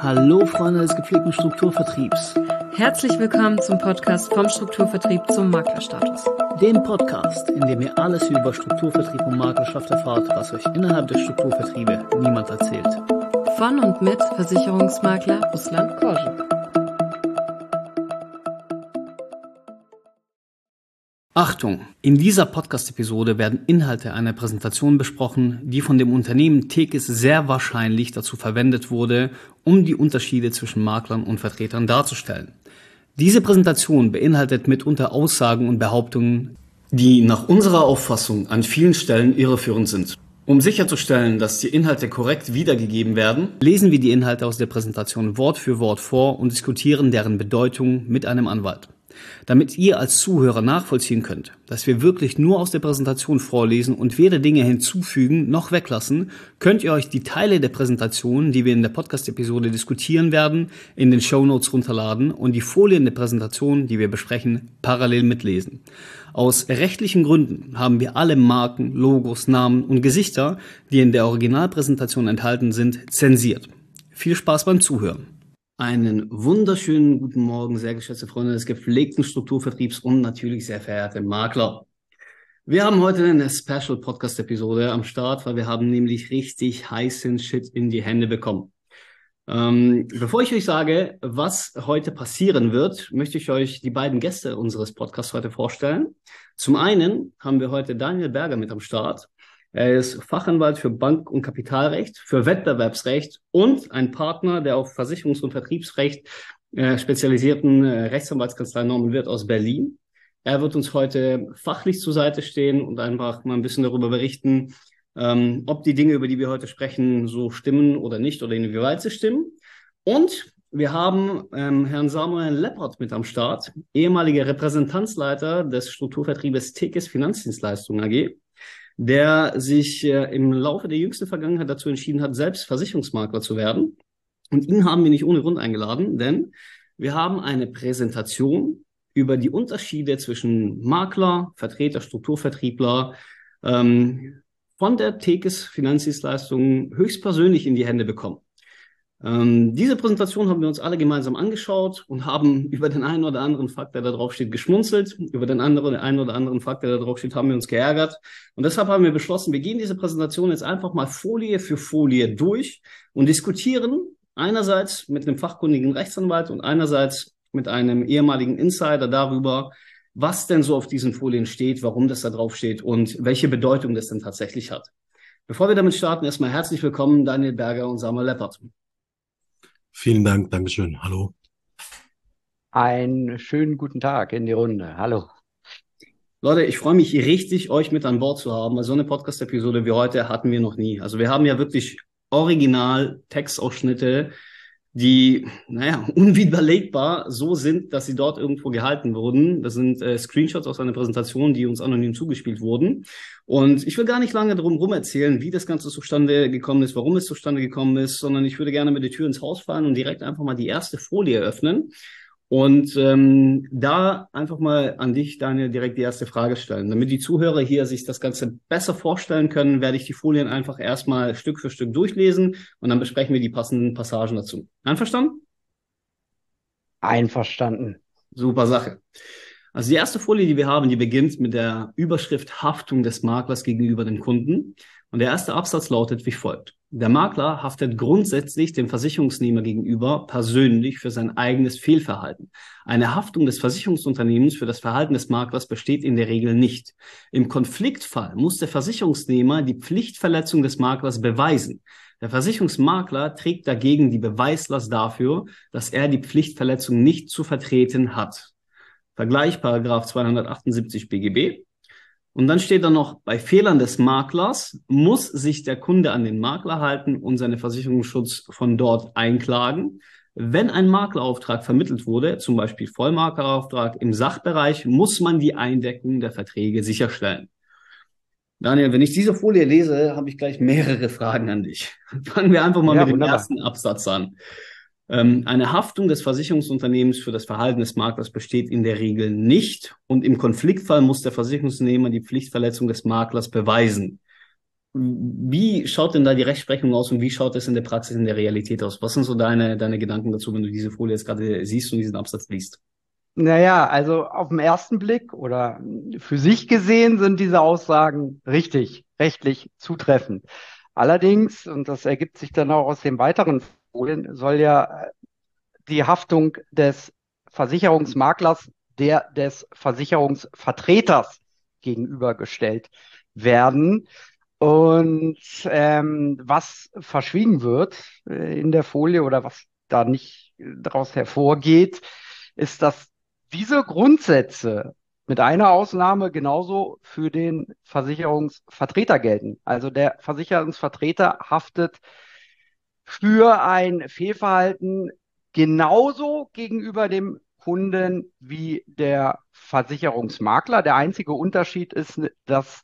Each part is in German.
Hallo Freunde des gepflegten Strukturvertriebs. Herzlich willkommen zum Podcast vom Strukturvertrieb zum Maklerstatus. Dem Podcast, in dem ihr alles über Strukturvertrieb und Maklerschaft erfahrt, was euch innerhalb der Strukturvertriebe niemand erzählt. Von und mit Versicherungsmakler Ruslan Korschuk. Achtung! In dieser Podcast-Episode werden Inhalte einer Präsentation besprochen, die von dem Unternehmen Tekis sehr wahrscheinlich dazu verwendet wurde, um die Unterschiede zwischen Maklern und Vertretern darzustellen. Diese Präsentation beinhaltet mitunter Aussagen und Behauptungen, die nach unserer Auffassung an vielen Stellen irreführend sind. Um sicherzustellen, dass die Inhalte korrekt wiedergegeben werden, lesen wir die Inhalte aus der Präsentation Wort für Wort vor und diskutieren deren Bedeutung mit einem Anwalt. Damit ihr als Zuhörer nachvollziehen könnt, dass wir wirklich nur aus der Präsentation vorlesen und weder Dinge hinzufügen noch weglassen, könnt ihr euch die Teile der Präsentation, die wir in der Podcast-Episode diskutieren werden, in den Shownotes runterladen und die Folien der Präsentation, die wir besprechen, parallel mitlesen. Aus rechtlichen Gründen haben wir alle Marken, Logos, Namen und Gesichter, die in der Originalpräsentation enthalten sind, zensiert. Viel Spaß beim Zuhören. Einen wunderschönen guten Morgen, sehr geschätzte Freunde des gepflegten Strukturvertriebs und natürlich sehr verehrte Makler. Wir haben heute eine Special-Podcast-Episode am Start, weil wir haben nämlich richtig heißen Shit in die Hände bekommen. Bevor ich euch sage, was heute passieren wird, möchte ich euch die beiden Gäste unseres Podcasts heute vorstellen. Zum einen haben wir heute Daniel Berger mit am Start. Er ist Fachanwalt für Bank- und Kapitalrecht, für Wettbewerbsrecht und ein Partner der auf Versicherungs- und Vertriebsrecht spezialisierten Rechtsanwaltskanzlei Norman Wirth aus Berlin. Er wird uns heute fachlich zur Seite stehen und einfach mal ein bisschen darüber berichten, ob die Dinge, über die wir heute sprechen, so stimmen oder nicht oder inwieweit sie stimmen. Und wir haben Herrn Samuel Leppert mit am Start, ehemaliger Repräsentanzleiter des Strukturvertriebes Tekis Finanzdienstleistungen AG, der sich im Laufe der jüngsten Vergangenheit dazu entschieden hat, selbst Versicherungsmakler zu werden. Und ihn haben wir nicht ohne Grund eingeladen, denn wir haben eine Präsentation über die Unterschiede zwischen Makler, Vertreter, Strukturvertriebler von der Tekis Finanzdienstleistungen höchstpersönlich in die Hände bekommen. Diese Präsentation haben wir uns alle gemeinsam angeschaut und haben über den einen oder anderen Fakt, der da drauf steht, geschmunzelt. Über den einen oder anderen Fakt, der da drauf steht, haben wir uns geärgert. Und deshalb haben wir beschlossen, wir gehen diese Präsentation jetzt einfach mal Folie für Folie durch und diskutieren einerseits mit einem fachkundigen Rechtsanwalt und einerseits mit einem ehemaligen Insider darüber, was denn so auf diesen Folien steht, warum das da drauf steht und welche Bedeutung das denn tatsächlich hat. Bevor wir damit starten, erstmal herzlich willkommen, Daniel Berger und Samuel Leppert. Vielen Dank, Dankeschön. Hallo. Einen schönen guten Tag in die Runde. Hallo. Leute, ich freue mich richtig, euch mit an Bord zu haben. Also so eine Podcast-Episode wie heute hatten wir noch nie. Also wir haben ja wirklich original Textausschnitte, die, unwiderlegbar so sind, dass sie dort irgendwo gehalten wurden. Das sind Screenshots aus einer Präsentation, die uns anonym zugespielt wurden. Und ich will gar nicht lange drum rum erzählen, wie das Ganze zustande gekommen ist, warum es zustande gekommen ist, sondern ich würde gerne mit der Tür ins Haus fallen und direkt einfach mal die erste Folie öffnen. Und da einfach mal an dich, Daniel, direkt die erste Frage stellen. Damit die Zuhörer hier sich das Ganze besser vorstellen können, werde ich die Folien einfach erstmal Stück für Stück durchlesen und dann besprechen wir die passenden Passagen dazu. Einverstanden? Einverstanden. Super Sache. Also die erste Folie, die wir haben, die beginnt mit der Überschrift Haftung des Maklers gegenüber dem Kunden. Und der erste Absatz lautet wie folgt. Der Makler haftet grundsätzlich dem Versicherungsnehmer gegenüber persönlich für sein eigenes Fehlverhalten. Eine Haftung des Versicherungsunternehmens für das Verhalten des Maklers besteht in der Regel nicht. Im Konfliktfall muss der Versicherungsnehmer die Pflichtverletzung des Maklers beweisen. Der Versicherungsmakler trägt dagegen die Beweislast dafür, dass er die Pflichtverletzung nicht zu vertreten hat. Vergleich Paragraph 278 BGB. Und dann steht da noch, bei Fehlern des Maklers muss sich der Kunde an den Makler halten und seinen Versicherungsschutz von dort einklagen. Wenn ein Maklerauftrag vermittelt wurde, zum Beispiel Vollmaklerauftrag im Sachbereich, muss man die Eindeckung der Verträge sicherstellen. Daniel, wenn ich diese Folie lese, habe ich gleich mehrere Fragen an dich. Fangen wir einfach mal mit dem ersten Absatz an. Eine Haftung des Versicherungsunternehmens für das Verhalten des Maklers besteht in der Regel nicht und im Konfliktfall muss der Versicherungsnehmer die Pflichtverletzung des Maklers beweisen. Wie schaut denn da die Rechtsprechung aus und wie schaut es in der Praxis, in der Realität aus? Was sind so deine Gedanken dazu, wenn du diese Folie jetzt gerade siehst und diesen Absatz liest? Naja, also auf den ersten Blick oder für sich gesehen sind diese Aussagen richtig, rechtlich zutreffend. Allerdings, und das ergibt sich dann auch aus den weiteren Folien, soll ja die Haftung des Versicherungsmaklers der des Versicherungsvertreters gegenübergestellt werden. Und was verschwiegen wird in der Folie oder was da nicht daraus hervorgeht, ist, dass diese Grundsätze mit einer Ausnahme genauso für den Versicherungsvertreter gelten. Also der Versicherungsvertreter haftet für ein Fehlverhalten genauso gegenüber dem Kunden wie der Versicherungsmakler. Der einzige Unterschied ist, dass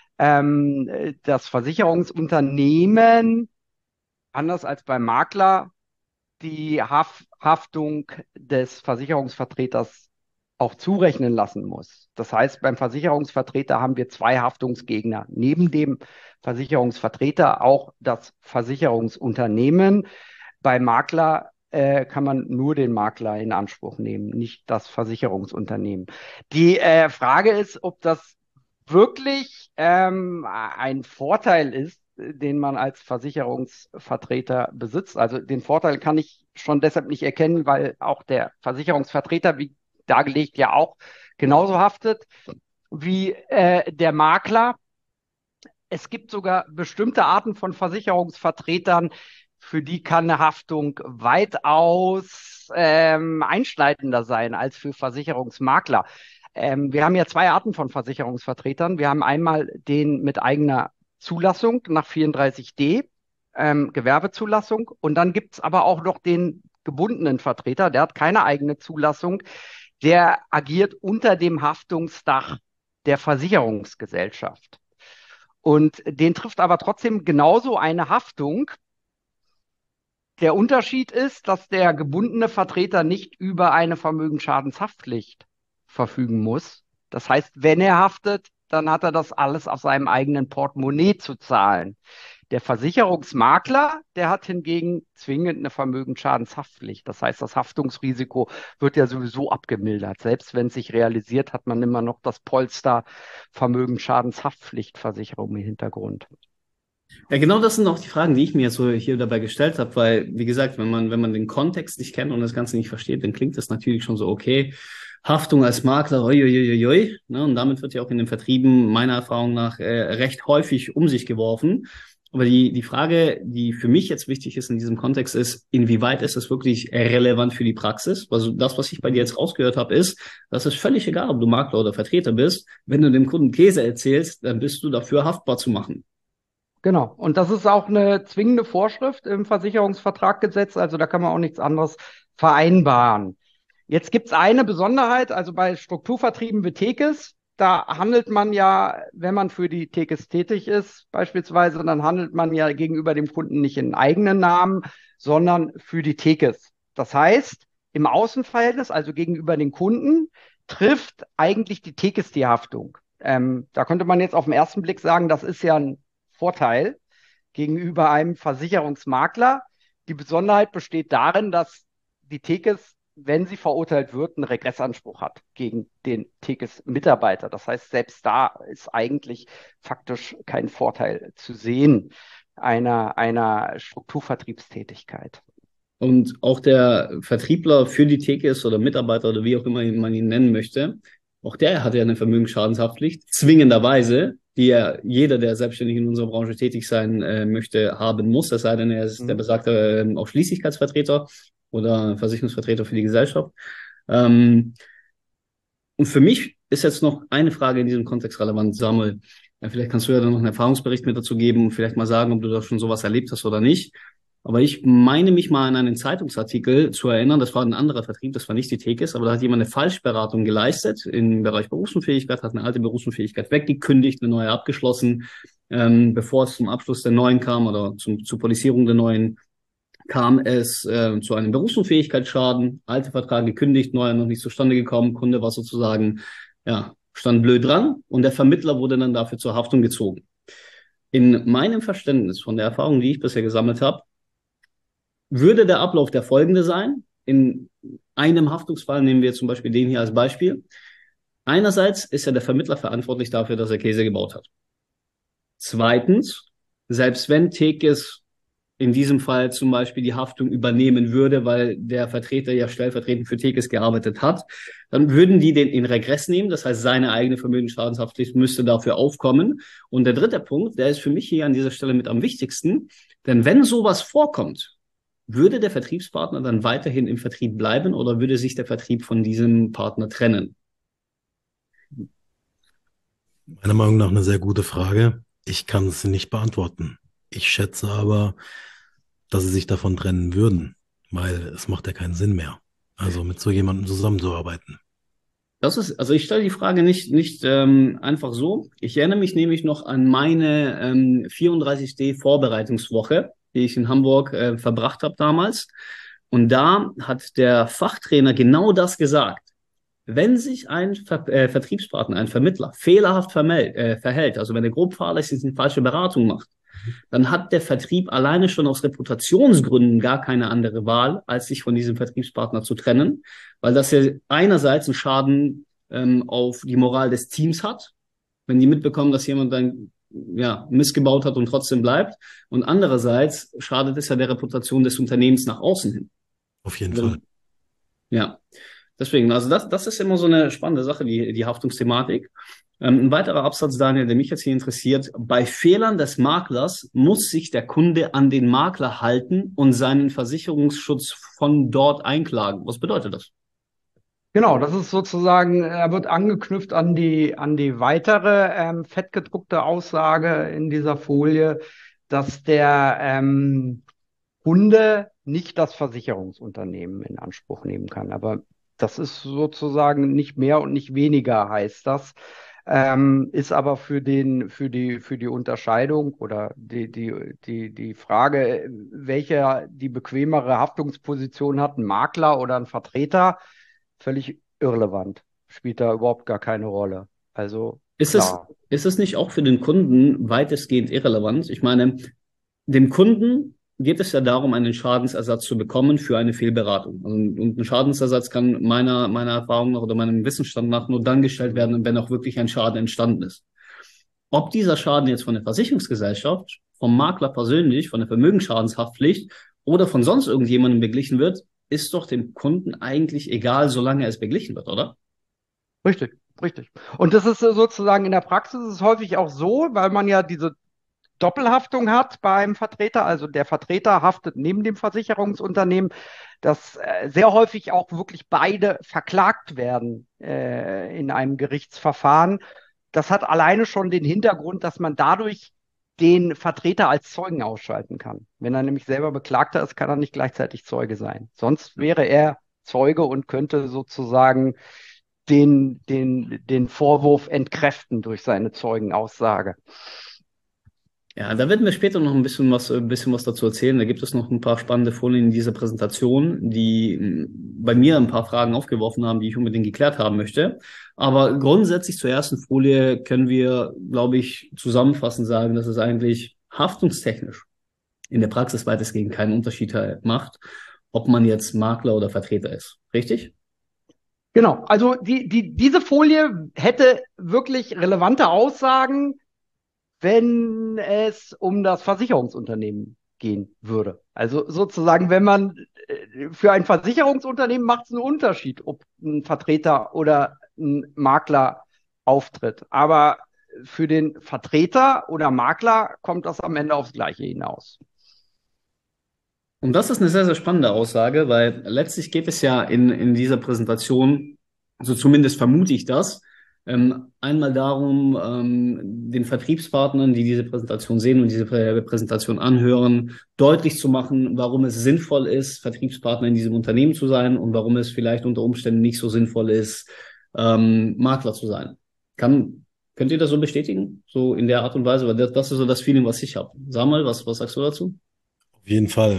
das Versicherungsunternehmen, anders als beim Makler, die Haftung des Versicherungsvertreters auch zurechnen lassen muss. Das heißt, beim Versicherungsvertreter haben wir zwei Haftungsgegner. Neben dem Versicherungsvertreter auch das Versicherungsunternehmen. Beim Makler kann man nur den Makler in Anspruch nehmen, nicht das Versicherungsunternehmen. Die Frage ist, ob das wirklich ein Vorteil ist, den man als Versicherungsvertreter besitzt. Also den Vorteil kann ich schon deshalb nicht erkennen, weil auch der Versicherungsvertreter, wie dargelegt, ja auch genauso haftet wie der Makler. Es gibt sogar bestimmte Arten von Versicherungsvertretern, für die kann eine Haftung weitaus einschneidender sein als für Versicherungsmakler. Wir haben ja zwei Arten von Versicherungsvertretern. Wir haben einmal den mit eigener Zulassung nach 34d, Gewerbezulassung. Und dann gibt es aber auch noch den gebundenen Vertreter, der hat keine eigene Zulassung. Der agiert unter dem Haftungsdach der Versicherungsgesellschaft. Und den trifft aber trotzdem genauso eine Haftung. Der Unterschied ist, dass der gebundene Vertreter nicht über eine Vermögensschadenshaftpflicht verfügen muss. Das heißt, wenn er haftet, dann hat er das alles aus seinem eigenen Portemonnaie zu zahlen. Der Versicherungsmakler, der hat hingegen zwingend eine Vermögensschadenshaftpflicht. Das heißt, das Haftungsrisiko wird ja sowieso abgemildert. Selbst wenn es sich realisiert, hat man immer noch das Polster Vermögensschadenshaftpflichtversicherung im Hintergrund. Ja, genau das sind auch die Fragen, die ich mir jetzt so hier dabei gestellt habe, weil, wie gesagt, wenn man den Kontext nicht kennt und das Ganze nicht versteht, dann klingt das natürlich schon so, okay, Haftung als Makler, oi, oi, oi, oi, ne? Und damit wird ja auch in den Vertrieben meiner Erfahrung nach recht häufig um sich geworfen. Aber die Frage, die für mich jetzt wichtig ist in diesem Kontext, ist, inwieweit ist es wirklich relevant für die Praxis? Also das, was ich bei dir jetzt rausgehört habe, ist, dass es völlig egal, ob du Makler oder Vertreter bist. Wenn du dem Kunden Käse erzählst, dann bist du dafür haftbar zu machen. Genau. Und das ist auch eine zwingende Vorschrift im Versicherungsvertraggesetz. Also da kann man auch nichts anderes vereinbaren. Jetzt gibt es eine Besonderheit, also bei Strukturvertrieben wie Tekes, da handelt man ja, wenn man für die Tekes tätig ist, beispielsweise, dann handelt man ja gegenüber dem Kunden nicht in eigenen Namen, sondern für die Tekes. Das heißt, im Außenverhältnis, also gegenüber den Kunden, trifft eigentlich die Tekes die Haftung. Da könnte man jetzt auf den ersten Blick sagen, das ist ja ein Vorteil gegenüber einem Versicherungsmakler. Die Besonderheit besteht darin, dass die Tekes, wenn sie verurteilt wird, einen Regressanspruch hat gegen den Tekes-Mitarbeiter. Das heißt, selbst da ist eigentlich faktisch kein Vorteil zu sehen einer Strukturvertriebstätigkeit. Und auch der Vertriebler für die Tekes oder Mitarbeiter oder wie auch immer man ihn nennen möchte, auch der hat ja eine Vermögensschadenshaftpflicht, zwingenderweise, die ja jeder, der selbstständig in unserer Branche tätig sein möchte, haben muss, es sei denn, er ist der besagte Ausschließlichkeitsvertreter oder Versicherungsvertreter für die Gesellschaft. Und für mich ist jetzt noch eine Frage in diesem Kontext relevant, Samuel. Vielleicht kannst du ja dann noch einen Erfahrungsbericht mit dazu geben und vielleicht mal sagen, ob du da schon sowas erlebt hast oder nicht. Aber ich meine mich mal an einen Zeitungsartikel zu erinnern, das war ein anderer Vertrieb, das war nicht die Tekes, aber da hat jemand eine Falschberatung geleistet im Bereich Berufsunfähigkeit, hat eine alte Berufsunfähigkeit weggekündigt, eine neue abgeschlossen, bevor es zum Abschluss der neuen kam oder zur Polizierung der neuen, kam es zu einem Berufsunfähigkeitsschaden, alte Vertrag gekündigt, neuer noch nicht zustande gekommen, Kunde war sozusagen, ja, stand blöd dran und der Vermittler wurde dann dafür zur Haftung gezogen. In meinem Verständnis von der Erfahrung, die ich bisher gesammelt habe, würde der Ablauf der folgende sein. In einem Haftungsfall nehmen wir zum Beispiel den hier als Beispiel. Einerseits ist ja der Vermittler verantwortlich dafür, dass er Käse gebaut hat. Zweitens, selbst wenn Tekes in diesem Fall zum Beispiel die Haftung übernehmen würde, weil der Vertreter ja stellvertretend für Tekes gearbeitet hat, dann würden die den in Regress nehmen. Das heißt, seine eigene Vermögensschadenshaftpflicht müsste dafür aufkommen. Und der dritte Punkt, der ist für mich hier an dieser Stelle mit am wichtigsten, denn wenn sowas vorkommt, würde der Vertriebspartner dann weiterhin im Vertrieb bleiben oder würde sich der Vertrieb von diesem Partner trennen? Meiner Meinung nach eine sehr gute Frage. Ich kann es nicht beantworten. Ich schätze aber, dass sie sich davon trennen würden, weil es macht ja keinen Sinn mehr, also mit so jemandem zusammenzuarbeiten. Also ich stelle die Frage nicht einfach so. Ich erinnere mich nämlich noch an meine 34D Vorbereitungswoche, die ich in Hamburg verbracht habe damals. Und da hat der Fachtrainer genau das gesagt. Wenn sich ein Vertriebspartner, ein Vermittler fehlerhaft verhält, also wenn er grob fahrlässig eine falsche Beratung macht, dann hat der Vertrieb alleine schon aus Reputationsgründen gar keine andere Wahl, als sich von diesem Vertriebspartner zu trennen, weil das ja einerseits einen Schaden auf die Moral des Teams hat, wenn die mitbekommen, dass jemand dann missgebaut hat und trotzdem bleibt, und andererseits schadet es ja der Reputation des Unternehmens nach außen hin. Auf jeden Fall. Ja, deswegen, also das ist immer so eine spannende Sache, die Haftungsthematik. Ein weiterer Absatz, Daniel, der mich jetzt hier interessiert: Bei Fehlern des Maklers muss sich der Kunde an den Makler halten und seinen Versicherungsschutz von dort einklagen. Was bedeutet das? Genau, das ist sozusagen, er wird angeknüpft an die weitere fettgedruckte Aussage in dieser Folie, dass der Kunde nicht das Versicherungsunternehmen in Anspruch nehmen kann. Aber das ist sozusagen nicht mehr und nicht weniger, heißt das. Ist aber für die Unterscheidung oder die Frage, welcher die bequemere Haftungsposition hat, ein Makler oder ein Vertreter, völlig irrelevant. Spielt da überhaupt gar keine Rolle. Also klar. Ist es nicht auch für den Kunden weitestgehend irrelevant? Ich meine, dem Kunden geht es ja darum, einen Schadensersatz zu bekommen für eine Fehlberatung. Und ein Schadensersatz kann meiner Erfahrung nach oder meinem Wissensstand nach nur dann gestellt werden, wenn auch wirklich ein Schaden entstanden ist. Ob dieser Schaden jetzt von der Versicherungsgesellschaft, vom Makler persönlich, von der Vermögensschadenshaftpflicht oder von sonst irgendjemandem beglichen wird, ist doch dem Kunden eigentlich egal, solange es beglichen wird, oder? Richtig, richtig. Und das ist sozusagen in der Praxis ist es häufig auch so, weil man ja diese Doppelhaftung hat beim Vertreter, also der Vertreter haftet neben dem Versicherungsunternehmen, dass sehr häufig auch wirklich beide verklagt werden in einem Gerichtsverfahren. Das hat alleine schon den Hintergrund, dass man dadurch den Vertreter als Zeugen ausschalten kann. Wenn er nämlich selber Beklagter ist, kann er nicht gleichzeitig Zeuge sein. Sonst wäre er Zeuge und könnte sozusagen den Vorwurf entkräften durch seine Zeugenaussage. Ja, da werden wir später noch ein bisschen was dazu erzählen. Da gibt es noch ein paar spannende Folien in dieser Präsentation, die bei mir ein paar Fragen aufgeworfen haben, die ich unbedingt geklärt haben möchte. Aber grundsätzlich zur ersten Folie können wir, glaube ich, zusammenfassend sagen, dass es eigentlich haftungstechnisch in der Praxis weitestgehend keinen Unterschied macht, ob man jetzt Makler oder Vertreter ist. Richtig? Genau. Also diese Folie hätte wirklich relevante Aussagen, wenn es um das Versicherungsunternehmen gehen würde. Also sozusagen, wenn man für ein Versicherungsunternehmen macht es einen Unterschied, ob ein Vertreter oder ein Makler auftritt. Aber für den Vertreter oder Makler kommt das am Ende aufs Gleiche hinaus. Und das ist eine sehr, sehr spannende Aussage, weil letztlich geht es ja in dieser Präsentation, also zumindest vermute ich das, einmal darum, den Vertriebspartnern, die diese Präsentation sehen und diese Präsentation anhören, deutlich zu machen, warum es sinnvoll ist, Vertriebspartner in diesem Unternehmen zu sein und warum es vielleicht unter Umständen nicht so sinnvoll ist, Makler zu sein. Könnt ihr das so bestätigen? So in der Art und Weise? Weil das ist so das Feeling, was ich habe. Samuel, was sagst du dazu? Auf jeden Fall.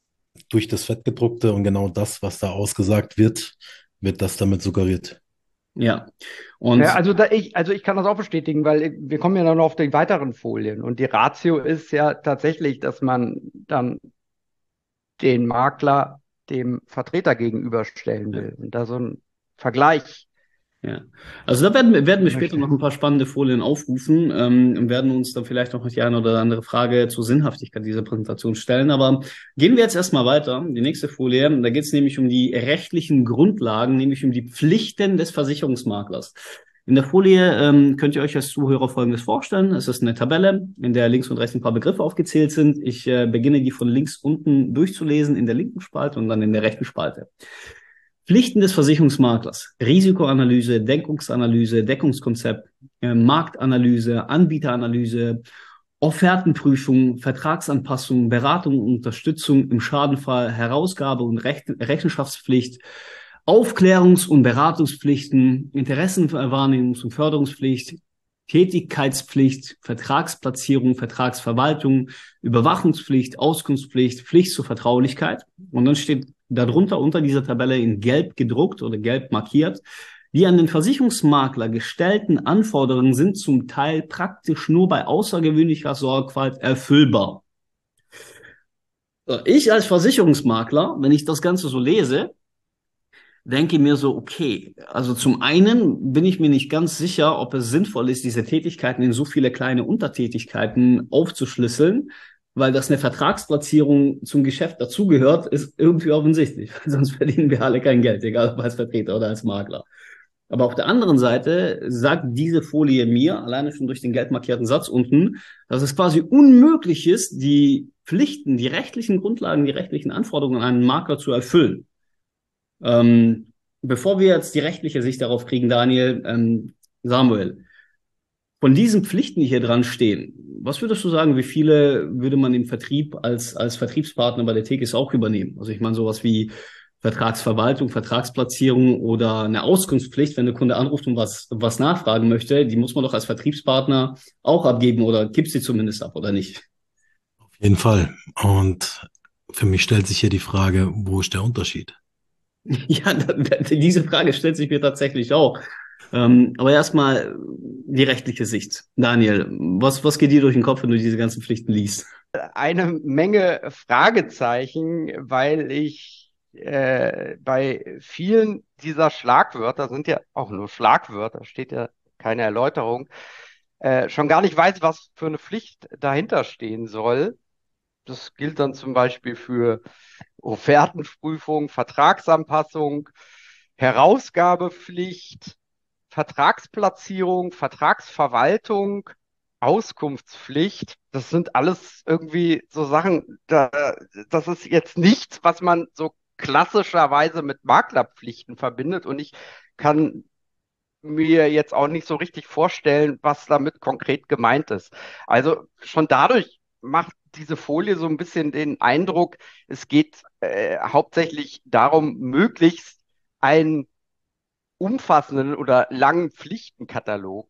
Durch das Fettgedruckte und genau das, was da ausgesagt wird, wird das damit suggeriert. Ja. Ja, Und also ich kann das auch bestätigen, weil wir kommen ja dann noch auf die weiteren Folien. Und die Ratio ist ja tatsächlich, dass man dann den Makler dem Vertreter gegenüberstellen ja. will und da so ein Vergleich Ja, also da werden wir später möchte. noch ein paar spannende Folien aufrufen und werden uns dann vielleicht noch die eine oder andere Frage zur Sinnhaftigkeit dieser Präsentation stellen. Aber gehen wir jetzt erstmal weiter. Die nächste Folie, da geht es nämlich um die rechtlichen Grundlagen, nämlich um die Pflichten des Versicherungsmaklers. In der Folie könnt ihr euch als Zuhörer Folgendes vorstellen. Es ist eine Tabelle, in der links und rechts ein paar Begriffe aufgezählt sind. Ich beginne die von links unten durchzulesen in der linken Spalte und dann in der rechten Spalte. Pflichten des Versicherungsmaklers: Risikoanalyse, Deckungsanalyse, Deckungskonzept, Marktanalyse, Anbieteranalyse, Offertenprüfung, Vertragsanpassung, Beratung und Unterstützung im Schadenfall, Herausgabe und Rechenschaftspflicht, Aufklärungs- und Beratungspflichten, Interessenwahrnehmungs- und Förderungspflicht, Tätigkeitspflicht, Vertragsplatzierung, Vertragsverwaltung, Überwachungspflicht, Auskunftspflicht, Pflicht zur Vertraulichkeit. Und dann steht darunter unter dieser Tabelle in gelb gedruckt oder gelb markiert: Die an den Versicherungsmakler gestellten Anforderungen sind zum Teil praktisch nur bei außergewöhnlicher Sorgfalt erfüllbar. Ich als Versicherungsmakler, wenn ich das Ganze so lese, denke mir so, okay, also zum einen bin ich mir nicht ganz sicher, ob es sinnvoll ist, diese Tätigkeiten in so viele kleine Untertätigkeiten aufzuschlüsseln, weil das eine Vertragsplatzierung zum Geschäft dazugehört, ist irgendwie offensichtlich. Sonst verdienen wir alle kein Geld, egal ob als Vertreter oder als Makler. Aber auf der anderen Seite sagt diese Folie mir, alleine schon durch den gelb markierten Satz unten, dass es quasi unmöglich ist, die Pflichten, die rechtlichen Grundlagen, die rechtlichen Anforderungen an einen Makler zu erfüllen. Bevor wir jetzt die rechtliche Sicht darauf kriegen, Daniel, Samuel, von diesen Pflichten, die hier dran stehen, was würdest du sagen, wie viele würde man im Vertrieb als Vertriebspartner bei der Tekis auch übernehmen? Also ich meine sowas wie Vertragsverwaltung, Vertragsplatzierung oder eine Auskunftspflicht, wenn der Kunde anruft und was nachfragen möchte, die muss man doch als Vertriebspartner auch abgeben oder gibt sie zumindest ab oder nicht? Auf jeden Fall. Und für mich stellt sich hier die Frage, wo ist der Unterschied? Ja, diese Frage stellt sich mir tatsächlich auch. Aber erstmal die rechtliche Sicht. Daniel, was geht dir durch den Kopf, wenn du diese ganzen Pflichten liest? Eine Menge Fragezeichen, weil ich bei vielen dieser Schlagwörter, sind ja auch nur Schlagwörter, steht ja keine Erläuterung, schon gar nicht weiß, was für eine Pflicht dahinter stehen soll. Das gilt dann zum Beispiel für Offertenprüfung, Vertragsanpassung, Herausgabepflicht, Vertragsplatzierung, Vertragsverwaltung, Auskunftspflicht. Das sind alles irgendwie so Sachen, das ist jetzt nichts, was man so klassischerweise mit Maklerpflichten verbindet. Und ich kann mir jetzt auch nicht so richtig vorstellen, was damit konkret gemeint ist. Also schon dadurch macht diese Folie so ein bisschen den Eindruck, es geht hauptsächlich darum, möglichst einen umfassenden oder langen Pflichtenkatalog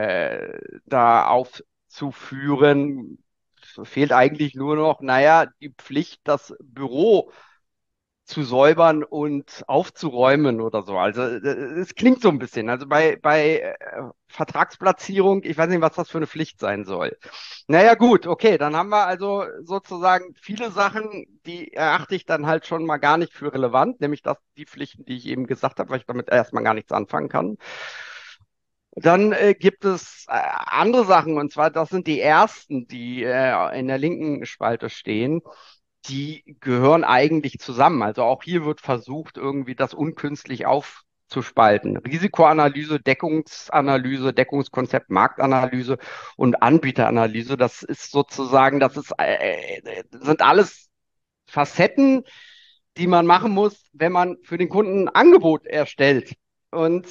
da aufzuführen. Fehlt eigentlich nur noch, naja, die Pflicht, das Büro zu säubern und aufzuräumen oder so. Also es klingt so ein bisschen. Also bei Vertragsplatzierung, ich weiß nicht, was das für eine Pflicht sein soll. Naja, gut, okay, dann haben wir also sozusagen viele Sachen, die erachte ich dann halt schon mal gar nicht für relevant, nämlich die Pflichten, die ich eben gesagt habe, weil ich damit erstmal gar nichts anfangen kann. Dann gibt es andere Sachen, und zwar das sind die ersten, die in der linken Spalte stehen. Die gehören eigentlich zusammen. Also auch hier wird versucht, irgendwie das unkünstlich aufzuspalten. Risikoanalyse, Deckungsanalyse, Deckungskonzept, Marktanalyse und Anbieteranalyse. Das ist sozusagen, sind alles Facetten, die man machen muss, wenn man für den Kunden ein Angebot erstellt. Und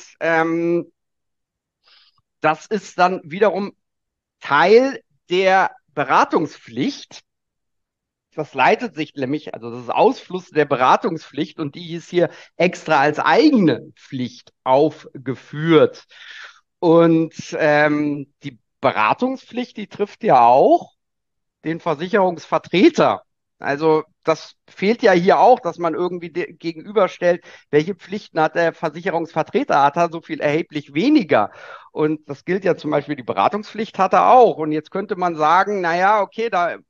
das ist dann wiederum Teil der Beratungspflicht. Das leitet sich nämlich, also das ist Ausfluss der Beratungspflicht und die ist hier extra als eigene Pflicht aufgeführt. Und die Beratungspflicht, die trifft ja auch den Versicherungsvertreter. Also das fehlt ja hier auch, dass man irgendwie gegenüberstellt, welche Pflichten hat der Versicherungsvertreter, hat er so viel erheblich weniger. Und das gilt ja zum Beispiel, die Beratungspflicht hat er auch. Und jetzt könnte man sagen, naja, okay,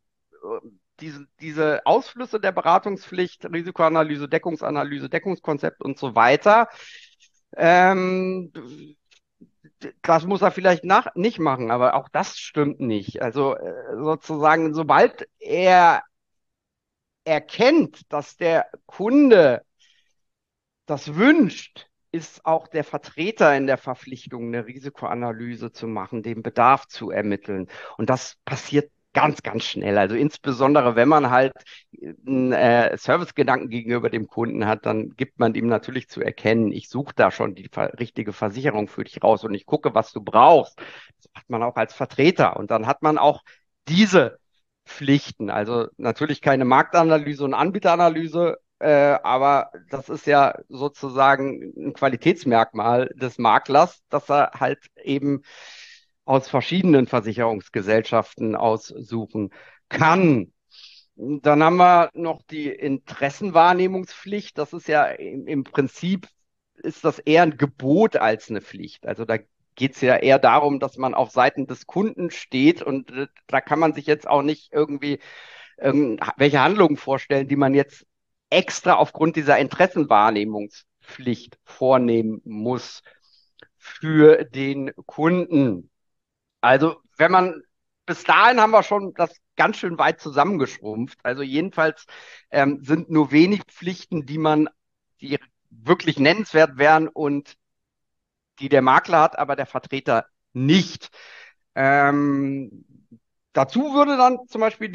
diese Ausflüsse der Beratungspflicht, Risikoanalyse, Deckungsanalyse, Deckungskonzept und so weiter, ähm, das muss er vielleicht nicht machen, aber auch das stimmt nicht. Also sozusagen, sobald er erkennt, dass der Kunde das wünscht, ist auch der Vertreter in der Verpflichtung, eine Risikoanalyse zu machen, den Bedarf zu ermitteln. Und das passiert ganz, ganz schnell. Also insbesondere, wenn man halt einen Servicegedanken gegenüber dem Kunden hat, dann gibt man ihm natürlich zu erkennen, ich suche da schon die richtige Versicherung für dich raus und ich gucke, was du brauchst. Das macht man auch als Vertreter. Und dann hat man auch diese Pflichten. Also natürlich keine Marktanalyse und Anbieteranalyse, aber das ist ja sozusagen ein Qualitätsmerkmal des Maklers, dass er halt eben aus verschiedenen Versicherungsgesellschaften aussuchen kann. Dann haben wir noch die Interessenwahrnehmungspflicht. Das ist ja im Prinzip ist das eher ein Gebot als eine Pflicht. Also da geht es ja eher darum, dass man auf Seiten des Kunden steht und da kann man sich jetzt auch nicht irgendwie irgendwelche Handlungen vorstellen, die man jetzt extra aufgrund dieser Interessenwahrnehmungspflicht vornehmen muss für den Kunden. Also wenn man, bis dahin haben wir schon das ganz schön weit zusammengeschrumpft. Also jedenfalls sind nur wenig Pflichten, die wirklich nennenswert wären und die der Makler hat, aber der Vertreter nicht. Ähm, Dazu würde dann zum Beispiel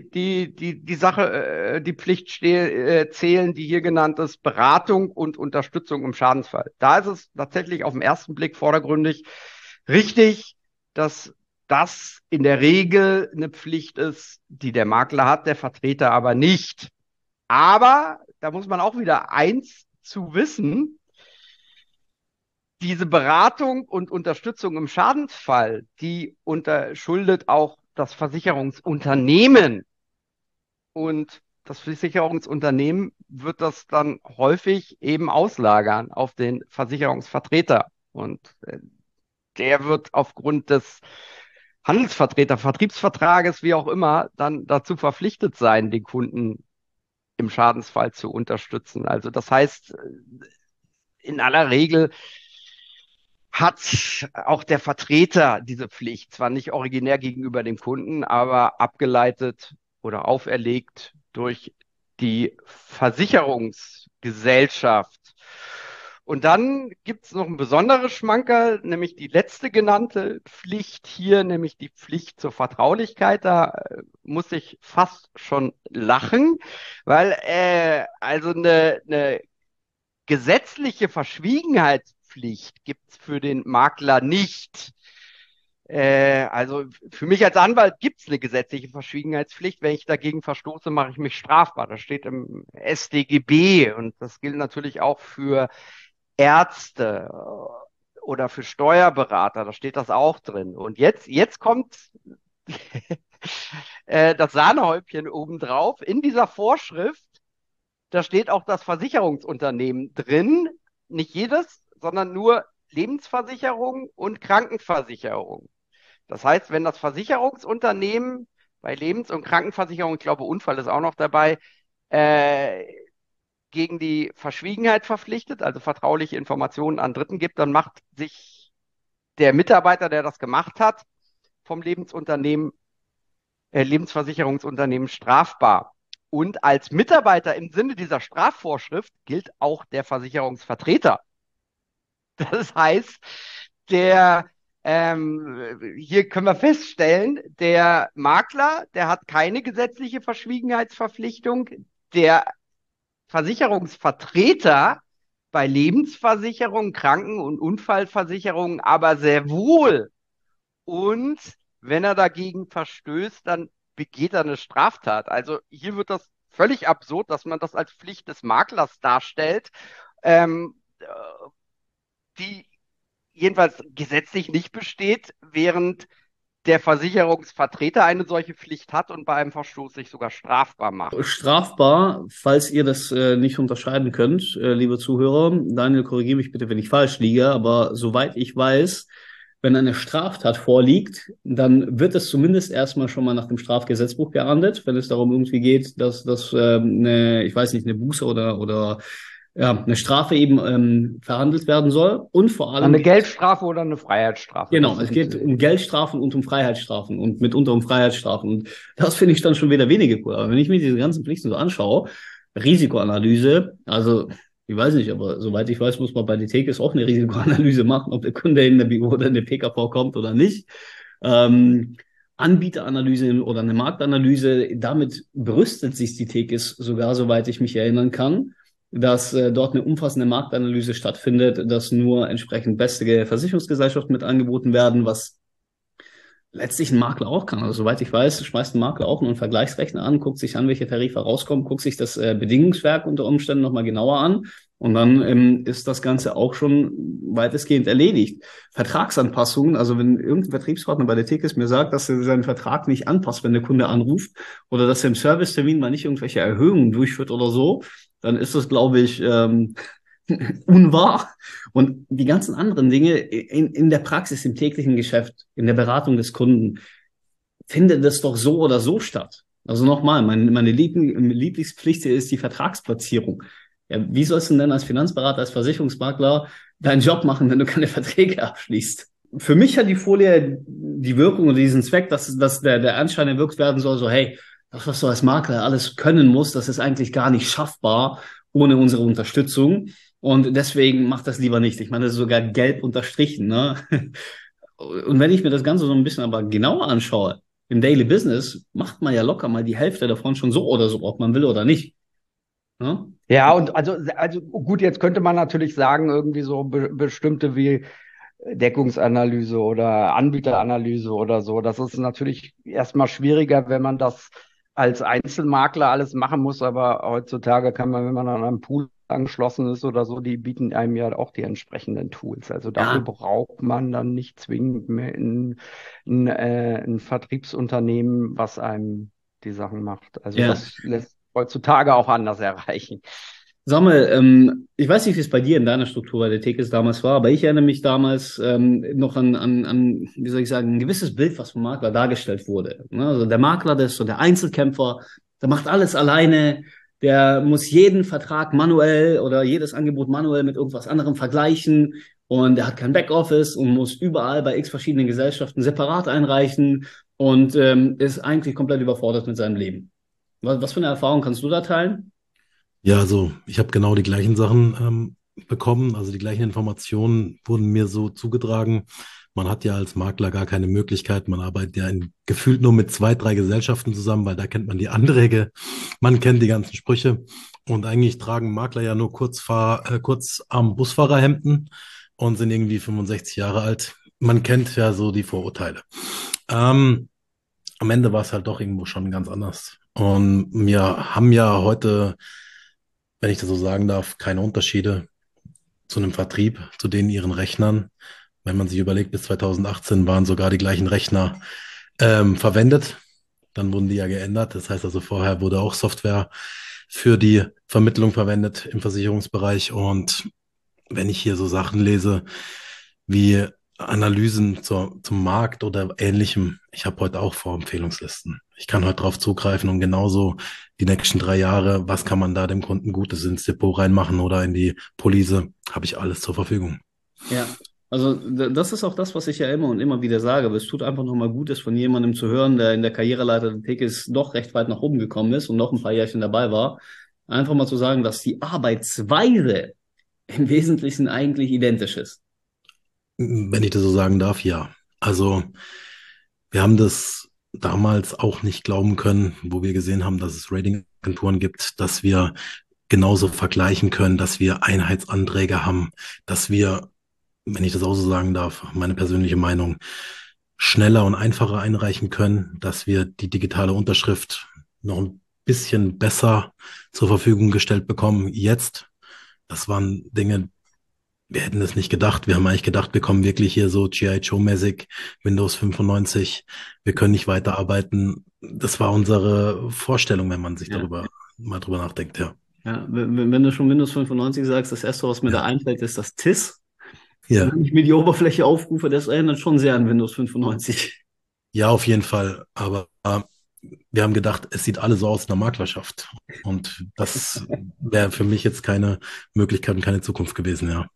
die Pflicht zählen, die hier genannt ist, Beratung und Unterstützung im Schadensfall. Da ist es tatsächlich auf den ersten Blick vordergründig richtig, dass das in der Regel eine Pflicht ist, die der Makler hat, der Vertreter aber nicht. Aber da muss man auch wieder eins zu wissen: Diese Beratung und Unterstützung im Schadensfall, die unterschuldet auch das Versicherungsunternehmen. Und das Versicherungsunternehmen wird das dann häufig eben auslagern auf den Versicherungsvertreter. Und der wird aufgrund des Handelsvertreter, Vertriebsvertrages, wie auch immer, dann dazu verpflichtet sein, den Kunden im Schadensfall zu unterstützen. Also das heißt, in aller Regel hat auch der Vertreter diese Pflicht, zwar nicht originär gegenüber dem Kunden, aber abgeleitet oder auferlegt durch die Versicherungsgesellschaft. Und dann gibt es noch ein besonderes Schmankerl, nämlich die letzte genannte Pflicht hier, nämlich die Pflicht zur Vertraulichkeit. Da muss ich fast schon lachen, weil also eine gesetzliche Verschwiegenheitspflicht gibt es für den Makler nicht. Also für mich als Anwalt gibt es eine gesetzliche Verschwiegenheitspflicht. Wenn ich dagegen verstoße, mache ich mich strafbar. Das steht im StGB und das gilt natürlich auch für Ärzte oder für Steuerberater. Da steht das auch drin. Und jetzt kommt das Sahnehäubchen obendrauf. In dieser Vorschrift, da steht auch das Versicherungsunternehmen drin. Nicht jedes, sondern nur Lebensversicherung und Krankenversicherung. Das heißt, wenn das Versicherungsunternehmen bei Lebens- und Krankenversicherung, ich glaube, Unfall ist auch noch dabei, gegen die Verschwiegenheit verpflichtet, also vertrauliche Informationen an Dritten gibt, dann macht sich der Mitarbeiter, der das gemacht hat, vom Lebensversicherungsunternehmen strafbar. Und als Mitarbeiter im Sinne dieser Strafvorschrift gilt auch der Versicherungsvertreter. Das heißt, hier können wir feststellen, der Makler, der hat keine gesetzliche Verschwiegenheitsverpflichtung. Der Versicherungsvertreter bei Lebensversicherungen, Kranken- und Unfallversicherungen aber sehr wohl. Und wenn er dagegen verstößt, dann begeht er eine Straftat. Also hier wird das völlig absurd, dass man das als Pflicht des Maklers darstellt, die jedenfalls gesetzlich nicht besteht, während der Versicherungsvertreter eine solche Pflicht hat und bei einem Verstoß sich sogar strafbar macht. Strafbar, falls ihr das nicht unterscheiden könnt, liebe Zuhörer. Daniel, korrigiere mich bitte, wenn ich falsch liege, aber soweit ich weiß, wenn eine Straftat vorliegt, dann wird es zumindest erstmal schon mal nach dem Strafgesetzbuch geahndet, wenn es darum irgendwie geht, dass ich weiß nicht, eine Buße oder eine Strafe eben verhandelt werden soll. Und vor allem Eine Geldstrafe oder eine Freiheitsstrafe. genau, es geht um Geldstrafen und um Freiheitsstrafen und mitunter um Freiheitsstrafen. Und das finde ich dann schon wieder weniger cool. Aber wenn ich mir diese ganzen Pflichten so anschaue, Risikoanalyse, also ich weiß nicht, aber soweit ich weiß, muss man bei der Tekes auch eine Risikoanalyse machen, ob der Kunde in der BU oder in der PKV kommt oder nicht. Anbieteranalyse oder eine Marktanalyse, damit berüstet sich die Tekes sogar, soweit ich mich erinnern kann, dass dort eine umfassende Marktanalyse stattfindet, dass nur entsprechend beste Versicherungsgesellschaften mit angeboten werden, was letztlich ein Makler auch kann. Also soweit ich weiß, schmeißt ein Makler auch nur einen Vergleichsrechner an, guckt sich an, welche Tarife rauskommen, guckt sich das Bedingungswerk unter Umständen nochmal genauer an und dann ist das Ganze auch schon weitestgehend erledigt. Vertragsanpassungen, also wenn irgendein Vertriebspartner bei der Tekes mir sagt, dass er seinen Vertrag nicht anpasst, wenn der Kunde anruft oder dass er im Servicetermin mal nicht irgendwelche Erhöhungen durchführt oder so, dann ist das, glaube ich, unwahr. Und die ganzen anderen Dinge in der Praxis, im täglichen Geschäft, in der Beratung des Kunden, findet das doch so oder so statt. Also nochmal, meine Lieblingspflicht hier ist die Vertragsplatzierung. Ja, wie sollst du denn als Finanzberater, als Versicherungsmakler deinen Job machen, wenn du keine Verträge abschließt? Für mich hat die Folie die Wirkung oder diesen Zweck, dass der Anschein erwirkt werden soll, so hey, das, was du als Makler alles können musst, das ist eigentlich gar nicht schaffbar ohne unsere Unterstützung. Und deswegen mach das lieber nicht. Ich meine, das ist sogar gelb unterstrichen, ne? Und wenn ich mir das Ganze so ein bisschen aber genauer anschaue, im Daily Business macht man ja locker mal die Hälfte davon schon so oder so, ob man will oder nicht. Ne? Ja, und also gut, jetzt könnte man natürlich sagen, irgendwie so bestimmte wie Deckungsanalyse oder Anbieteranalyse oder so. Das ist natürlich erstmal schwieriger, wenn man das als Einzelmakler alles machen muss, aber heutzutage kann man, wenn man an einem Pool angeschlossen ist oder so, die bieten einem ja auch die entsprechenden Tools. Also dafür braucht man dann nicht zwingend mehr ein Vertriebsunternehmen, was einem die Sachen macht. Also das lässt heutzutage auch anders erreichen. Sag mal, ich weiß nicht, wie es bei dir in deiner Struktur bei der Tekes damals war, aber ich erinnere mich damals noch an, wie soll ich sagen, ein gewisses Bild, was vom Makler dargestellt wurde. Ne? Also der Makler, der ist so der Einzelkämpfer, der macht alles alleine, der muss jeden Vertrag manuell oder jedes Angebot manuell mit irgendwas anderem vergleichen und der hat kein Backoffice und muss überall bei x verschiedenen Gesellschaften separat einreichen und ist eigentlich komplett überfordert mit seinem Leben. Was für eine Erfahrung kannst du da teilen? Ja, also ich habe genau die gleichen Sachen bekommen, also die gleichen Informationen wurden mir so zugetragen. Man hat ja als Makler gar keine Möglichkeit, man arbeitet ja gefühlt nur mit 2, 3 Gesellschaften zusammen, weil da kennt man die Anträge, man kennt die ganzen Sprüche und eigentlich tragen Makler ja nur kurzarm Busfahrerhemden und sind irgendwie 65 Jahre alt. Man kennt ja so die Vorurteile. Am Ende war es halt doch irgendwo schon ganz anders. Und wir haben ja heute, wenn ich das so sagen darf, keine Unterschiede zu einem Vertrieb, zu den ihren Rechnern. Wenn man sich überlegt, bis 2018 waren sogar die gleichen Rechner verwendet. Dann wurden die ja geändert. Das heißt also, vorher wurde auch Software für die Vermittlung verwendet im Versicherungsbereich. Und wenn ich hier so Sachen lese wie Analysen zum Markt oder Ähnlichem, ich habe heute auch Vorempfehlungslisten. Ich kann heute drauf zugreifen und genauso die nächsten 3 Jahre, was kann man da dem Kunden Gutes ins Depot reinmachen oder in die Police, habe ich alles zur Verfügung. Ja, also das ist auch das, was ich ja immer und immer wieder sage, aber es tut einfach nochmal Gutes von jemandem zu hören, der in der Karriereleiter der Tekes doch recht weit nach oben gekommen ist und noch ein paar Jährchen dabei war. Einfach mal zu sagen, dass die Arbeitsweise im Wesentlichen eigentlich identisch ist. Wenn ich das so sagen darf, ja. Also wir haben das damals auch nicht glauben können, wo wir gesehen haben, dass es Ratingagenturen gibt, dass wir genauso vergleichen können, dass wir Einheitsanträge haben, dass wir, wenn ich das auch so sagen darf, meine persönliche Meinung, schneller und einfacher einreichen können, dass wir die digitale Unterschrift noch ein bisschen besser zur Verfügung gestellt bekommen. Jetzt, das waren Dinge, Wir hätten es nicht gedacht. Wir haben eigentlich gedacht, wir kommen wirklich hier so G.I. Joe-mäßig, Windows 95, wir können nicht weiterarbeiten. Das war unsere Vorstellung, wenn man sich Ja. mal drüber nachdenkt, ja. Ja, wenn du schon Windows 95 sagst, das erste, was mir da Ja, einfällt, ist das TIS. Und ja, wenn ich mir die Oberfläche aufrufe, das erinnert schon sehr an Windows 95. ja, auf jeden Fall. Aber wir haben gedacht, es sieht alle so aus in der Maklerschaft. Und das wäre für mich jetzt keine Möglichkeit und keine Zukunft gewesen, ja.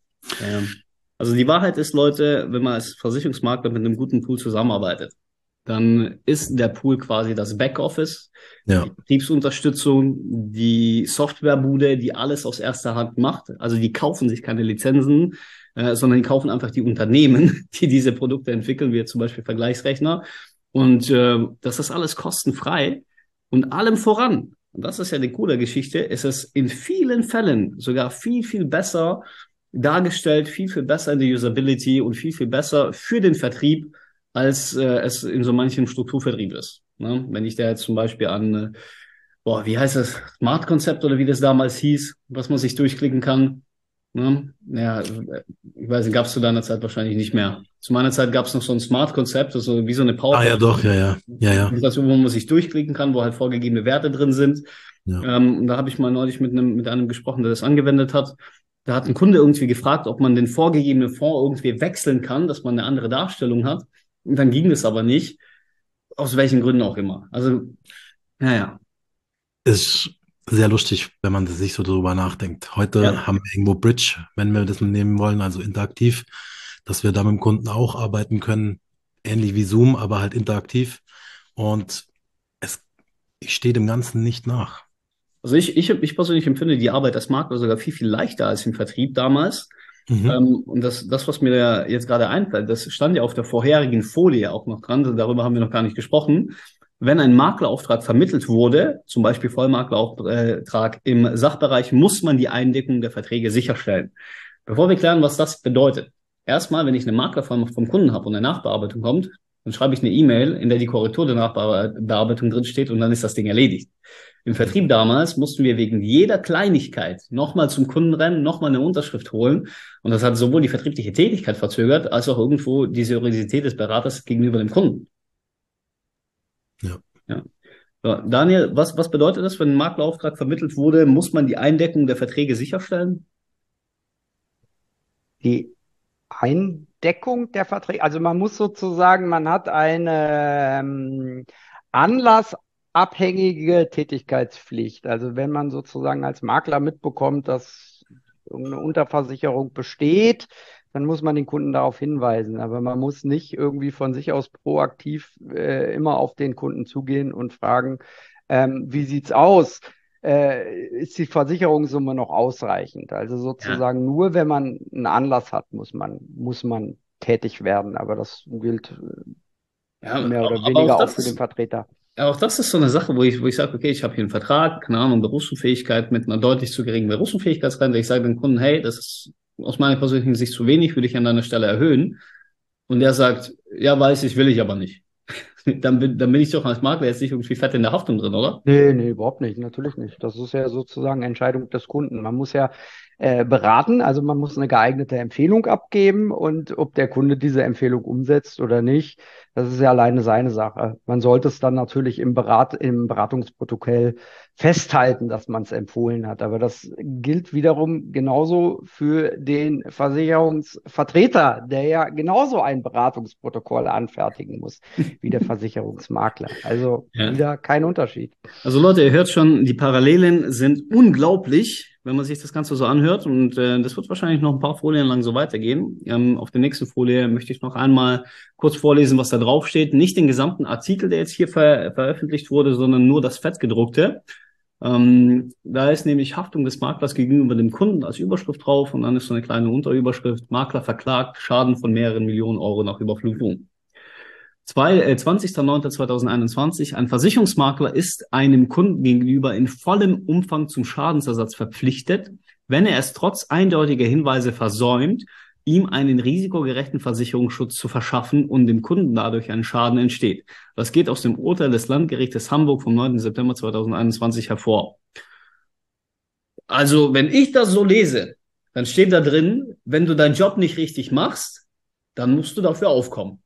Also die Wahrheit ist, Leute, wenn man als Versicherungsmakler mit einem guten Pool zusammenarbeitet, dann ist der Pool quasi das Backoffice, Ja, die Betriebsunterstützung, die Softwarebude, die alles aus erster Hand macht. Also die kaufen sich keine Lizenzen, sondern die kaufen einfach die Unternehmen, die diese Produkte entwickeln, wie zum Beispiel Vergleichsrechner. Und das ist alles kostenfrei. Und allem voran, und das ist ja die coole Geschichte, ist es in vielen Fällen sogar viel, viel besser dargestellt, viel, viel besser in der Usability und viel, viel besser für den Vertrieb, als es in so manchem Strukturvertrieb ist. Ne? Wenn ich da jetzt zum Beispiel an, wie heißt das, Smart-Konzept oder wie das damals hieß, was man sich durchklicken kann. Ne? Ja, ich weiß nicht, gab es zu deiner Zeit wahrscheinlich nicht mehr. Zu meiner Zeit gab es noch so ein Smart-Konzept, also wie so eine ah ja, PowerPoint, doch, ja, wo man sich durchklicken kann, wo halt vorgegebene Werte drin sind. ja. Und da habe ich mal neulich mit einem gesprochen, der das angewendet hat. Da hat ein Kunde irgendwie gefragt, ob man den vorgegebenen Fonds irgendwie wechseln kann, dass man eine andere Darstellung hat. Und dann ging es aber nicht, aus welchen Gründen auch immer. Also, naja. Ist sehr lustig, wenn man sich so drüber nachdenkt. Ja. Heute haben wir irgendwo Bridge, wenn wir das nehmen wollen, also interaktiv, dass wir da mit dem Kunden auch arbeiten können, ähnlich wie Zoom, aber halt interaktiv. Und es, ich stehe dem Ganzen nicht nach. Also ich persönlich empfinde die Arbeit als Makler sogar viel, viel leichter als im Vertrieb damals. Mhm. Und das, was mir da jetzt gerade einfällt, das stand ja auf der vorherigen Folie auch noch dran, darüber haben wir noch gar nicht gesprochen. Wenn ein Maklerauftrag vermittelt wurde, zum Beispiel Vollmaklerauftrag im Sachbereich, muss man die Eindeckung der Verträge sicherstellen. Bevor wir klären, was das bedeutet. Erstmal, wenn ich eine Maklervollmacht vom Kunden habe und eine Nachbearbeitung kommt, dann schreibe ich eine E-Mail, in der die Korrektur der Nachbearbeitung drin steht und dann ist das Ding erledigt. Im Vertrieb damals mussten wir wegen jeder Kleinigkeit nochmal zum Kunden rennen, nochmal eine Unterschrift holen. Und das hat sowohl die vertriebliche Tätigkeit verzögert, als auch irgendwo die Seriosität des Beraters gegenüber dem Kunden. Ja. Ja. So, Daniel, was bedeutet das, wenn ein Maklerauftrag vermittelt wurde, muss man die Eindeckung der Verträge sicherstellen? Die Eindeckung der Verträge, also man muss sozusagen, man hat eine anlassabhängige Tätigkeitspflicht. Also wenn man sozusagen als Makler mitbekommt, dass irgendeine Unterversicherung besteht, dann muss man den Kunden darauf hinweisen. Aber man muss nicht irgendwie von sich aus proaktiv immer auf den Kunden zugehen und fragen, wie sieht's aus? Ist die Versicherungssumme noch ausreichend? Also Ja. sozusagen nur, wenn man einen Anlass hat, muss man tätig werden. Aber das gilt Ja, mehr oder aber weniger auch für den Vertreter. auch das ist so eine Sache, wo ich sage, okay, ich habe hier einen Vertrag, keine Ahnung, Berufsunfähigkeit mit einer deutlich zu geringen Berufsunfähigkeitsrente. Ich sage dem Kunden, hey, das ist aus meiner persönlichen Sicht zu wenig, würde ich an deiner Stelle erhöhen. Und der sagt, ja, weiß ich, will ich aber nicht. Dann bin ich doch als Makler jetzt nicht irgendwie fett in der Haftung drin, oder? Nee, nee, überhaupt nicht, natürlich nicht. Das ist ja sozusagen Entscheidung des Kunden. Man muss ja beraten, also man muss eine geeignete Empfehlung abgeben und ob der Kunde diese Empfehlung umsetzt oder nicht, das ist ja alleine seine Sache. Man sollte es dann natürlich im Beratungsprotokoll festhalten, dass man es empfohlen hat. Aber das gilt wiederum genauso für den Versicherungsvertreter, der ja genauso ein Beratungsprotokoll anfertigen muss wie der Versicherungsmakler. Also Ja. wieder kein Unterschied. Also Leute, ihr hört schon, die Parallelen sind unglaublich, wenn man sich das Ganze so anhört. Und das wird wahrscheinlich noch ein paar Folien lang so weitergehen. Auf der nächsten Folie möchte ich noch einmal kurz vorlesen, was da drauf steht. Nicht den gesamten Artikel, der jetzt hier veröffentlicht wurde, sondern nur das Fettgedruckte. Da ist nämlich Haftung des Maklers gegenüber dem Kunden als Überschrift drauf und dann ist so eine kleine Unterüberschrift: Makler verklagt, Schaden von mehreren Millionen Euro nach Überflutung. 20.09.2021, ein Versicherungsmakler ist einem Kunden gegenüber in vollem Umfang zum Schadensersatz verpflichtet, wenn er es trotz eindeutiger Hinweise versäumt, ihm einen risikogerechten Versicherungsschutz zu verschaffen und dem Kunden dadurch ein Schaden entsteht. Das geht aus dem Urteil des Landgerichtes Hamburg vom 9. September 2021 hervor. Also, wenn ich das so lese, dann steht da drin, wenn du deinen Job nicht richtig machst, dann musst du dafür aufkommen.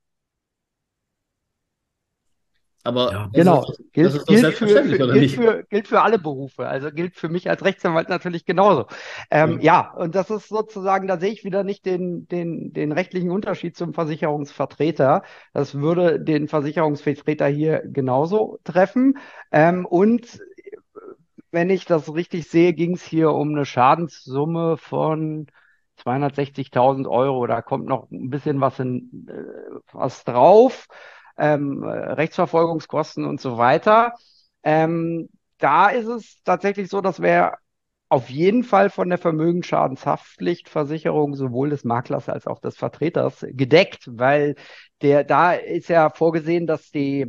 Aber Ja, Genau, das ist doch selbstverständlich, oder nicht? gilt für alle Berufe, also gilt für mich als Rechtsanwalt natürlich genauso. Ja. Ja, und das ist sozusagen, da sehe ich wieder nicht den rechtlichen Unterschied zum Versicherungsvertreter. Das würde den Versicherungsvertreter hier genauso treffen. Und wenn ich das richtig sehe, ging es hier um eine Schadenssumme von 260.000 Euro. Da kommt noch ein bisschen was drauf, Rechtsverfolgungskosten und so weiter. Da ist es tatsächlich so, dass wir auf jeden Fall von der Vermögensschadenshaftpflichtversicherung sowohl des Maklers als auch des Vertreters gedeckt, weil da ist ja vorgesehen, dass die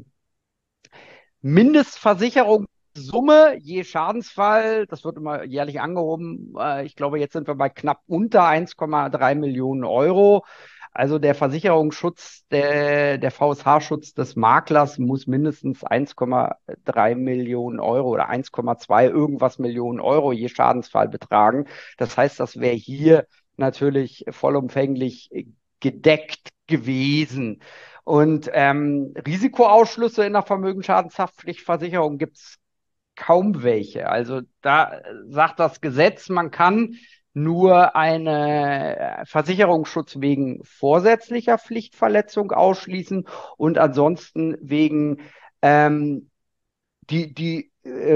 Mindestversicherungssumme je Schadensfall, das wird immer jährlich angehoben. Ich glaube, jetzt sind wir bei knapp unter 1,3 Millionen Euro. Also der Versicherungsschutz, der VSH-Schutz des Maklers muss mindestens 1,3 Millionen Euro oder 1,2 irgendwas Millionen Euro je Schadensfall betragen. Das heißt, das wäre hier natürlich vollumfänglich gedeckt gewesen. Und Risikoausschlüsse in der Vermögensschadenshaftpflichtversicherung gibt es kaum welche. Also da sagt das Gesetz, man kann nur eine Versicherungsschutz wegen vorsätzliche Pflichtverletzung ausschließen und ansonsten wegen die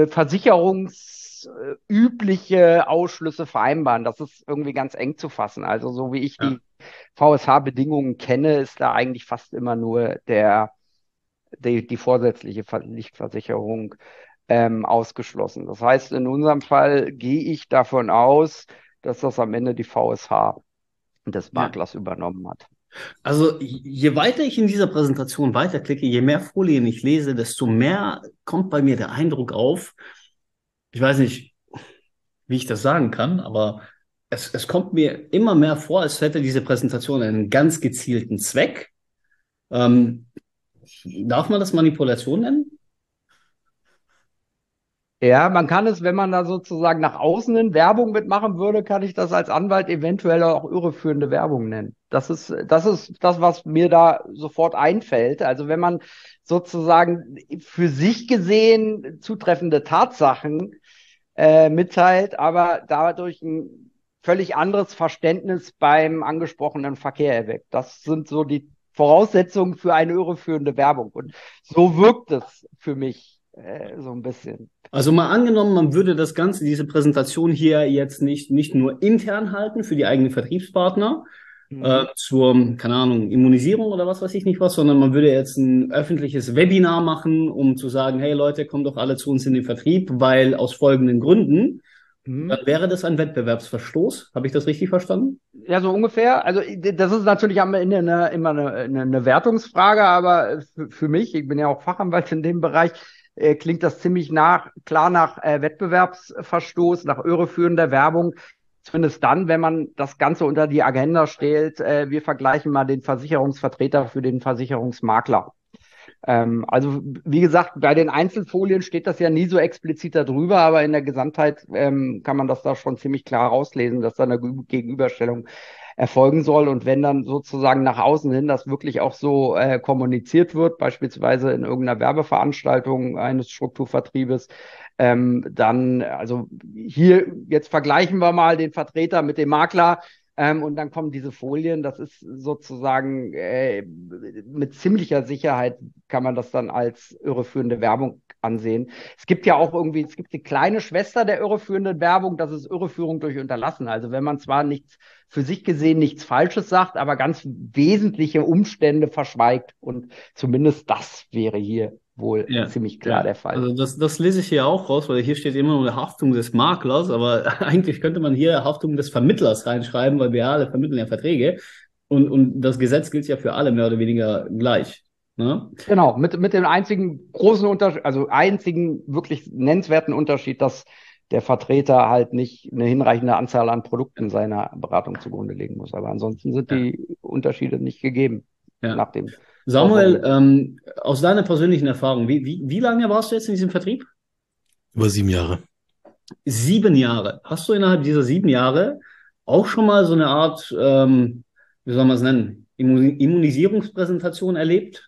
versicherungsübliche Ausschlüsse vereinbaren. Das ist irgendwie ganz eng zu fassen. Also so wie ich Ja. die VSH-Bedingungen kenne, ist da eigentlich fast immer nur die vorsätzliche Pflichtversicherung ausgeschlossen. Das heißt, in unserem Fall gehe ich davon aus, dass das am Ende die VSH des Ja. Maklers übernommen hat. Also je weiter ich in dieser Präsentation weiterklicke, je mehr Folien ich lese, desto mehr kommt bei mir der Eindruck auf, ich weiß nicht, wie ich das sagen kann, aber es kommt mir immer mehr vor, als hätte diese Präsentation einen ganz gezielten Zweck. Darf man das Manipulation nennen? Ja, man kann es, wenn man da sozusagen nach außen hin Werbung mitmachen würde, kann ich das als Anwalt eventuell auch irreführende Werbung nennen. Das ist das, was mir da sofort einfällt. Also wenn man sozusagen für sich gesehen zutreffende Tatsachen mitteilt, aber dadurch ein völlig anderes Verständnis beim angesprochenen Verkehr erweckt. Das sind so die Voraussetzungen für eine irreführende Werbung. Und so wirkt es für mich so ein bisschen. Also mal angenommen, man würde das Ganze, diese Präsentation hier jetzt nicht nur intern halten für die eigenen Vertriebspartner, zur, keine Ahnung, Immunisierung oder was weiß ich nicht was, sondern man würde jetzt ein öffentliches Webinar machen, um zu sagen, hey Leute, kommt doch alle zu uns in den Vertrieb, weil aus folgenden Gründen, dann wäre das ein Wettbewerbsverstoß. Habe ich das richtig verstanden? Ja, so ungefähr. Also das ist natürlich am Ende immer eine Wertungsfrage, aber für mich, ich bin ja auch Fachanwalt in dem Bereich, klingt das ziemlich klar nach Wettbewerbsverstoß, nach irreführender Werbung. Zumindest dann, wenn man das Ganze unter die Agenda stellt, wir vergleichen mal den Versicherungsvertreter für den Versicherungsmakler. Also wie gesagt, bei den Einzelfolien steht das ja nie so explizit darüber, aber in der Gesamtheit kann man das da schon ziemlich klar rauslesen, dass da eine Gegenüberstellung erfolgen soll. Und wenn dann sozusagen nach außen hin das wirklich auch so kommuniziert wird, beispielsweise in irgendeiner Werbeveranstaltung eines Strukturvertriebes, dann, also hier, jetzt vergleichen wir mal den Vertreter mit dem Makler. Und dann kommen diese Folien, das ist sozusagen mit ziemlicher Sicherheit kann man das dann als irreführende Werbung ansehen. Es gibt ja auch irgendwie, es gibt die kleine Schwester der irreführenden Werbung, das ist Irreführung durch Unterlassen. Also wenn man zwar nichts für sich gesehen nichts Falsches sagt, aber ganz wesentliche Umstände verschweigt. Und zumindest das wäre hier wohl ziemlich klar der Fall. Also das lese ich hier auch raus, weil hier steht immer nur Haftung des Maklers, aber eigentlich könnte man hier Haftung des Vermittlers reinschreiben, weil wir alle vermitteln ja Verträge und das Gesetz gilt ja für alle mehr oder weniger gleich. Ne? Genau, mit dem einzigen großen Unterschied, also einzigen wirklich nennenswerten Unterschied, dass der Vertreter halt nicht eine hinreichende Anzahl an Produkten seiner Beratung zugrunde legen muss. Aber ansonsten sind die Unterschiede nicht gegeben nach dem. Samuel, aus deiner persönlichen Erfahrung, wie lange warst du jetzt in diesem Vertrieb? Über 7 Jahre. 7 Jahre. Hast du innerhalb dieser 7 Jahre auch schon mal so eine Art, wie soll man es nennen, Immunisierungspräsentation erlebt?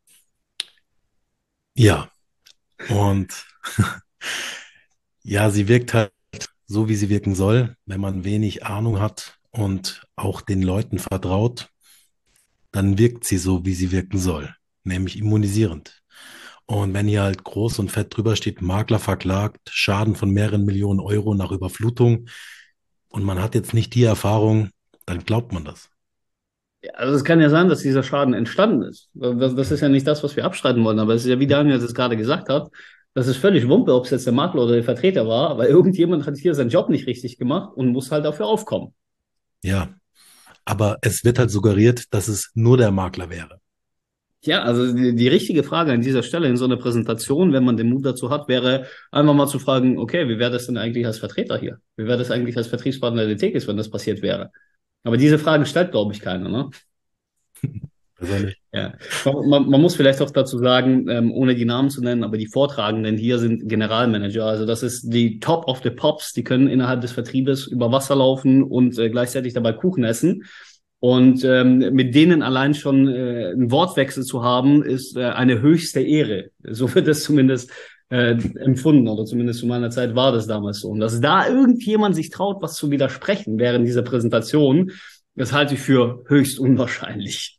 Ja, und ja, sie wirkt halt so, wie sie wirken soll. Wenn man wenig Ahnung hat und auch den Leuten vertraut, dann wirkt sie so, wie sie wirken soll, nämlich immunisierend. Und wenn hier halt groß und fett drüber steht, Makler verklagt, Schaden von mehreren Millionen Euro nach Überflutung und man hat jetzt nicht die Erfahrung, dann glaubt man das. Ja, also es kann ja sein, dass dieser Schaden entstanden ist. Das ist ja nicht das, was wir abstreiten wollen, aber es ist ja, wie Daniel es gerade gesagt hat, das ist völlig Wumpe, ob es jetzt der Makler oder der Vertreter war, aber irgendjemand hat hier seinen Job nicht richtig gemacht und muss halt dafür aufkommen. Ja, aber es wird halt suggeriert, dass es nur der Makler wäre. Ja, also die richtige Frage an dieser Stelle in so einer Präsentation, wenn man den Mut dazu hat, wäre einfach mal zu fragen, okay, wie wäre das denn eigentlich als Vertreter hier? Wie wäre das eigentlich als Vertriebspartner der Tekis, wenn das passiert wäre? Aber diese Fragen stellt, glaube ich, keiner, ne? Also nicht. Ja, man muss vielleicht auch dazu sagen, ohne die Namen zu nennen, aber die Vortragenden hier sind Generalmanager. Also das ist die Top of the Pops. Die können innerhalb des Vertriebes über Wasser laufen und gleichzeitig dabei Kuchen essen. Und mit denen allein schon einen Wortwechsel zu haben, ist eine höchste Ehre. So wird es zumindest empfunden, oder zumindest zu meiner Zeit war das damals so. Und dass da irgendjemand sich traut, was zu widersprechen während dieser Präsentation, das halte ich für höchst unwahrscheinlich.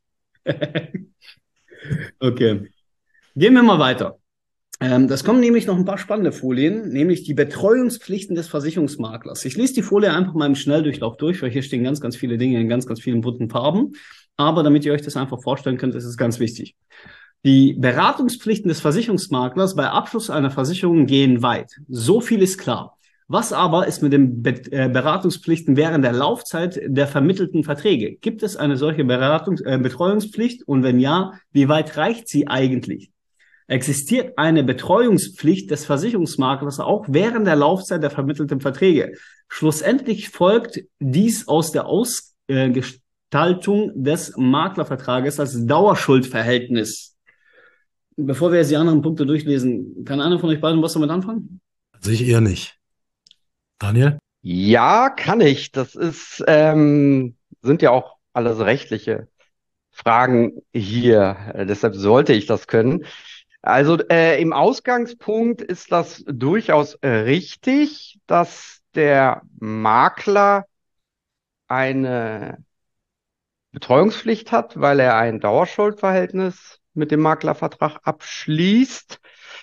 Okay, gehen wir mal weiter. Das kommen nämlich noch ein paar spannende Folien, nämlich die Betreuungspflichten des Versicherungsmaklers. Ich lese die Folie einfach mal im Schnelldurchlauf durch, weil hier stehen ganz, ganz viele Dinge in ganz, ganz vielen bunten Farben. Aber damit ihr euch das einfach vorstellen könnt, ist es ganz wichtig. Die Beratungspflichten des Versicherungsmaklers bei Abschluss einer Versicherung gehen weit. So viel ist klar. Was aber ist mit den Beratungspflichten während der Laufzeit der vermittelten Verträge? Gibt es eine solche Betreuungspflicht? Und wenn ja, wie weit reicht sie eigentlich? Existiert eine Betreuungspflicht des Versicherungsmaklers auch während der Laufzeit der vermittelten Verträge? Schlussendlich folgt dies aus der Ausgestaltung des Maklervertrages als Dauerschuldverhältnis. Bevor wir jetzt die anderen Punkte durchlesen, kann einer von euch beiden was damit anfangen? Also ich eher nicht. Daniel? Ja, kann ich. Sind ja auch alles rechtliche Fragen hier. Deshalb sollte ich das können. Also im Ausgangspunkt ist das durchaus richtig, dass der Makler eine Betreuungspflicht hat, weil er ein Dauerschuldverhältnis mit dem Maklervertrag abschließt.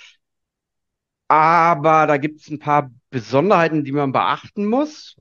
Aber da gibt es ein paar Besonderheiten, die man beachten muss,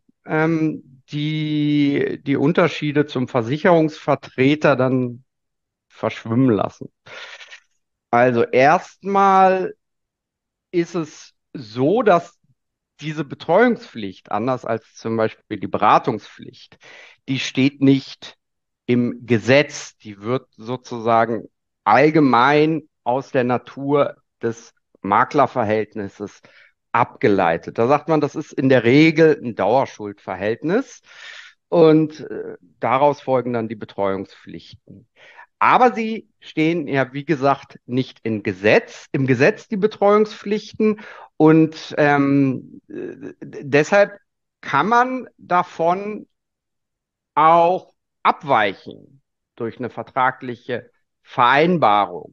die Unterschiede zum Versicherungsvertreter dann verschwimmen lassen. Also erstmal ist es so, dass diese Betreuungspflicht, anders als zum Beispiel die Beratungspflicht, die steht nicht im Gesetz. Die wird sozusagen allgemein aus der Natur des Maklerverhältnisses abgeleitet. Da sagt man, das ist in der Regel ein Dauerschuldverhältnis und daraus folgen dann die Betreuungspflichten. Aber sie stehen ja, wie gesagt, nicht im Gesetz die Betreuungspflichten. Und deshalb kann man davon auch abweichen durch eine vertragliche Vereinbarung.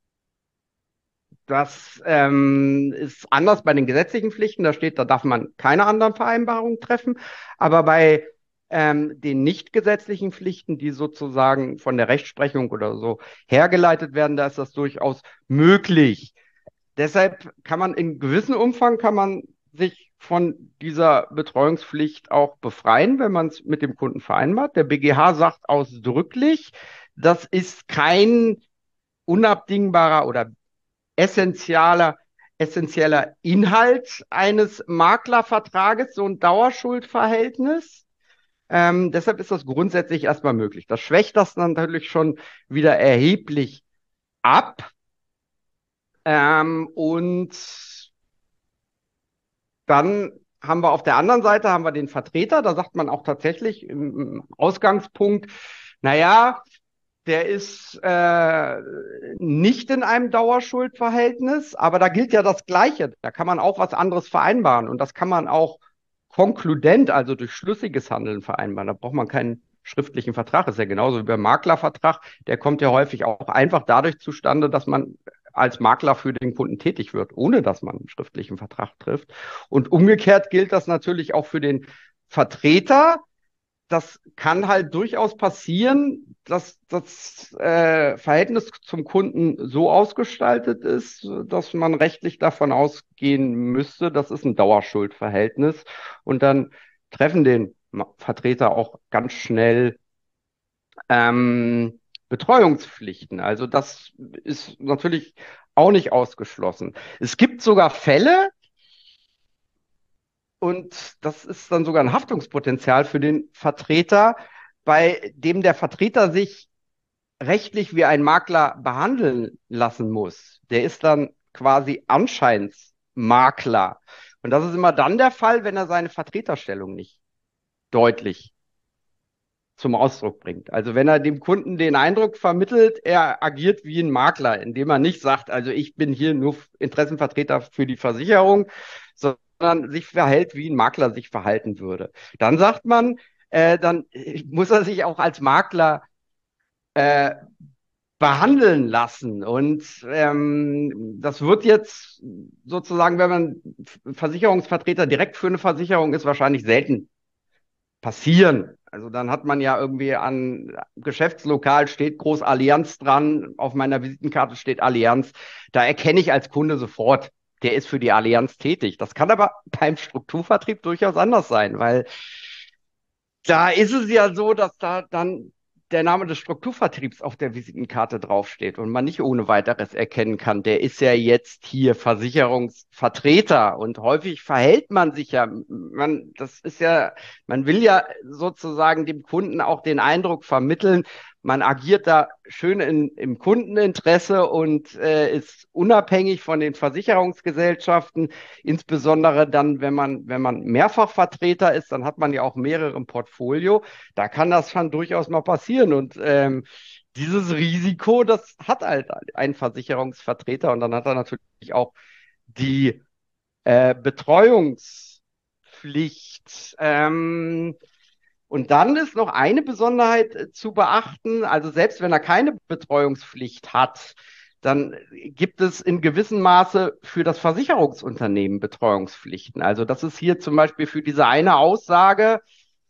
Das ist anders bei den gesetzlichen Pflichten. Da steht, da darf man keine anderen Vereinbarungen treffen. Aber bei den nicht gesetzlichen Pflichten, die sozusagen von der Rechtsprechung oder so hergeleitet werden, da ist das durchaus möglich. Deshalb kann man in gewissem Umfang kann man sich von dieser Betreuungspflicht auch befreien, wenn man es mit dem Kunden vereinbart. Der BGH sagt ausdrücklich, das ist kein unabdingbarer oder essentieller Inhalt eines Maklervertrages, so ein Dauerschuldverhältnis. Deshalb ist das grundsätzlich erstmal möglich. Das schwächt das dann natürlich schon wieder erheblich ab. Und dann haben wir auf der anderen Seite haben wir den Vertreter. Da sagt man auch tatsächlich im Ausgangspunkt, naja, der ist nicht in einem Dauerschuldverhältnis, aber da gilt ja das Gleiche. Da kann man auch was anderes vereinbaren und das kann man auch konkludent, also durch schlüssiges Handeln vereinbaren. Da braucht man keinen schriftlichen Vertrag. Das ist ja genauso wie beim Maklervertrag. Der kommt ja häufig auch einfach dadurch zustande, dass man als Makler für den Kunden tätig wird, ohne dass man einen schriftlichen Vertrag trifft. Und umgekehrt gilt das natürlich auch für den Vertreter. Das kann halt durchaus passieren, dass das Verhältnis zum Kunden so ausgestaltet ist, dass man rechtlich davon ausgehen müsste, das ist ein Dauerschuldverhältnis. Und dann treffen den Vertreter auch ganz schnell Betreuungspflichten. Also das ist natürlich auch nicht ausgeschlossen. Es gibt sogar Fälle, und das ist dann sogar ein Haftungspotenzial für den Vertreter, bei dem der Vertreter sich rechtlich wie ein Makler behandeln lassen muss. Der ist dann quasi Anscheinsmakler. Und das ist immer dann der Fall, wenn er seine Vertreterstellung nicht deutlich zum Ausdruck bringt. Also wenn er dem Kunden den Eindruck vermittelt, er agiert wie ein Makler, indem er nicht sagt, also ich bin hier nur Interessenvertreter für die Versicherung, sondern sich verhält, wie ein Makler sich verhalten würde. Dann sagt man, dann muss er sich auch als Makler behandeln lassen. Und das wird jetzt sozusagen, wenn man Versicherungsvertreter direkt für eine Versicherung ist, wahrscheinlich selten passieren. Also dann hat man ja irgendwie an Geschäftslokal steht groß Allianz dran, auf meiner Visitenkarte steht Allianz. Da erkenne ich als Kunde sofort, der ist für die Allianz tätig. Das kann aber beim Strukturvertrieb durchaus anders sein, weil da ist es ja so, dass da dann der Name des Strukturvertriebs auf der Visitenkarte draufsteht und man nicht ohne weiteres erkennen kann, der ist ja jetzt hier Versicherungsvertreter. Und häufig verhält man sich ja, man will ja sozusagen dem Kunden auch den Eindruck vermitteln, man agiert da schön im Kundeninteresse und ist unabhängig von den Versicherungsgesellschaften. Insbesondere dann, wenn man Mehrfachvertreter ist, dann hat man ja auch mehrere im Portfolio. Da kann das schon durchaus mal passieren. Und dieses Risiko, das hat halt ein Versicherungsvertreter. Und dann hat er natürlich auch die Betreuungspflicht. Und dann ist noch eine Besonderheit zu beachten. Also selbst wenn er keine Betreuungspflicht hat, dann gibt es in gewissem Maße für das Versicherungsunternehmen Betreuungspflichten. Also das ist hier zum Beispiel für diese eine Aussage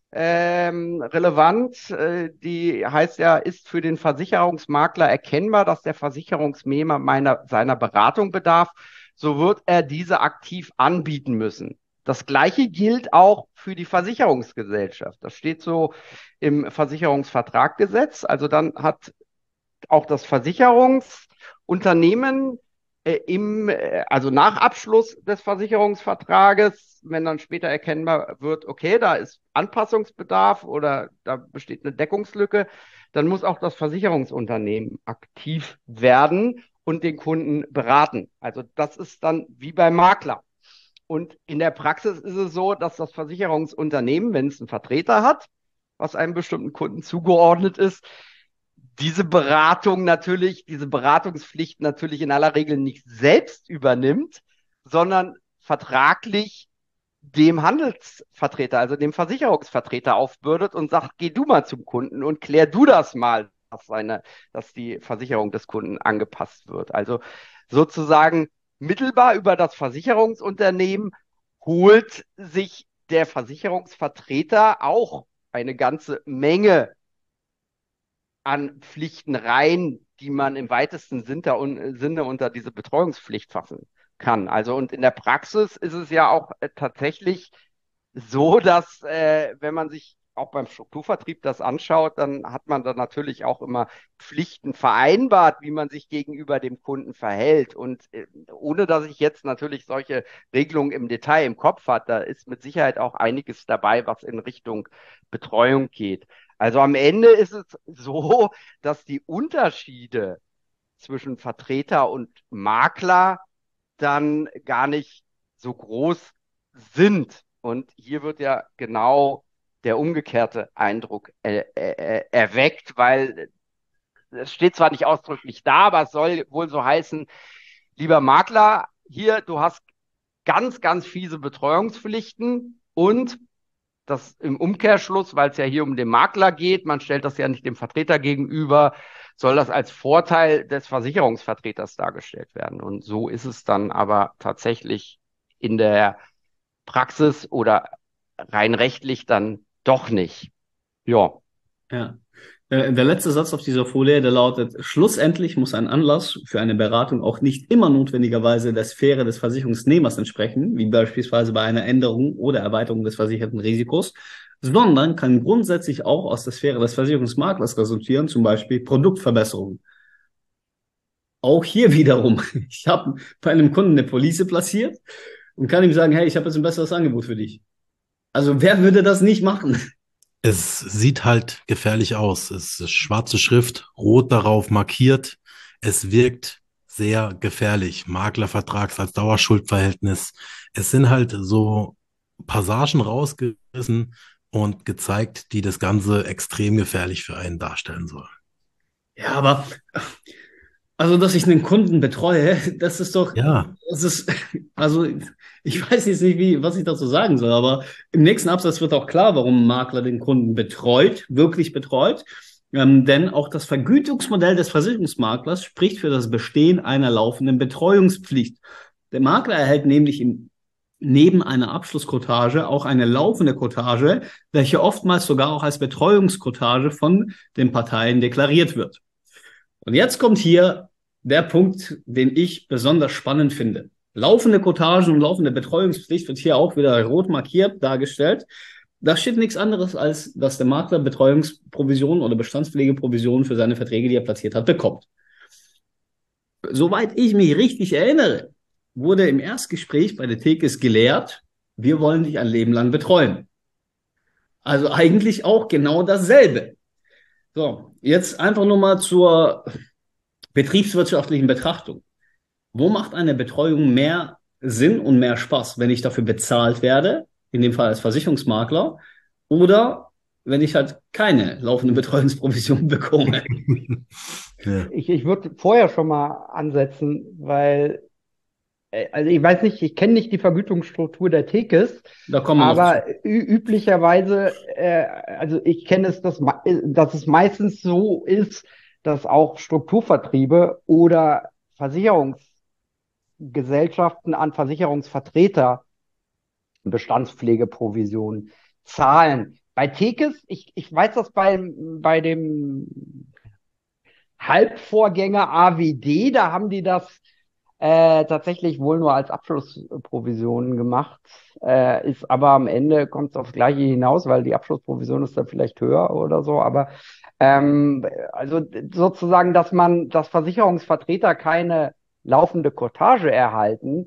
relevant. Die heißt ja, ist für den Versicherungsmakler erkennbar, dass der Versicherungsnehmer seiner Beratung bedarf, so wird er diese aktiv anbieten müssen. Das Gleiche gilt auch für die Versicherungsgesellschaft. Das steht so im Versicherungsvertraggesetz. Also dann hat auch das Versicherungsunternehmen also nach Abschluss des Versicherungsvertrages, wenn dann später erkennbar wird, okay, da ist Anpassungsbedarf oder da besteht eine Deckungslücke, dann muss auch das Versicherungsunternehmen aktiv werden und den Kunden beraten. Also das ist dann wie beim Makler. Und in der Praxis ist es so, dass das Versicherungsunternehmen, wenn es einen Vertreter hat, was einem bestimmten Kunden zugeordnet ist, diese Beratungspflicht natürlich in aller Regel nicht selbst übernimmt, sondern vertraglich dem Handelsvertreter, also dem Versicherungsvertreter aufbürdet und sagt, geh du mal zum Kunden und klär du das mal, dass die Versicherung des Kunden angepasst wird. Also sozusagen mittelbar über das Versicherungsunternehmen holt sich der Versicherungsvertreter auch eine ganze Menge an Pflichten rein, die man im weitesten Sinne unter diese Betreuungspflicht fassen kann. Also und in der Praxis ist es ja auch tatsächlich so, dass wenn man sich auch beim Strukturvertrieb das anschaut, dann hat man da natürlich auch immer Pflichten vereinbart, wie man sich gegenüber dem Kunden verhält. Und ohne dass ich jetzt natürlich solche Regelungen im Detail im Kopf habe, da ist mit Sicherheit auch einiges dabei, was in Richtung Betreuung geht. Also am Ende ist es so, dass die Unterschiede zwischen Vertreter und Makler dann gar nicht so groß sind. Und hier wird ja genau der umgekehrte Eindruck erweckt, weil es steht zwar nicht ausdrücklich da, aber es soll wohl so heißen, lieber Makler, hier, du hast ganz, ganz fiese Betreuungspflichten. Und das im Umkehrschluss, weil es ja hier um den Makler geht, man stellt das ja nicht dem Vertreter gegenüber, soll das als Vorteil des Versicherungsvertreters dargestellt werden. Und so ist es dann aber tatsächlich in der Praxis oder rein rechtlich dann doch nicht. Ja. Ja. Der letzte Satz auf dieser Folie, der lautet: Schlussendlich muss ein Anlass für eine Beratung auch nicht immer notwendigerweise der Sphäre des Versicherungsnehmers entsprechen, wie beispielsweise bei einer Änderung oder Erweiterung des versicherten Risikos, sondern kann grundsätzlich auch aus der Sphäre des Versicherungsmaklers resultieren, zum Beispiel Produktverbesserungen. Auch hier wiederum, ich habe bei einem Kunden eine Police platziert und kann ihm sagen, hey, ich habe jetzt ein besseres Angebot für dich. Also wer würde das nicht machen? Es sieht halt gefährlich aus. Es ist schwarze Schrift, rot darauf markiert. Es wirkt sehr gefährlich. Maklervertrags als Dauerschuldverhältnis. Es sind halt so Passagen rausgerissen und gezeigt, die das Ganze extrem gefährlich für einen darstellen sollen. Ja, aber also, dass ich einen Kunden betreue, das ist doch, Ja, das ist, also ich weiß jetzt nicht, was ich dazu sagen soll, aber im nächsten Absatz wird auch klar, warum ein Makler den Kunden betreut, wirklich betreut. Denn auch das Vergütungsmodell des Versicherungsmaklers spricht für das Bestehen einer laufenden Betreuungspflicht. Der Makler erhält nämlich neben einer Abschlusskotage auch eine laufende Kotage, welche oftmals sogar auch als Betreuungskotage von den Parteien deklariert wird. Und jetzt kommt hier der Punkt, den ich besonders spannend finde. Laufende Kotagen und laufende Betreuungspflicht wird hier auch wieder rot markiert dargestellt. Da steht nichts anderes, als dass der Makler Betreuungsprovision oder Bestandspflegeprovision für seine Verträge, die er platziert hat, bekommt. Soweit ich mich richtig erinnere, wurde im Erstgespräch bei der Tekes gelehrt, wir wollen dich ein Leben lang betreuen. Also eigentlich auch genau dasselbe. So, jetzt einfach nur mal zur betriebswirtschaftlichen Betrachtung. Wo macht eine Betreuung mehr Sinn und mehr Spaß, wenn ich dafür bezahlt werde, in dem Fall als Versicherungsmakler, oder wenn ich halt keine laufende Betreuungsprovision bekomme? ja. Ich würde vorher schon mal ansetzen, weil, also ich weiß nicht, ich kenne nicht die Vergütungsstruktur der Tekes, Da kommen wir noch zu. aber üblicherweise, also ich kenne es, dass es meistens so ist, dass auch Strukturvertriebe oder Versicherungsgesellschaften an Versicherungsvertreter Bestandspflegeprovisionen zahlen. Bei Tekes, ich weiß das bei dem Halbvorgänger AWD, da haben die das tatsächlich wohl nur als Abschlussprovision gemacht. Ist aber am Ende kommt es aufs Gleiche hinaus, weil die Abschlussprovision ist dann vielleicht höher oder so. Aber also sozusagen, dass Versicherungsvertreter keine laufende Cottage erhalten,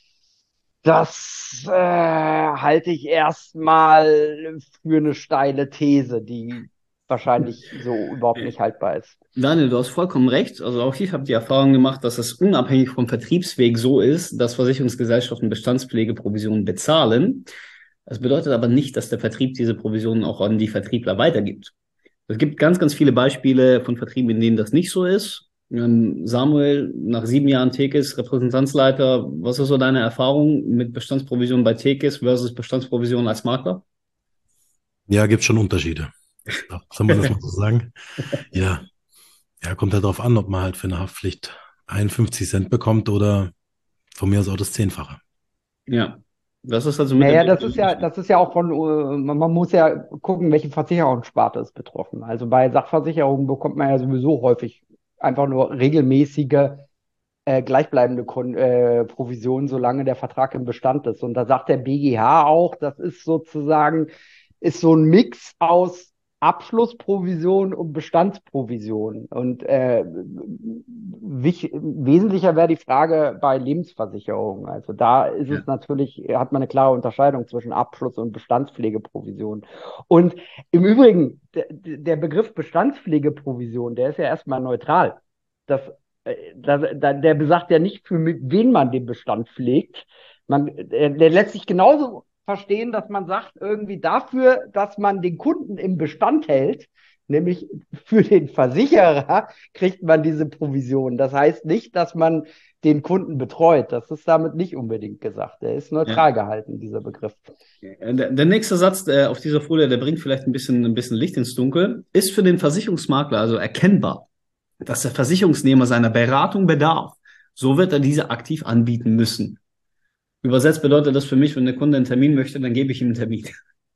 das halte ich erstmal für eine steile These, die wahrscheinlich so überhaupt nicht haltbar ist. Daniel, du hast vollkommen recht. Also auch ich habe die Erfahrung gemacht, dass es unabhängig vom Vertriebsweg so ist, dass Versicherungsgesellschaften Bestandspflegeprovisionen bezahlen. Das bedeutet aber nicht, dass der Vertrieb diese Provisionen auch an die Vertriebler weitergibt. Es gibt ganz, ganz viele Beispiele von Vertrieben, in denen das nicht so ist. Samuel, nach 7 Jahren Tekes, Repräsentanzleiter, was ist so deine Erfahrung mit Bestandsprovision bei Tekes versus Bestandsprovision als Makler? Ja, gibt schon Unterschiede. Soll man das mal so sagen? Ja. Ja, kommt halt drauf an, ob man halt für eine Haftpflicht 51 Cent bekommt oder von mir aus auch das Zehnfache. Ja, das ist also mit Naja, dem das ist ja auch man muss ja gucken, welche Versicherungssparte ist betroffen. Also bei Sachversicherungen bekommt man ja sowieso häufig einfach nur regelmäßige, gleichbleibende Provisionen, solange der Vertrag im Bestand ist. Und da sagt der BGH auch, das ist sozusagen, ist so ein Mix aus Abschlussprovision und Bestandsprovision. Und wesentlicher wäre die Frage bei Lebensversicherungen. Also da ist Ja. es natürlich, hat man eine klare Unterscheidung zwischen Abschluss- und Bestandspflegeprovision. Und im Übrigen, der Begriff Bestandspflegeprovision, der ist ja erstmal neutral. Der besagt ja nicht, für wen man den Bestand pflegt. Der lässt sich genauso verstehen, dass man sagt, irgendwie dafür, dass man den Kunden im Bestand hält, nämlich für den Versicherer kriegt man diese Provision. Das heißt nicht, dass man den Kunden betreut. Das ist damit nicht unbedingt gesagt. Der ist neutral gehalten, dieser Begriff. Der nächste Satz auf dieser Folie, der bringt vielleicht ein bisschen Licht ins Dunkel, ist für den Versicherungsmakler also erkennbar, dass der Versicherungsnehmer seiner Beratung bedarf. So wird er diese aktiv anbieten müssen. Übersetzt bedeutet das für mich, wenn der Kunde einen Termin möchte, dann gebe ich ihm einen Termin.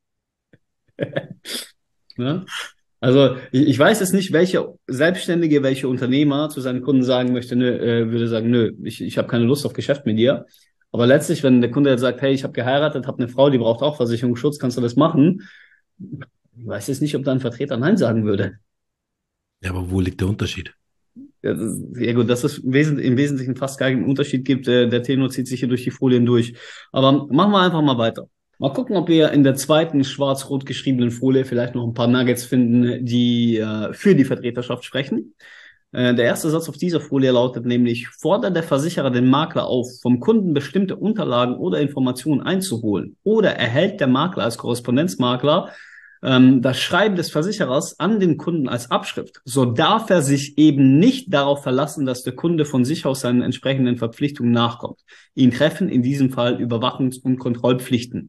Ne? Also ich weiß jetzt nicht, welche Selbstständige, welche Unternehmer zu seinen Kunden sagen möchte, würde sagen, nö, ich habe keine Lust auf Geschäft mit dir. Aber letztlich, wenn der Kunde jetzt sagt, hey, ich habe geheiratet, habe eine Frau, die braucht auch Versicherungsschutz, kannst du das machen? Ich weiß jetzt nicht, ob da ein Vertreter Nein sagen würde. Ja, aber wo liegt der Unterschied? Ja gut, dass es im Wesentlichen fast keinen Unterschied gibt. Der Tenor zieht sich hier durch die Folien durch. Aber machen wir einfach mal weiter. Mal gucken, ob wir in der zweiten schwarz-rot geschriebenen Folie vielleicht noch ein paar Nuggets finden, die für die Vertreterschaft sprechen. Der erste Satz auf dieser Folie lautet nämlich, fordert der Versicherer den Makler auf, vom Kunden bestimmte Unterlagen oder Informationen einzuholen, oder erhält der Makler als Korrespondenzmakler das Schreiben des Versicherers an den Kunden als Abschrift, so darf er sich eben nicht darauf verlassen, dass der Kunde von sich aus seinen entsprechenden Verpflichtungen nachkommt. Ihn treffen in diesem Fall Überwachungs- und Kontrollpflichten.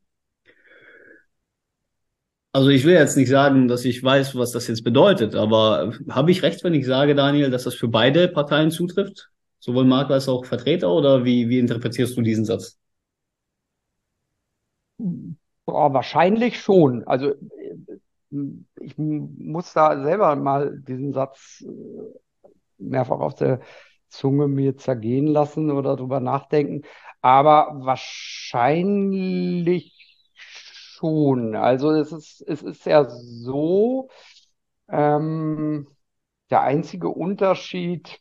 Also ich will jetzt nicht sagen, dass ich weiß, was das jetzt bedeutet, aber habe ich recht, wenn ich sage, Daniel, dass das für beide Parteien zutrifft? Sowohl Makler als auch Vertreter, oder wie interpretierst du diesen Satz? Boah, wahrscheinlich schon. Also ich muss da selber mal diesen Satz mehrfach auf der Zunge mir zergehen lassen oder drüber nachdenken. Aber wahrscheinlich schon. Also es ist ja so, ähm, der einzige Unterschied,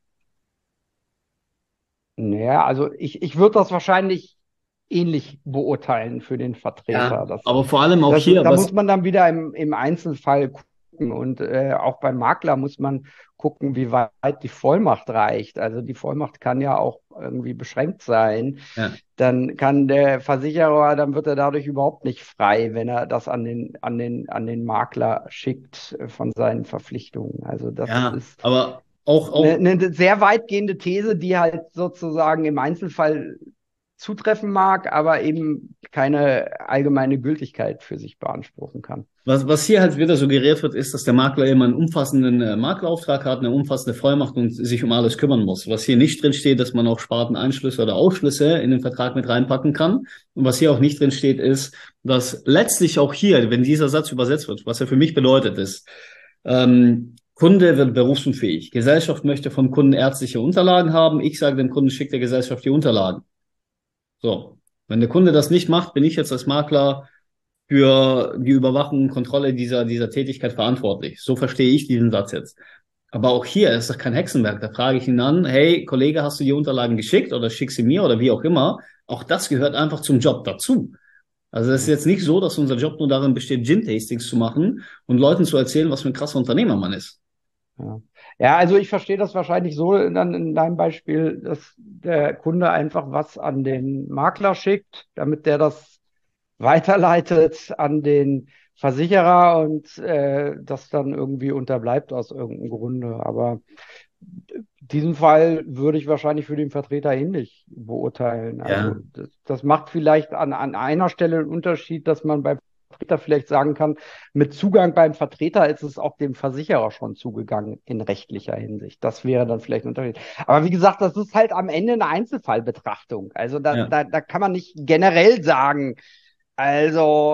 naja, also ich würde das wahrscheinlich ähnlich beurteilen für den Vertreter. Ja, aber vor allem auch hier, Da muss was, man dann wieder im Einzelfall gucken. Und auch beim Makler muss man gucken, wie weit die Vollmacht reicht. Also die Vollmacht kann ja auch irgendwie beschränkt sein. ja, Dann kann der Versicherer, dann wird er dadurch überhaupt nicht frei, wenn er das an den Makler schickt von seinen Verpflichtungen. Also das ja, ist aber auch, eine sehr weitgehende These, die halt sozusagen im Einzelfall zutreffen mag, aber eben keine allgemeine Gültigkeit für sich beanspruchen kann. was hier halt wieder suggeriert wird, ist, dass der Makler immer einen umfassenden Maklerauftrag hat, eine umfassende Vollmacht und sich um alles kümmern muss. Was hier nicht drin steht, dass man auch Sparteneinschlüsse oder Ausschlüsse in den Vertrag mit reinpacken kann. Und was hier auch nicht drin steht, ist, dass letztlich auch hier, wenn dieser Satz übersetzt wird, was er für mich bedeutet, ist, Kunde wird berufsunfähig. Gesellschaft möchte vom Kunden ärztliche Unterlagen haben. Ich sage dem Kunden, schickt der Gesellschaft die Unterlagen. So. Wenn der Kunde das nicht macht, bin ich jetzt als Makler für die Überwachung und Kontrolle dieser Tätigkeit verantwortlich. So verstehe ich diesen Satz jetzt. Aber auch hier ist das kein Hexenwerk. Da frage ich ihn an, hey, Kollege, hast du die Unterlagen geschickt oder schick sie mir oder wie auch immer? Auch das gehört einfach zum Job dazu. Also es ist jetzt nicht so, dass unser Job nur darin besteht, Gin-Tastings zu machen und Leuten zu erzählen, was für ein krasser Unternehmer man ist. Ja. Ja, also ich verstehe das wahrscheinlich so dann in deinem Beispiel, dass der Kunde einfach was an den Makler schickt, damit der das weiterleitet an den Versicherer und das dann irgendwie unterbleibt aus irgendeinem Grunde. Aber diesen Fall würde ich wahrscheinlich für den Vertreter ähnlich beurteilen. Also Ja, das macht vielleicht an einer Stelle einen Unterschied, dass man beim Vertreter vielleicht sagen kann, mit Zugang beim Vertreter ist es auch dem Versicherer schon zugegangen in rechtlicher Hinsicht. Das wäre dann vielleicht ein Unterschied. Aber wie gesagt, das ist halt am Ende eine ja, Einzelfallbetrachtung. Also ja. da kann man nicht generell sagen, also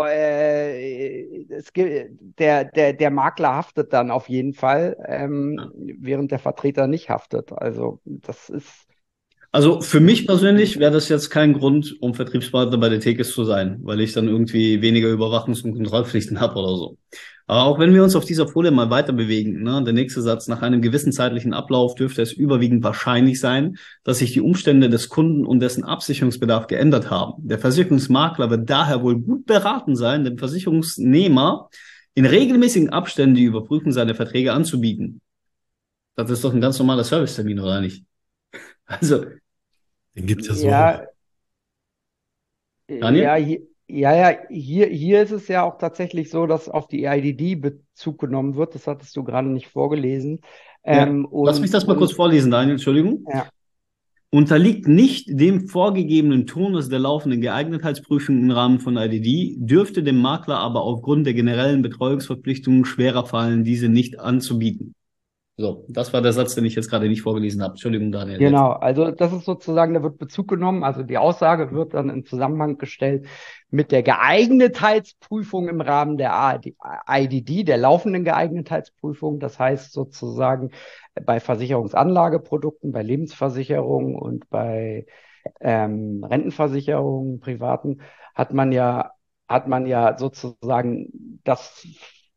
der Makler haftet dann auf jeden Fall, während der Vertreter nicht haftet. Also das ist Also für mich persönlich wäre das jetzt kein Grund, um Vertriebspartner bei der Tekes zu sein, weil ich dann irgendwie weniger Überwachungs- und Kontrollpflichten habe oder so. Aber auch wenn wir uns auf dieser Folie mal weiter bewegen, ne, der nächste Satz, nach einem gewissen zeitlichen Ablauf dürfte es überwiegend wahrscheinlich sein, dass sich die Umstände des Kunden und dessen Absicherungsbedarf geändert haben. Der Versicherungsmakler wird daher wohl gut beraten sein, dem Versicherungsnehmer in regelmäßigen Abständen die Überprüfung seiner Verträge anzubieten. Das ist doch ein ganz normaler Servicetermin, oder nicht? Also, Den gibt's ja so auch. ja, Daniel? ja, Ja, hier ist es ja auch tatsächlich so, dass auf die IDD Bezug genommen wird. Das hattest du gerade nicht vorgelesen. Ja, lass mich das mal kurz Und vorlesen, Daniel, Entschuldigung. ja, Unterliegt nicht dem vorgegebenen Turnus der laufenden Geeignetheitsprüfung im Rahmen von IDD, dürfte dem Makler aber aufgrund der generellen Betreuungsverpflichtungen schwerer fallen, diese nicht anzubieten. So, das war der Satz, den ich jetzt gerade nicht vorgelesen habe. Entschuldigung, Daniel. Jetzt. genau. Also das ist sozusagen, da wird Bezug genommen. Also die Aussage wird dann in Zusammenhang gestellt mit der Geeignetheitsprüfung im Rahmen der IDD, der laufenden Geeignetheitsprüfung. Das heißt sozusagen bei Versicherungsanlageprodukten, bei Lebensversicherungen und bei Rentenversicherungen, privaten, hat man ja sozusagen das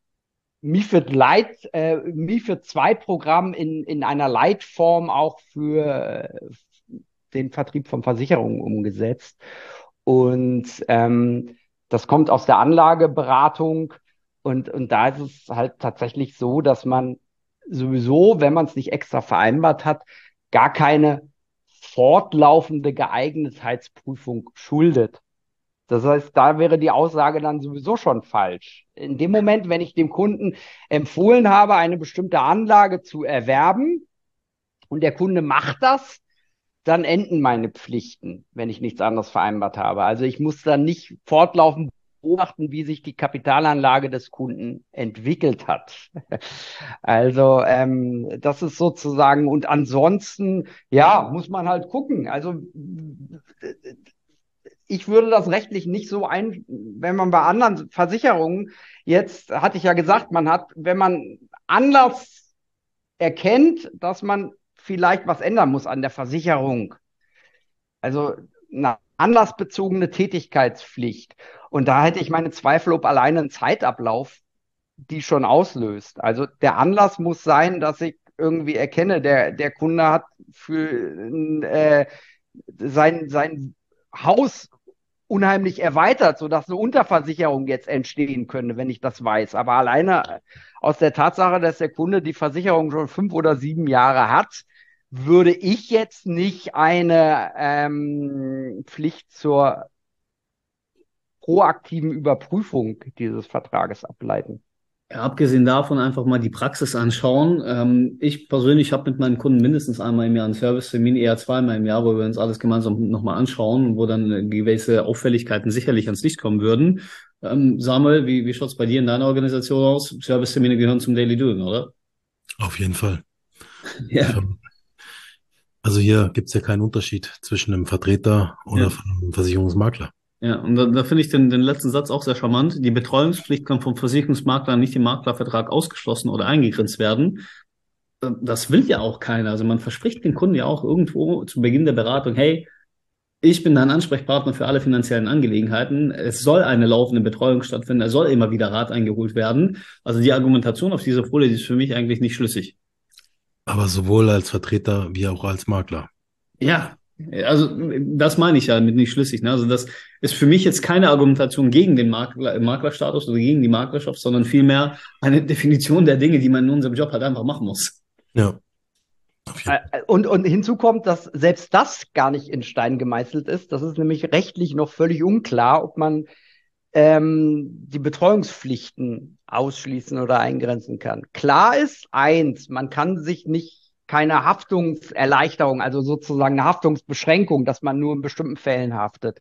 MiFID 2 Programm in einer Leitform auch für den Vertrieb von Versicherungen umgesetzt. Und das kommt aus der Anlageberatung. Und da ist es halt tatsächlich so, dass man sowieso, wenn man es nicht extra vereinbart hat, gar keine fortlaufende Geeignetheitsprüfung schuldet. Das heißt, da wäre die Aussage dann sowieso schon falsch. In dem Moment, wenn ich dem Kunden empfohlen habe, eine bestimmte Anlage zu erwerben und der Kunde macht das, dann enden meine Pflichten, wenn ich nichts anderes vereinbart habe. Also ich muss dann nicht fortlaufend beobachten, wie sich die Kapitalanlage des Kunden entwickelt hat. Also das ist sozusagen, und ansonsten, ja, muss man halt gucken. Also ich würde das rechtlich nicht so wenn man bei anderen Versicherungen, jetzt hatte ich ja gesagt, man hat, wenn man Anlass erkennt, dass man vielleicht was ändern muss an der Versicherung, also eine anlassbezogene Tätigkeitspflicht. Und da hätte ich meine Zweifel, ob alleine ein Zeitablauf die schon auslöst. Also der Anlass muss sein, dass ich irgendwie erkenne, der Kunde hat für sein Haus unheimlich erweitert, sodass eine Unterversicherung jetzt entstehen könnte, wenn ich das weiß. Aber alleine aus der Tatsache, dass der Kunde die Versicherung schon 5 oder 7 Jahre hat, würde ich jetzt nicht eine Pflicht zur proaktiven Überprüfung dieses Vertrages ableiten. Ja, abgesehen davon einfach mal die Praxis anschauen. Ich persönlich habe mit meinen Kunden mindestens einmal im Jahr einen Servicetermin, eher zweimal im Jahr, wo wir uns alles gemeinsam nochmal anschauen, wo dann gewisse Auffälligkeiten sicherlich ans Licht kommen würden. Samuel, wie schaut es bei dir in deiner Organisation aus? Servicetermine gehören zum Daily Doing, oder? Auf jeden Fall. Ja. Also hier gibt es ja keinen Unterschied zwischen einem Vertreter oder Ja. einem Versicherungsmakler. Ja, und da finde ich den letzten Satz auch sehr charmant. Die Betreuungspflicht kann vom Versicherungsmakler nicht im Maklervertrag ausgeschlossen oder eingegrenzt werden. Das will ja auch keiner. Also man verspricht den Kunden ja auch irgendwo zu Beginn der Beratung, hey, ich bin dein Ansprechpartner für alle finanziellen Angelegenheiten. Es soll eine laufende Betreuung stattfinden. Es soll immer wieder Rat eingeholt werden. Also die Argumentation auf dieser Folie, die ist für mich eigentlich nicht schlüssig. Aber sowohl als Vertreter wie auch als Makler. Ja, also das meine ich ja mit nicht schlüssig. Ne? Also das ist für mich jetzt keine Argumentation gegen den Maklerstatus oder gegen die Maklerschaft, sondern vielmehr eine Definition der Dinge, die man in unserem Job halt einfach machen muss. Ja. Auf jeden Fall. Und hinzu kommt, dass selbst das gar nicht in Stein gemeißelt ist. Das ist nämlich rechtlich noch völlig unklar, ob man die Betreuungspflichten ausschließen oder eingrenzen kann. Klar ist eins, man kann sich nicht keine Haftungserleichterung, also sozusagen eine Haftungsbeschränkung, dass man nur in bestimmten Fällen haftet,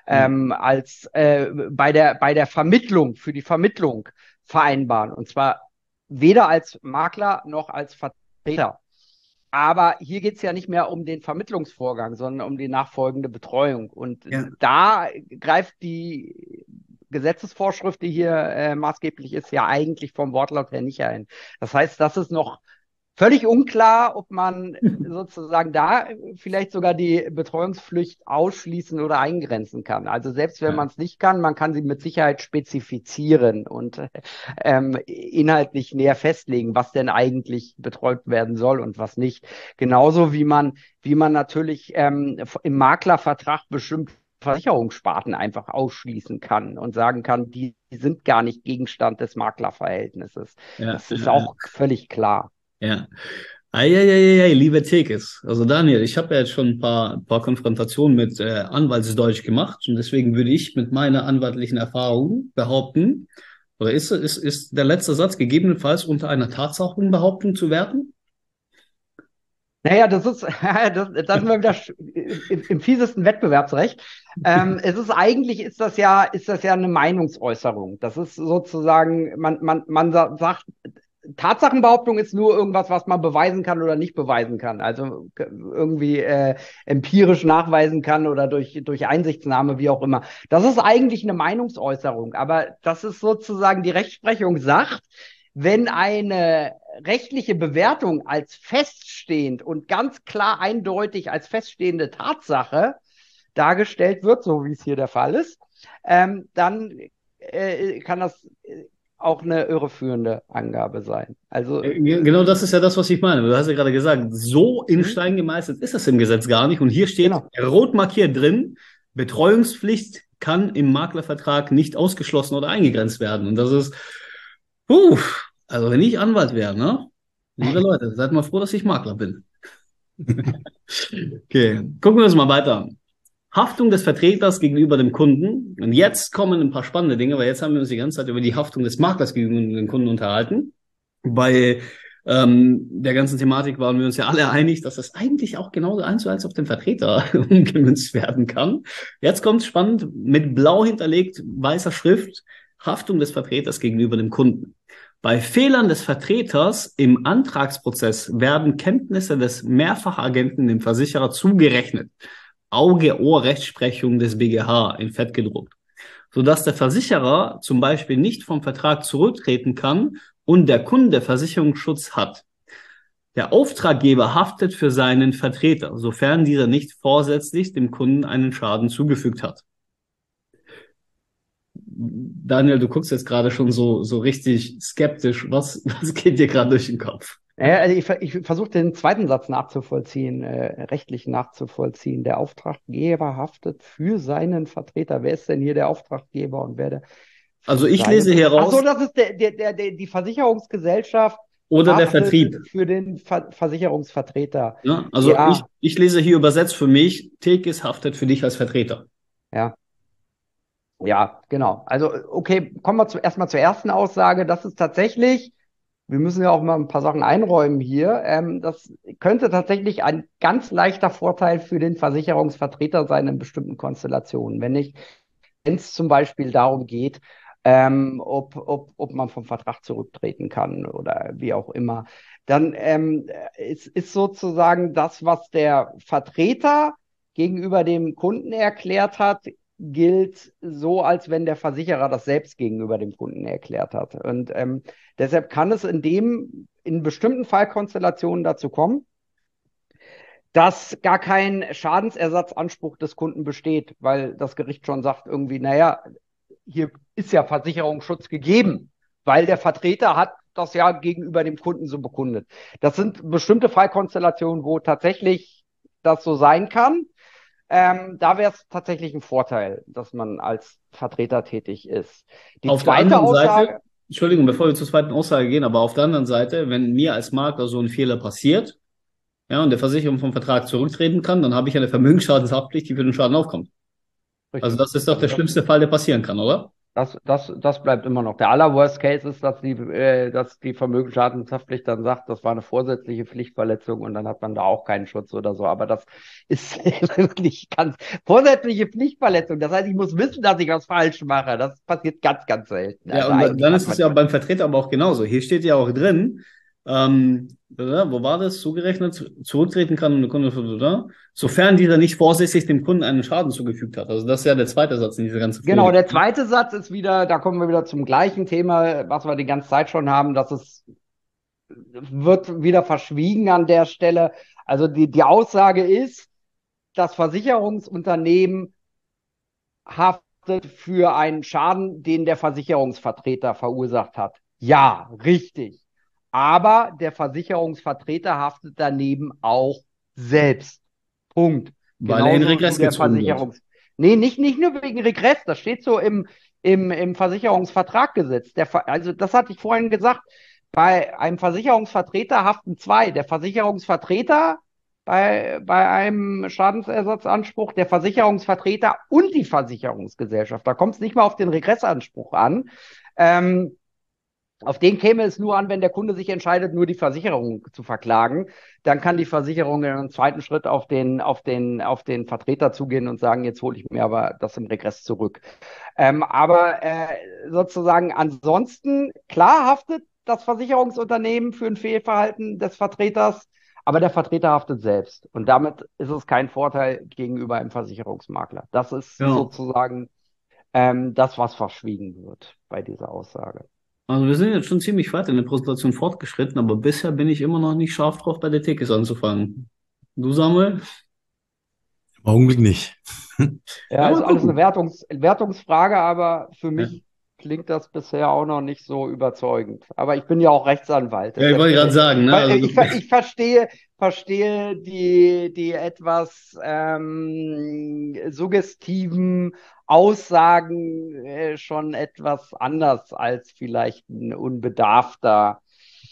als bei der Vermittlung, für die Vermittlung vereinbaren. Und zwar weder als Makler noch als Vertreter. Aber hier geht es ja nicht mehr um den Vermittlungsvorgang, sondern um die nachfolgende Betreuung. Und Ja. da greift die Gesetzesvorschrift, die hier maßgeblich ist, ja eigentlich vom Wortlaut her nicht ein. Das heißt, das ist noch völlig unklar, ob man sozusagen da vielleicht sogar die Betreuungspflicht ausschließen oder eingrenzen kann. Also selbst wenn man es nicht kann, man kann sie mit Sicherheit spezifizieren und inhaltlich näher festlegen, was denn eigentlich betreut werden soll und was nicht. Genauso wie man natürlich im Maklervertrag bestimmt Versicherungssparten einfach ausschließen kann und sagen kann, die sind gar nicht Gegenstand des Maklerverhältnisses. Ja, Das ist auch völlig klar. ja. Eieieiei, liebe Tekes. Also Daniel, ich habe ja jetzt schon ein paar Konfrontationen mit Anwaltsdeutsch gemacht und deswegen würde ich mit meiner anwaltlichen Erfahrung behaupten, oder ist der letzte Satz gegebenenfalls unter einer Tatsachenbehauptung zu werten? Naja, das ist, da sind wir wieder im fiesesten Wettbewerbsrecht. Es ist eigentlich, ist das ja eine Meinungsäußerung. Das ist sozusagen, man sagt, Tatsachenbehauptung ist nur irgendwas, was man beweisen kann oder nicht beweisen kann. Also irgendwie empirisch nachweisen kann oder durch Einsichtsnahme, wie auch immer. Das ist eigentlich eine Meinungsäußerung. Aber das ist sozusagen die Rechtsprechung sagt, wenn eine rechtliche Bewertung als feststehend und ganz klar eindeutig als feststehende Tatsache dargestellt wird, so wie es hier der Fall ist, dann kann das auch eine irreführende Angabe sein. Also Genau das ist ja das, was ich meine. Du hast ja gerade gesagt, so in Stein gemeißelt ist das im Gesetz gar nicht. Und hier steht genau. rot markiert drin, Betreuungspflicht kann im Maklervertrag nicht ausgeschlossen oder eingegrenzt werden. Und das ist, also wenn ich Anwalt wäre, ne? Liebe Leute, seid mal froh, dass ich Makler bin. Okay, gucken wir uns mal weiter an. Haftung des Vertreters gegenüber dem Kunden. Und jetzt kommen ein paar spannende Dinge, weil jetzt haben wir uns die ganze Zeit über die Haftung des Maklers gegenüber dem Kunden unterhalten. Bei der ganzen Thematik waren wir uns ja alle einig, dass das eigentlich auch genauso 1:1 auf den Vertreter umgemünzt werden kann. Jetzt kommt spannend, mit blau hinterlegt, weißer Schrift, Haftung des Vertreters gegenüber dem Kunden. Bei Fehlern des Vertreters im Antragsprozess werden Kenntnisse des Mehrfachagenten dem Versicherer zugerechnet. Auge-Ohr-Rechtsprechung des BGH in Fett gedruckt, sodass der Versicherer zum Beispiel nicht vom Vertrag zurücktreten kann und der Kunde Versicherungsschutz hat. Der Auftraggeber haftet für seinen Vertreter, sofern dieser nicht vorsätzlich dem Kunden einen Schaden zugefügt hat. Daniel, du guckst jetzt gerade schon so richtig skeptisch. Was geht dir gerade durch den Kopf? Also ich versuche den zweiten Satz nachzuvollziehen, rechtlich nachzuvollziehen. Der Auftraggeber haftet für seinen Vertreter. Wer ist denn hier der Auftraggeber und wer der? Also ich lese hier raus. Ach so, das ist die Versicherungsgesellschaft oder der haftet Vertrieb. Für den Ja, Versicherungsvertreter. also Ja. ich lese hier übersetzt für mich, Tekis haftet für dich als Vertreter. Ja. Ja, genau. Also, okay, kommen wir erstmal zur ersten Aussage. Das ist tatsächlich, wir müssen ja auch mal ein paar Sachen einräumen hier. Das könnte tatsächlich ein ganz leichter Vorteil für den Versicherungsvertreter sein in bestimmten Konstellationen. Wenn es zum Beispiel darum geht, ob man vom Vertrag zurücktreten kann oder wie auch immer, dann ist sozusagen das, was der Vertreter gegenüber dem Kunden erklärt hat, gilt so, als wenn der Versicherer das selbst gegenüber dem Kunden erklärt hat. Und deshalb kann es in bestimmten Fallkonstellationen dazu kommen, dass gar kein Schadensersatzanspruch des Kunden besteht, weil das Gericht schon sagt irgendwie, naja, hier ist ja Versicherungsschutz gegeben, weil der Vertreter hat das ja gegenüber dem Kunden so bekundet. Das sind bestimmte Fallkonstellationen, wo tatsächlich das so sein kann. Da wäre es tatsächlich ein Vorteil, dass man als Vertreter tätig ist. Die Auf der zweite anderen Seite, Aussage, Entschuldigung, bevor wir zur zweiten Aussage gehen, aber auf der anderen Seite, wenn mir als Makler so ein Fehler passiert, ja, und der Versicherer vom Vertrag zurücktreten kann, dann habe ich eine Vermögensschadenshaftpflicht, die für den Schaden aufkommt. Also das ist doch der schlimmste Fall, der passieren kann, oder? Das bleibt immer noch. Der Worst Case ist, dass die Vermögensschadenshaftpflicht dann sagt, das war eine vorsätzliche Pflichtverletzung und dann hat man da auch keinen Schutz oder so. Aber das ist wirklich ganz vorsätzliche Pflichtverletzung. Das heißt, ich muss wissen, dass ich was falsch mache. Das passiert ganz, ganz selten. Ja, Also und dann ist es ja beim Vertreter aber auch genauso. Hier steht ja auch drin, wo war das? Zugerechnet, zurücktreten kann und der Kunde, sofern dieser nicht vorsätzlich dem Kunden einen Schaden zugefügt hat. Also das ist ja der zweite Satz in dieser ganzen Folie. Genau, der zweite Satz ist wieder, da kommen wir wieder zum gleichen Thema, was wir die ganze Zeit schon haben, wird wieder verschwiegen an der Stelle. Also die Aussage ist, das Versicherungsunternehmen haftet für einen Schaden, den der Versicherungsvertreter verursacht hat. Ja, richtig. Aber der Versicherungsvertreter haftet daneben auch selbst. Punkt. Weil er in Regress gezogen wird. Nee, nicht nur wegen Regress. Das steht so im Versicherungsvertraggesetz. Also das hatte ich vorhin gesagt. Bei einem Versicherungsvertreter haften zwei. Der Versicherungsvertreter bei einem Schadensersatzanspruch, der Versicherungsvertreter und die Versicherungsgesellschaft. Da kommt es nicht mal auf den Regressanspruch an. Ähm, Auf den käme es nur an, wenn der Kunde sich entscheidet, nur die Versicherung zu verklagen. Dann kann die Versicherung in einem zweiten Schritt auf den Vertreter zugehen und sagen, jetzt hole ich mir aber das im Regress zurück. Aber sozusagen ansonsten, klar haftet das Versicherungsunternehmen für ein Fehlverhalten des Vertreters, aber der Vertreter haftet selbst. Und damit ist es kein Vorteil gegenüber einem Versicherungsmakler. Das ist Ja. sozusagen das, was verschwiegen wird bei dieser Aussage. Also wir sind jetzt schon ziemlich weit in der Präsentation fortgeschritten, aber bisher bin ich immer noch nicht scharf drauf, bei der Tekis anzufangen. Du, Samuel? Im Augenblick nicht. Ja, Ja, ist mal alles eine gucken. Wertungsfrage, aber für Ja. mich klingt das bisher auch noch nicht so überzeugend. Aber ich bin ja auch Rechtsanwalt, Ja, ich deshalb wollte gerade sagen, ne? Also, ich verstehe die etwas suggestiven Aussagen schon etwas anders als vielleicht ein unbedarfter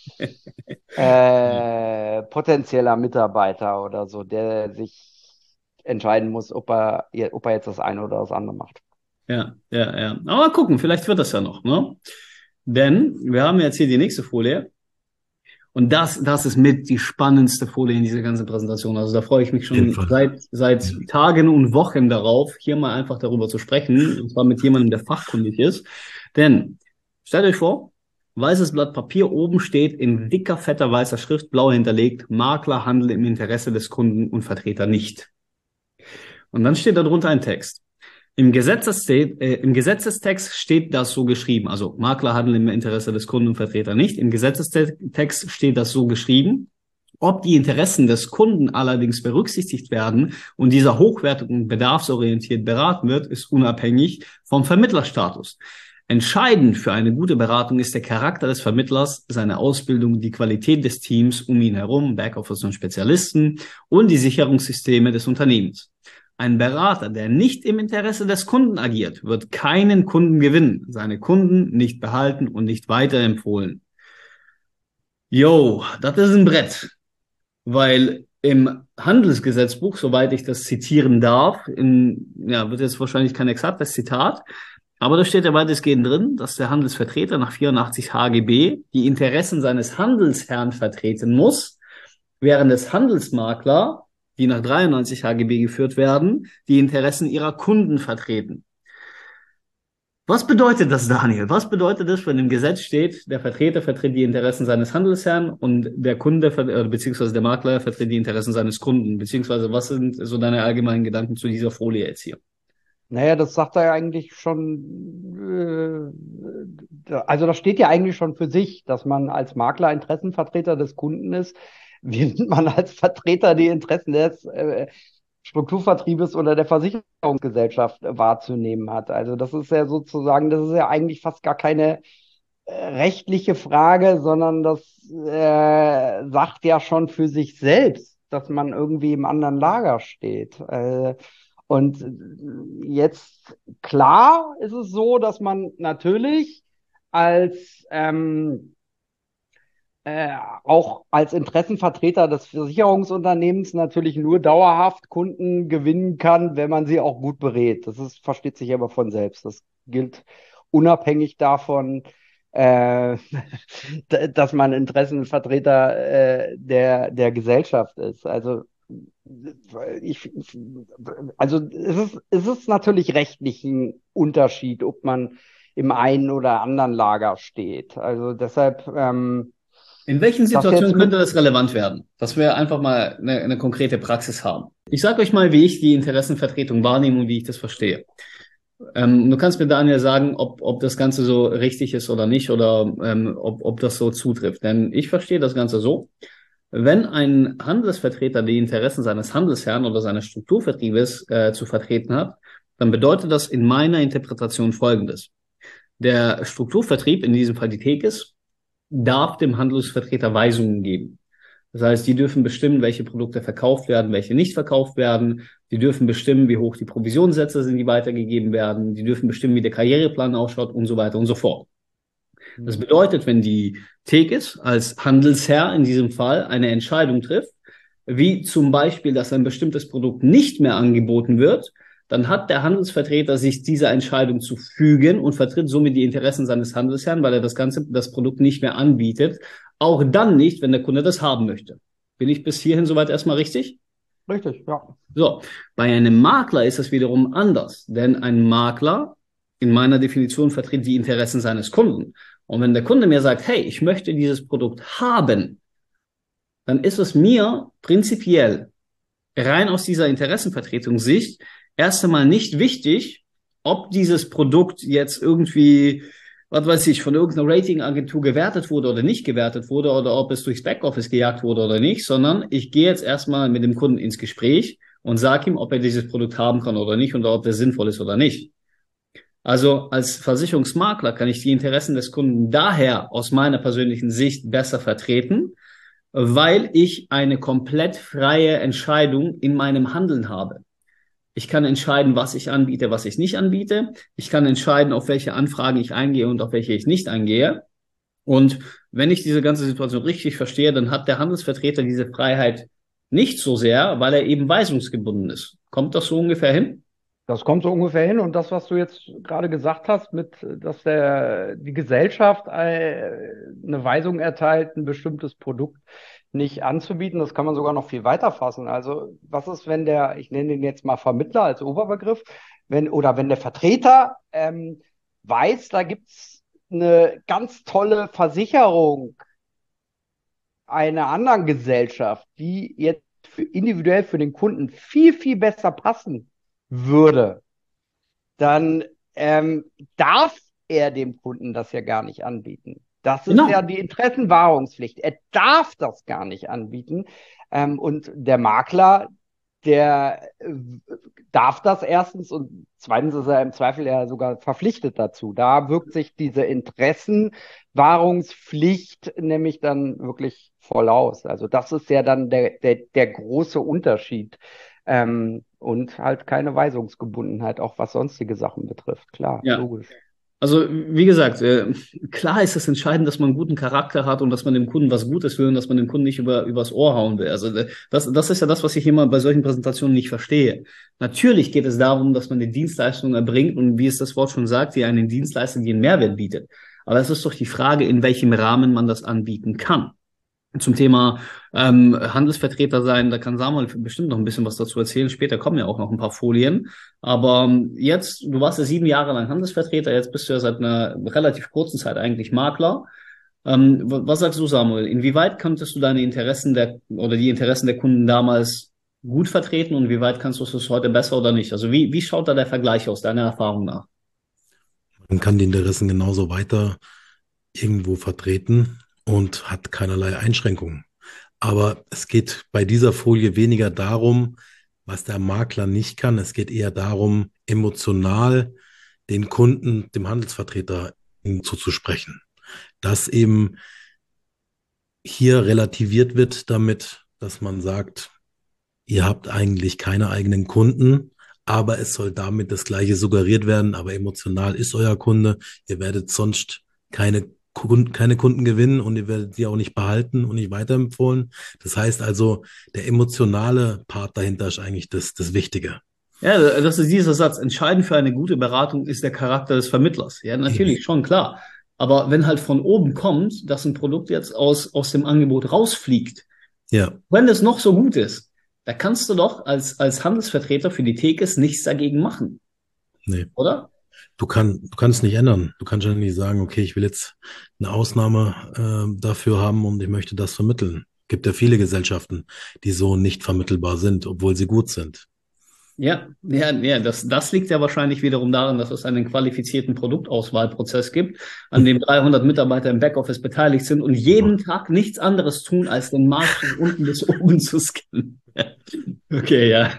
potenzieller Mitarbeiter oder so, der sich entscheiden muss, ob er jetzt das eine oder das andere macht. ja, ja, ja. Aber mal gucken, vielleicht wird das ja noch, ne? Denn wir haben jetzt hier die nächste Folie. Und das ist mit die spannendste Folie in dieser ganzen Präsentation. Also da freue ich mich Auf jeden schon Fall. seit Tagen und Wochen darauf, hier mal einfach darüber zu sprechen. Und zwar mit jemandem, der fachkundig ist. Denn, stellt euch vor, weißes Blatt Papier, oben steht in dicker, fetter, weißer Schrift, blau hinterlegt, Makler handeln im Interesse des Kunden und Vertreter nicht. Und dann steht darunter ein Text. Im Gesetzestext steht das so geschrieben. Also Makler handeln im Interesse des Kunden und Vertreter nicht. Im Gesetzestext steht das so geschrieben. Ob die Interessen des Kunden allerdings berücksichtigt werden und dieser hochwertig und bedarfsorientiert beraten wird, ist unabhängig vom Vermittlerstatus. Entscheidend für eine gute Beratung ist der Charakter des Vermittlers, seine Ausbildung, die Qualität des Teams um ihn herum, Backoffice und Spezialisten und die Sicherungssysteme des Unternehmens. Ein Berater, der nicht im Interesse des Kunden agiert, wird keinen Kunden gewinnen, seine Kunden nicht behalten und nicht weiterempfohlen. Jo, das ist ein Brett, weil im Handelsgesetzbuch, soweit ich das zitieren darf, wird jetzt wahrscheinlich kein exaktes Zitat, aber da steht ja weitestgehend drin, dass der Handelsvertreter nach 84 HGB die Interessen seines Handelsherrn vertreten muss, während des Handelsmakler, die nach 93 HGB geführt werden, die Interessen ihrer Kunden vertreten. Was bedeutet das, Daniel? Was bedeutet das, wenn im Gesetz steht, der Vertreter vertritt die Interessen seines Handelsherrn und der Kunde beziehungsweise der Makler vertritt die Interessen seines Kunden? Beziehungsweise was sind so deine allgemeinen Gedanken zu dieser Folie jetzt hier? Naja, das sagt er ja eigentlich schon, also das steht ja eigentlich schon für sich, dass man als Makler Interessenvertreter des Kunden ist, während man als Vertreter die Interessen des Strukturvertriebes oder der Versicherungsgesellschaft wahrzunehmen hat. Also das ist ja sozusagen, das ist ja eigentlich fast gar keine rechtliche Frage, sondern das sagt ja schon für sich selbst, dass man irgendwie im anderen Lager steht. Und jetzt, klar ist es so, dass man natürlich als auch als Interessenvertreter des Versicherungsunternehmens natürlich nur dauerhaft Kunden gewinnen kann, wenn man sie auch gut berät. Versteht sich aber von selbst. Das gilt unabhängig davon, äh, dass man Interessenvertreter der Gesellschaft ist. Ich, also es ist natürlich rechtlich ein Unterschied, ob man im einen oder anderen Lager steht. Also deshalb In welchen das jetzt Situationen mit, könnte das relevant werden? Dass wir einfach mal eine konkrete Praxis haben. Ich sage euch mal, wie ich die Interessenvertretung wahrnehme und wie ich das verstehe. Du kannst mir, Daniel, sagen, ob das Ganze so richtig ist oder nicht oder ob das so zutrifft. Denn ich verstehe das Ganze so: Wenn ein Handelsvertreter die Interessen seines Handelsherrn oder seines Strukturvertriebes zu vertreten hat, dann bedeutet das in meiner Interpretation Folgendes. Der Strukturvertrieb, in diesem Fall die Tekis, darf dem Handelsvertreter Weisungen geben. Das heißt, die dürfen bestimmen, welche Produkte verkauft werden, welche nicht verkauft werden. Die dürfen bestimmen, wie hoch die Provisionssätze sind, die weitergegeben werden. Die dürfen bestimmen, wie der Karriereplan ausschaut und so weiter und so fort. Das bedeutet, wenn die Tekis als Handelsherr in diesem Fall eine Entscheidung trifft, wie zum Beispiel, dass ein bestimmtes Produkt nicht mehr angeboten wird, dann hat der Handelsvertreter sich dieser Entscheidung zu fügen und vertritt somit die Interessen seines Handelsherrn, weil er das Produkt nicht mehr anbietet. Auch dann nicht, wenn der Kunde das haben möchte. Bin ich bis hierhin soweit erstmal richtig? Richtig, ja. So, bei einem Makler ist es wiederum anders, denn ein Makler in meiner Definition vertritt die Interessen seines Kunden. Und wenn der Kunde mir sagt, hey, ich möchte dieses Produkt haben, dann ist es mir prinzipiell rein aus dieser Interessenvertretungssicht erst einmal nicht wichtig, ob dieses Produkt jetzt irgendwie, was weiß ich, von irgendeiner Ratingagentur gewertet wurde oder nicht gewertet wurde oder ob es durchs Backoffice gejagt wurde oder nicht, sondern ich gehe jetzt erstmal mit dem Kunden ins Gespräch und sage ihm, ob er dieses Produkt haben kann oder nicht und ob das sinnvoll ist oder nicht. Also als Versicherungsmakler kann ich die Interessen des Kunden daher aus meiner persönlichen Sicht besser vertreten, weil ich eine komplett freie Entscheidung in meinem Handeln habe. Ich kann entscheiden, was ich anbiete, was ich nicht anbiete. Ich kann entscheiden, auf welche Anfragen ich eingehe und auf welche ich nicht eingehe. Und wenn ich diese ganze Situation richtig verstehe, dann hat der Handelsvertreter diese Freiheit nicht so sehr, weil er eben weisungsgebunden ist. Kommt das so ungefähr hin? Das kommt so ungefähr hin. Und das, was du jetzt gerade gesagt hast, dass die Gesellschaft eine Weisung erteilt, ein bestimmtes Produkt nicht anzubieten, das kann man sogar noch viel weiter fassen. Also, was ist, wenn ich nenne den jetzt mal Vermittler als Oberbegriff, wenn der Vertreter weiß, da gibt's eine ganz tolle Versicherung einer anderen Gesellschaft, die jetzt individuell für den Kunden viel, viel besser passen würde, dann darf er dem Kunden das ja gar nicht anbieten. Das ist Genau. ja die Interessenwahrungspflicht. Er darf das gar nicht anbieten. Und der Makler, der darf das erstens und zweitens ist er im Zweifel ja sogar verpflichtet dazu. Da wirkt sich diese Interessenwahrungspflicht nämlich dann wirklich voll aus. Also das ist ja dann der große Unterschied. Und halt keine Weisungsgebundenheit, auch was sonstige Sachen betrifft. Klar, Ja. logisch. Also, wie gesagt, klar ist es entscheidend, dass man einen guten Charakter hat und dass man dem Kunden was Gutes will und dass man dem Kunden nicht übers Ohr hauen will. Also, das ist ja das, was ich immer bei solchen Präsentationen nicht verstehe. Natürlich geht es darum, dass man eine Dienstleistung erbringt und wie es das Wort schon sagt, die einen Dienstleister, die einen Mehrwert bietet. Aber es ist doch die Frage, in welchem Rahmen man das anbieten kann. Zum Thema Handelsvertreter sein, da kann Samuel bestimmt noch ein bisschen was dazu erzählen. Später kommen ja auch noch ein paar Folien. Aber jetzt, du warst ja 7 Jahre lang Handelsvertreter, jetzt bist du ja seit einer relativ kurzen Zeit eigentlich Makler. Was sagst du, Samuel? Inwieweit konntest du deine Interessen die Interessen der Kunden damals gut vertreten und wie weit kannst du es heute besser oder nicht? Also wie schaut da der Vergleich aus, deiner Erfahrung nach? Man kann die Interessen genauso weiter irgendwo vertreten und hat keinerlei Einschränkungen. Aber es geht bei dieser Folie weniger darum, was der Makler nicht kann. Es geht eher darum, emotional den Kunden, dem Handelsvertreter zuzusprechen. Dass eben hier relativiert wird damit, dass man sagt, ihr habt eigentlich keine eigenen Kunden, aber es soll damit das Gleiche suggeriert werden, aber emotional ist euer Kunde. Ihr werdet sonst keine Kunden gewinnen und ihr werdet die auch nicht behalten und nicht weiterempfohlen. Das heißt also, der emotionale Part dahinter ist eigentlich das Wichtige. Ja, das ist dieser Satz. Entscheidend für eine gute Beratung ist der Charakter des Vermittlers. Ja, natürlich, schon klar. Aber wenn halt von oben kommt, dass ein Produkt jetzt aus dem Angebot rausfliegt, ja, wenn es noch so gut ist, da kannst du doch als Handelsvertreter für die Tekis nichts dagegen machen. Nee. Oder? Du kannst nicht ändern. Du kannst ja nicht sagen, okay, ich will jetzt eine Ausnahme dafür haben und ich möchte das vermitteln. Gibt ja viele Gesellschaften, die so nicht vermittelbar sind, obwohl sie gut sind. Ja, das liegt ja wahrscheinlich wiederum daran, dass es einen qualifizierten Produktauswahlprozess gibt, an dem 300 Mitarbeiter im Backoffice beteiligt sind und jeden Tag nichts anderes tun, als den Markt von unten bis oben zu scannen. Okay, ja.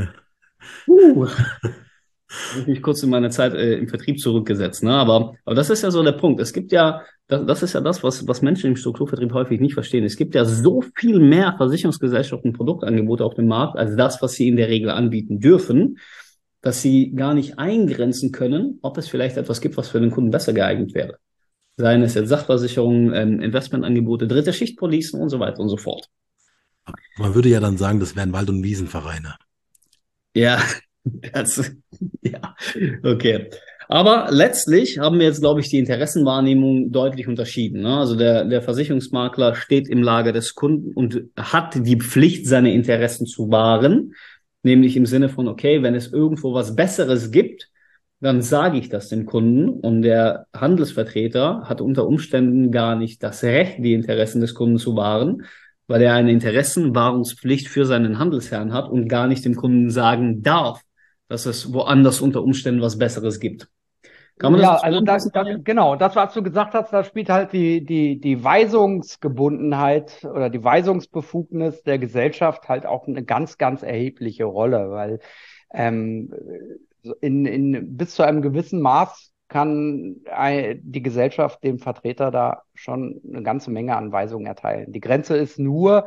Habe ich mich kurz in meine Zeit im Vertrieb zurückgesetzt, ne? Aber das ist ja so der Punkt. Es gibt ja, das ist ja das, was Menschen im Strukturvertrieb häufig nicht verstehen. Es gibt ja so viel mehr Versicherungsgesellschaften und Produktangebote auf dem Markt, als das, was sie in der Regel anbieten dürfen, dass sie gar nicht eingrenzen können, ob es vielleicht etwas gibt, was für den Kunden besser geeignet wäre. seien es jetzt Sachversicherungen, Investmentangebote, dritte Schichtpolicen und so weiter und so fort. Man würde ja dann sagen, das wären Wald- und Wiesenvereine. Ja, das, ja, okay. Aber letztlich haben wir jetzt, glaube ich, die Interessenwahrnehmung deutlich unterschieden. Ne? Also der Versicherungsmakler steht im Lager des Kunden und hat die Pflicht, seine Interessen zu wahren. Nämlich im Sinne von, okay, wenn es irgendwo was Besseres gibt, dann sage ich das dem Kunden. Und der Handelsvertreter hat unter Umständen gar nicht das Recht, die Interessen des Kunden zu wahren, weil er eine Interessenwahrungspflicht für seinen Handelsherrn hat und gar nicht dem Kunden sagen darf, dass es woanders unter Umständen was Besseres gibt. Kann man das Ja, so also zusammenfassen, Daniel? genau, das, was du gesagt hast, da spielt halt die Weisungsgebundenheit oder die Weisungsbefugnis der Gesellschaft halt auch eine ganz, ganz erhebliche Rolle, weil ähm, bis zu einem gewissen Maß kann die Gesellschaft dem Vertreter da schon eine ganze Menge an Weisungen erteilen. Die Grenze ist nur,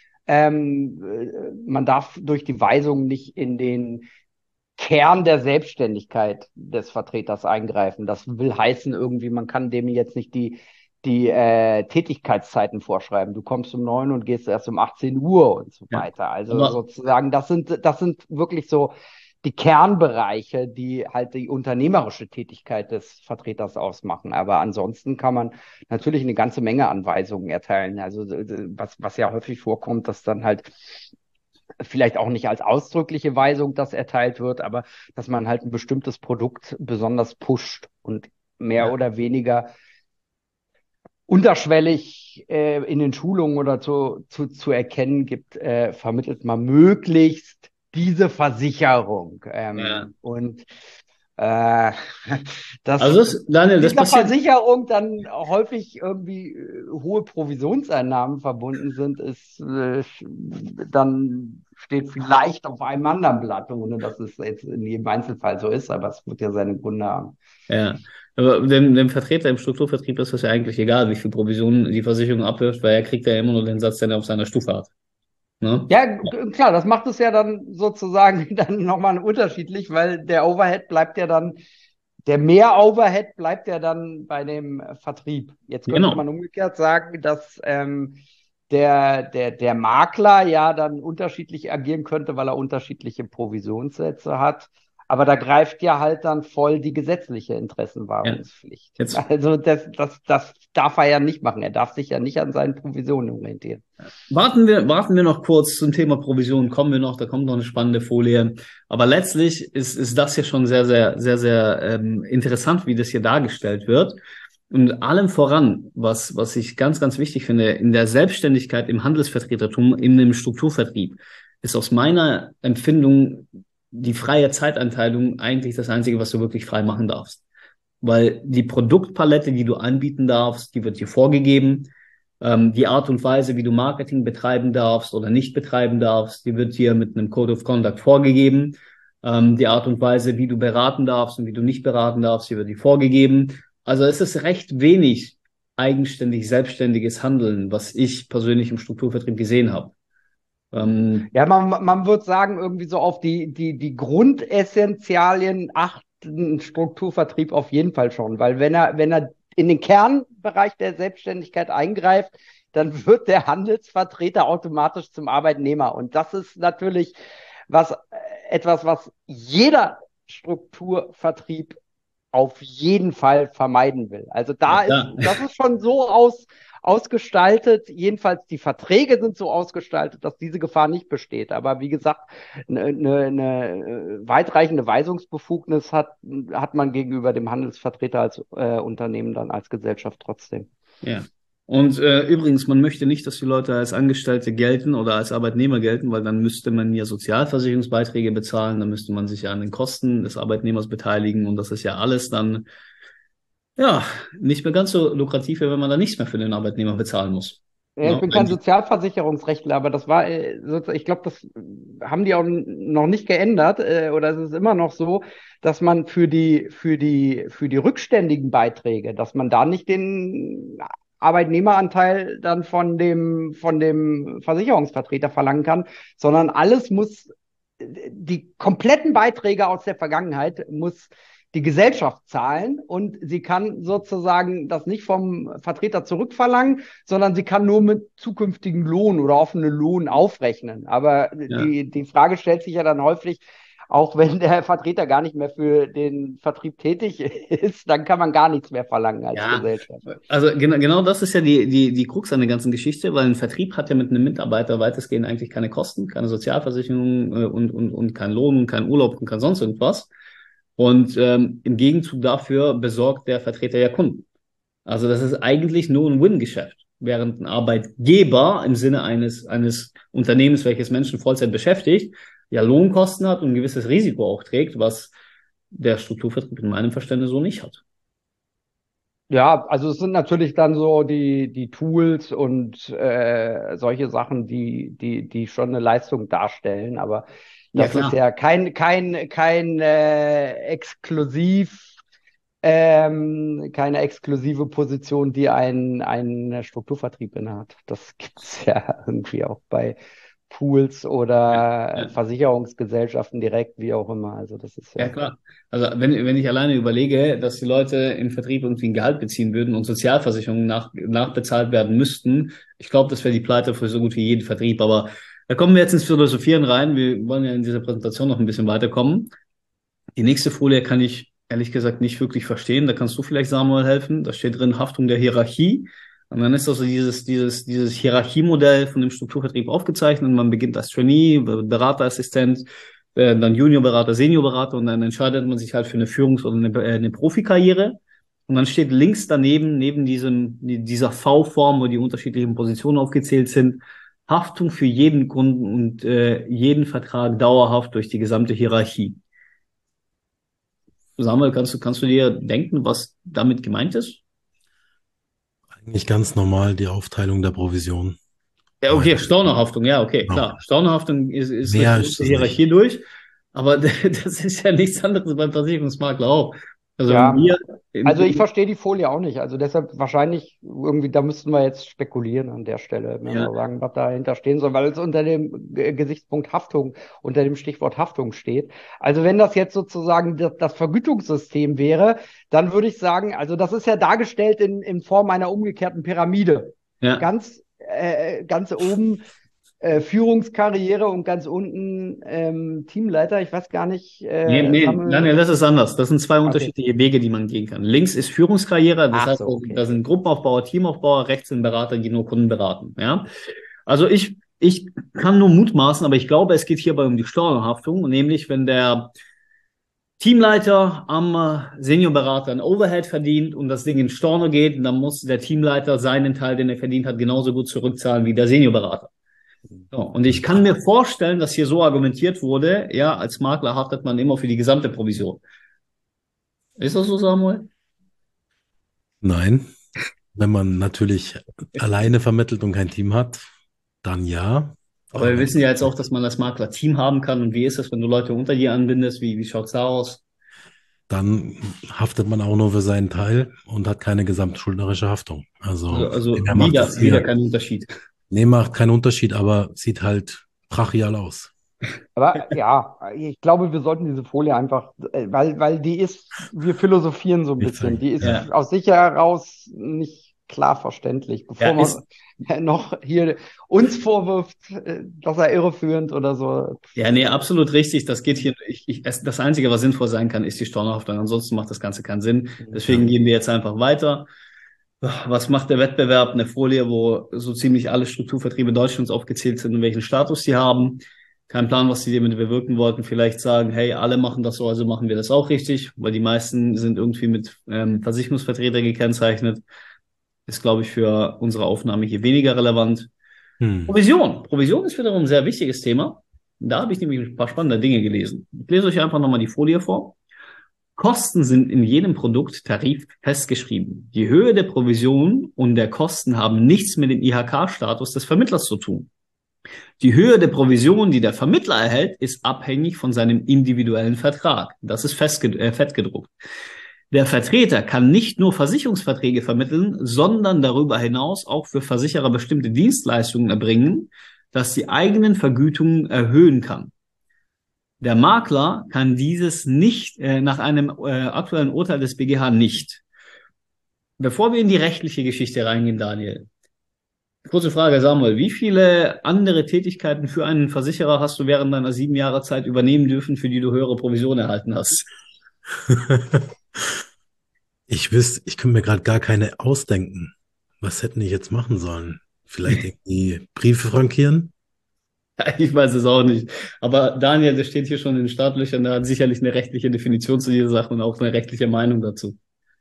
man darf durch die Weisung nicht in den Kern der Selbstständigkeit des Vertreters eingreifen. Das will heißen irgendwie, man kann dem jetzt nicht die Tätigkeitszeiten vorschreiben. Du kommst um 9 und gehst erst um 18 Uhr und so Ja. weiter. Also Aber sozusagen, das sind wirklich so die Kernbereiche, die halt die unternehmerische Tätigkeit des Vertreters ausmachen. Aber ansonsten kann man natürlich eine ganze Menge an Weisungen erteilen. Also was ja häufig vorkommt, dass dann halt vielleicht auch nicht als ausdrückliche Weisung das erteilt wird, aber dass man halt ein bestimmtes Produkt besonders pusht und mehr ja. oder weniger unterschwellig in den Schulungen oder zu erkennen gibt, vermittelt man möglichst diese Versicherung. Ja. Und äh, dass Also Daniel, mit das dieser passiert. Versicherung dann häufig irgendwie hohe Provisionseinnahmen verbunden sind, dann steht vielleicht auf einem anderen Blatt, ohne dass es jetzt in jedem Einzelfall so ist, aber es wird ja seine Gründe haben. Ja, aber dem Vertreter im Strukturvertrieb ist es ja eigentlich egal, wie viel Provision die Versicherung abwirft, weil er kriegt ja immer nur den Satz, den er auf seiner Stufe hat. Ne? Ja, klar, das macht es ja dann sozusagen dann nochmal unterschiedlich, weil der Mehr-Overhead bleibt ja dann bei dem Vertrieb. Jetzt könnte Genau. man umgekehrt sagen, dass der Makler ja dann unterschiedlich agieren könnte, weil er unterschiedliche Provisionssätze hat. Aber da greift ja halt dann voll die gesetzliche Ja. Interessenwahrungspflicht. Jetzt Also das darf er ja nicht machen. Er darf sich ja nicht an seinen Provisionen orientieren. warten wir noch kurz zum Thema Provision, kommen wir noch, da kommt noch eine spannende Folie. Aber letztlich ist das hier schon sehr, sehr, sehr, sehr interessant, wie das hier dargestellt wird. Und allem voran, was ich ganz, ganz wichtig finde, in der Selbstständigkeit im Handelsvertretertum, in dem Strukturvertrieb, ist aus meiner Empfindung die freie Zeiteinteilung eigentlich das Einzige, was du wirklich frei machen darfst. Weil die Produktpalette, die du anbieten darfst, die wird dir vorgegeben. Die Art und Weise, wie du Marketing betreiben darfst oder nicht betreiben darfst, die wird dir mit einem Code of Conduct vorgegeben. Die Art und Weise, wie du beraten darfst und wie du nicht beraten darfst, die wird dir vorgegeben. Also es ist recht wenig eigenständig, selbstständiges Handeln, was ich persönlich im Strukturvertrieb gesehen habe. Ja, man würde sagen, irgendwie so auf die Grundessentialien achten Strukturvertrieb auf jeden Fall schon, weil wenn er in den Kernbereich der Selbstständigkeit eingreift, dann wird der Handelsvertreter automatisch zum Arbeitnehmer. Und das ist natürlich etwas, was jeder Strukturvertrieb auf jeden Fall vermeiden will. Also Ja, das ist schon so ausgestaltet, jedenfalls die Verträge sind so ausgestaltet, dass diese Gefahr nicht besteht. Aber wie gesagt, eine weitreichende Weisungsbefugnis hat man gegenüber dem Handelsvertreter als Unternehmen dann als Gesellschaft trotzdem. ja. Und übrigens, man möchte nicht, dass die Leute als Angestellte gelten oder als Arbeitnehmer gelten, weil dann müsste man ja Sozialversicherungsbeiträge bezahlen, dann müsste man sich ja an den Kosten des Arbeitnehmers beteiligen und das ist ja alles dann ja nicht mehr ganz so lukrativ, wenn man dann nichts mehr für den Arbeitnehmer bezahlen muss. Ja, ich Ja, bin kein Sozialversicherungsrechtler, aber das war, ich glaube, das haben die auch noch nicht geändert, oder es ist immer noch so, dass man für die rückständigen Beiträge, dass man da nicht den Arbeitnehmeranteil dann von dem Versicherungsvertreter verlangen kann, sondern die kompletten Beiträge aus der Vergangenheit muss die Gesellschaft zahlen und sie kann sozusagen das nicht vom Vertreter zurückverlangen, sondern sie kann nur mit zukünftigen Lohn oder offenen Lohn aufrechnen. Aber Ja. die Frage stellt sich ja dann häufig, auch wenn der Vertreter gar nicht mehr für den Vertrieb tätig ist, dann kann man gar nichts mehr verlangen als Ja, Gesellschaft. also genau das ist ja die Krux an der ganzen Geschichte, weil ein Vertrieb hat ja mit einem Mitarbeiter weitestgehend eigentlich keine Kosten, keine Sozialversicherung und kein Lohn und kein Urlaub und kein sonst irgendwas. Und im Gegenzug dafür besorgt der Vertreter ja Kunden. Also das ist eigentlich nur ein Win-Geschäft. Während ein Arbeitgeber im Sinne eines Unternehmens, welches Menschen Vollzeit beschäftigt, ja Lohnkosten hat und ein gewisses Risiko auch trägt, was der Strukturvertrieb in meinem Verständnis so nicht hat. Ja, also es sind natürlich dann so die Tools und solche Sachen, die schon eine Leistung darstellen, aber Ja, das ist klar. ja kein keine exklusive Position, die ein Strukturvertrieb innehat. Das gibt's ja irgendwie auch bei Pools oder Ja. Versicherungsgesellschaften direkt, wie auch immer. Also das ist Ja, ja. klar. Also wenn ich alleine überlege, dass die Leute im Vertrieb irgendwie ein Gehalt beziehen würden und Sozialversicherungen nachbezahlt werden müssten, ich glaube, das wäre die Pleite für so gut wie jeden Vertrieb. Aber da kommen wir jetzt ins Philosophieren rein. Wir wollen ja in dieser Präsentation noch ein bisschen weiterkommen. Die nächste Folie kann ich ehrlich gesagt nicht wirklich verstehen. Da kannst du vielleicht, Samuel, helfen. Da steht drin Haftung der Hierarchie. Und dann ist also dieses Hierarchiemodell von dem Strukturvertrieb aufgezeichnet. Man beginnt als Trainee, Beraterassistent, dann Juniorberater, Seniorberater und dann entscheidet man sich halt für eine Führungs- oder eine Profikarriere. Und dann steht links daneben, neben dieser V-Form, wo die unterschiedlichen Positionen aufgezählt sind, Haftung für jeden Kunden und jeden Vertrag dauerhaft durch die gesamte Hierarchie. Samuel, kannst du dir denken, was damit gemeint ist? Eigentlich ganz normal die Aufteilung der Provision. Ja, okay, Stornohaftung, ja, okay, Genau. klar. Stornohaftung ist Mehr eine ist große es Hierarchie nicht. durch, aber das ist ja nichts anderes beim Versicherungsmakler auch. Also wenn Ja, wir also ich verstehe die Folie auch nicht. Also deshalb wahrscheinlich irgendwie, da müssten wir jetzt spekulieren an der Stelle, wenn ja, wir sagen, was dahinter stehen soll, weil es unter dem Gesichtspunkt Haftung, unter dem Stichwort Haftung steht. Also wenn das jetzt sozusagen das Vergütungssystem wäre, dann würde ich sagen, also das ist ja dargestellt in Form einer umgekehrten Pyramide. ja. Ganz oben Führungskarriere und ganz unten Teamleiter. Ich weiß gar nicht, Nee, Daniel, Samuel. das ist anders. Das sind zwei Okay. unterschiedliche Wege, die man gehen kann. Links ist Führungskarriere, das Ach heißt, so, okay. da sind Gruppenaufbauer, Teamaufbauer, rechts sind Berater, die nur Kunden beraten. Ja? Also ich kann nur mutmaßen, aber ich glaube, es geht hierbei um die Stornohaftung, nämlich wenn der Teamleiter am Seniorberater ein Overhead verdient und das Ding in Storno geht, dann muss der Teamleiter seinen Teil, den er verdient hat, genauso gut zurückzahlen wie der Seniorberater. So, und ich kann mir vorstellen, dass hier so argumentiert wurde, ja, als Makler haftet man immer für die gesamte Provision. Ist das so, Samuel? Nein. Wenn man natürlich alleine vermittelt und kein Team hat, dann ja. Aber wir wissen ja jetzt auch, dass man als Makler Team haben kann. Und wie ist es, wenn du Leute unter dir anbindest? Wie schaut's da aus? Dann haftet man auch nur für seinen Teil und hat keine gesamtschuldnerische Haftung. Also, Also er macht es wieder hier. kein Unterschied. Nee, macht keinen Unterschied, aber sieht halt brachial aus. Aber ja, ich glaube, wir sollten diese Folie einfach, weil die ist, wir philosophieren so ein Nicht bisschen, zeigen. die ist Ja. aus sich heraus nicht klar verständlich, bevor Ja, man noch hier uns vorwirft, dass er irreführend oder so. Ja, nee, absolut richtig. Das geht hier. Das Einzige, was sinnvoll sein kann, ist die Stornohaftung. Ansonsten macht das Ganze keinen Sinn. Deswegen gehen wir jetzt einfach weiter. Was macht der Wettbewerb? Eine Folie, wo so ziemlich alle Strukturvertriebe Deutschlands aufgezählt sind und welchen Status sie haben. Kein Plan, was sie damit bewirken wollten. Vielleicht sagen, hey, alle machen das so, also machen wir das auch richtig, weil die meisten sind irgendwie mit Versicherungsvertreter gekennzeichnet. Ist, glaube ich, für unsere Aufnahme hier weniger relevant. Provision. Provision ist wiederum ein sehr wichtiges Thema. Da habe ich nämlich ein paar spannende Dinge gelesen. Ich lese euch einfach nochmal die Folie vor. Kosten sind in jedem Produkttarif festgeschrieben. Die Höhe der Provision und der Kosten haben nichts mit dem IHK-Status des Vermittlers zu tun. Die Höhe der Provision, die der Vermittler erhält, ist abhängig von seinem individuellen Vertrag. Das ist fettgedruckt. Der Vertreter kann nicht nur Versicherungsverträge vermitteln, sondern darüber hinaus auch für Versicherer bestimmte Dienstleistungen erbringen, dass die eigenen Vergütungen erhöhen kann. Der Makler kann dieses nicht nach einem aktuellen Urteil des BGH nicht. Bevor wir in die rechtliche Geschichte reingehen, Daniel, kurze Frage, Samuel, wie viele andere Tätigkeiten für einen Versicherer hast du während deiner 7 Jahre Zeit übernehmen dürfen, für die du höhere Provision erhalten hast? Ich könnte mir gerade gar keine ausdenken. Was hätten die jetzt machen sollen? Vielleicht irgendwie Briefe frankieren? Ich weiß es auch nicht. Aber Daniel, der steht hier schon in den Startlöchern, der hat sicherlich eine rechtliche Definition zu dieser Sache und auch eine rechtliche Meinung dazu.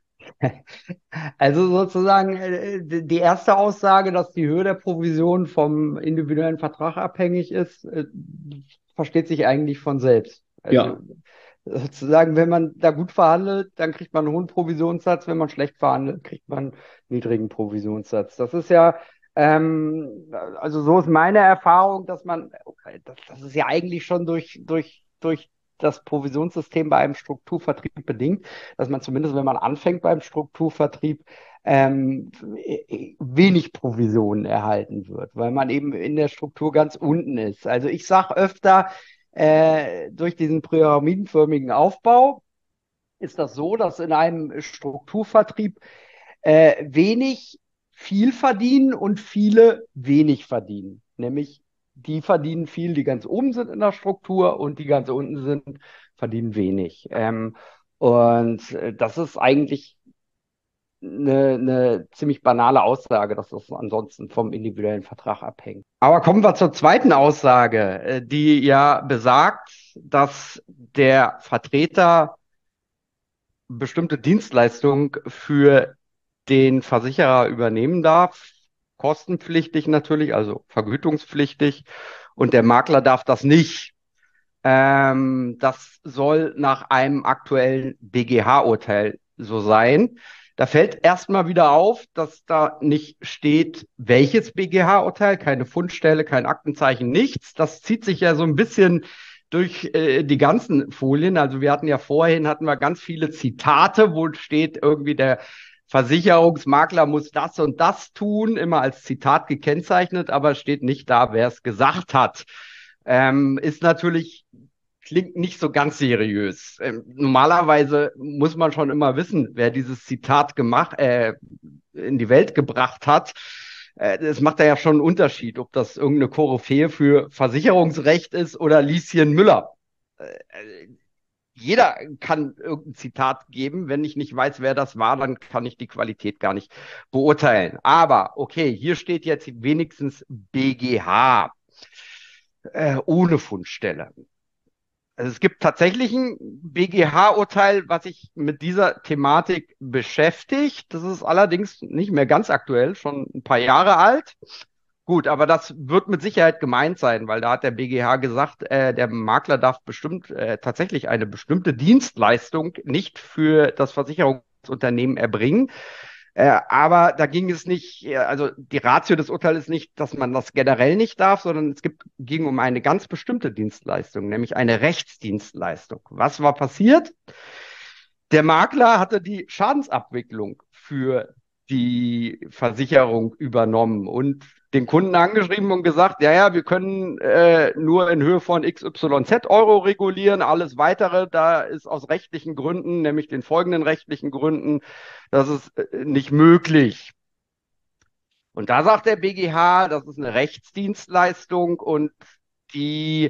Also sozusagen die erste Aussage, dass die Höhe der Provision vom individuellen Vertrag abhängig ist, versteht sich eigentlich von selbst. Ja. Also sozusagen, wenn man da gut verhandelt, dann kriegt man einen hohen Provisionssatz. Wenn man schlecht verhandelt, kriegt man einen niedrigen Provisionssatz. Das ist ja, also so ist meine Erfahrung, dass das ist ja eigentlich schon durch das Provisionssystem bei einem Strukturvertrieb bedingt, dass man zumindest, wenn man anfängt beim Strukturvertrieb, wenig Provisionen erhalten wird, weil man eben in der Struktur ganz unten ist. Also ich sage öfter, durch diesen pyramidenförmigen Aufbau ist das so, dass in einem Strukturvertrieb wenig viel verdienen und viele wenig verdienen. Nämlich die verdienen viel, die ganz oben sind in der Struktur, und die ganz unten sind, verdienen wenig. Und das ist eigentlich eine ziemlich banale Aussage, dass das ansonsten vom individuellen Vertrag abhängt. Aber kommen wir zur zweiten Aussage, die ja besagt, dass der Vertreter bestimmte Dienstleistungen für den Versicherer übernehmen darf, kostenpflichtig natürlich, also vergütungspflichtig, und der Makler darf das nicht. Das soll nach einem aktuellen BGH-Urteil so sein. Da fällt erstmal wieder auf, dass da nicht steht, welches BGH-Urteil, keine Fundstelle, kein Aktenzeichen, nichts. Das zieht sich ja so ein bisschen durch die ganzen Folien. Also hatten wir ganz viele Zitate, wo steht irgendwie, der Versicherungsmakler muss das und das tun, immer als Zitat gekennzeichnet, aber steht nicht da, wer es gesagt hat. Ist natürlich, klingt nicht so ganz seriös. Normalerweise muss man schon immer wissen, wer dieses Zitat in die Welt gebracht hat. Das macht ja schon einen Unterschied, ob das irgendeine Koryphäe für Versicherungsrecht ist oder Lieschen Müller. Jeder kann irgendein Zitat geben. Wenn ich nicht weiß, wer das war, dann kann ich die Qualität gar nicht beurteilen. Aber okay, hier steht jetzt wenigstens BGH ohne Fundstelle. Also es gibt tatsächlich ein BGH-Urteil, was sich mit dieser Thematik beschäftigt. Das ist allerdings nicht mehr ganz aktuell, schon ein paar Jahre alt. Gut, aber das wird mit Sicherheit gemeint sein, weil da hat der BGH gesagt, der Makler darf tatsächlich eine bestimmte Dienstleistung nicht für das Versicherungsunternehmen erbringen. Aber da ging es nicht, also die Ratio des Urteils ist nicht, dass man das generell nicht darf, sondern ging um eine ganz bestimmte Dienstleistung, nämlich eine Rechtsdienstleistung. Was war passiert? Der Makler hatte die Schadensabwicklung für die Versicherung übernommen und den Kunden angeschrieben und gesagt, ja, wir können nur in Höhe von XYZ Euro regulieren, alles weitere, da ist aus rechtlichen Gründen, nämlich den folgenden rechtlichen Gründen, das ist nicht möglich. Und da sagt der BGH, das ist eine Rechtsdienstleistung und die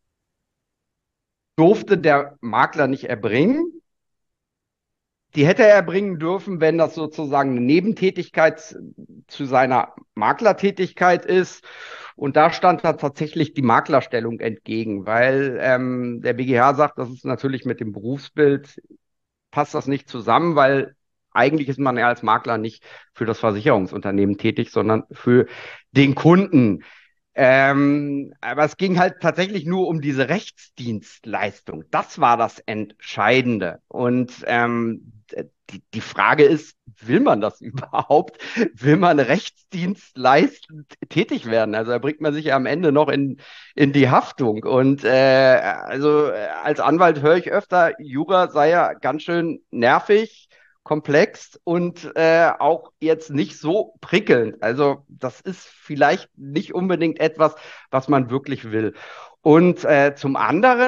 durfte der Makler nicht erbringen. Die hätte er erbringen dürfen, wenn das sozusagen eine Nebentätigkeit zu seiner Maklertätigkeit ist. Und da stand da tatsächlich die Maklerstellung entgegen, weil der BGH sagt, das ist natürlich mit dem Berufsbild, passt das nicht zusammen, weil eigentlich ist man ja als Makler nicht für das Versicherungsunternehmen tätig, sondern für den Kunden. Aber es ging halt tatsächlich nur um diese Rechtsdienstleistung. Das war das Entscheidende. Und die Frage ist, will man das überhaupt? Will man rechtsdienstleistend tätig werden? Also da bringt man sich ja am Ende noch in die Haftung. Und also als Anwalt höre ich öfter, Jura sei ja ganz schön nervig, komplex und auch jetzt nicht so prickelnd. Also das ist vielleicht nicht unbedingt etwas, was man wirklich will. Und zum anderen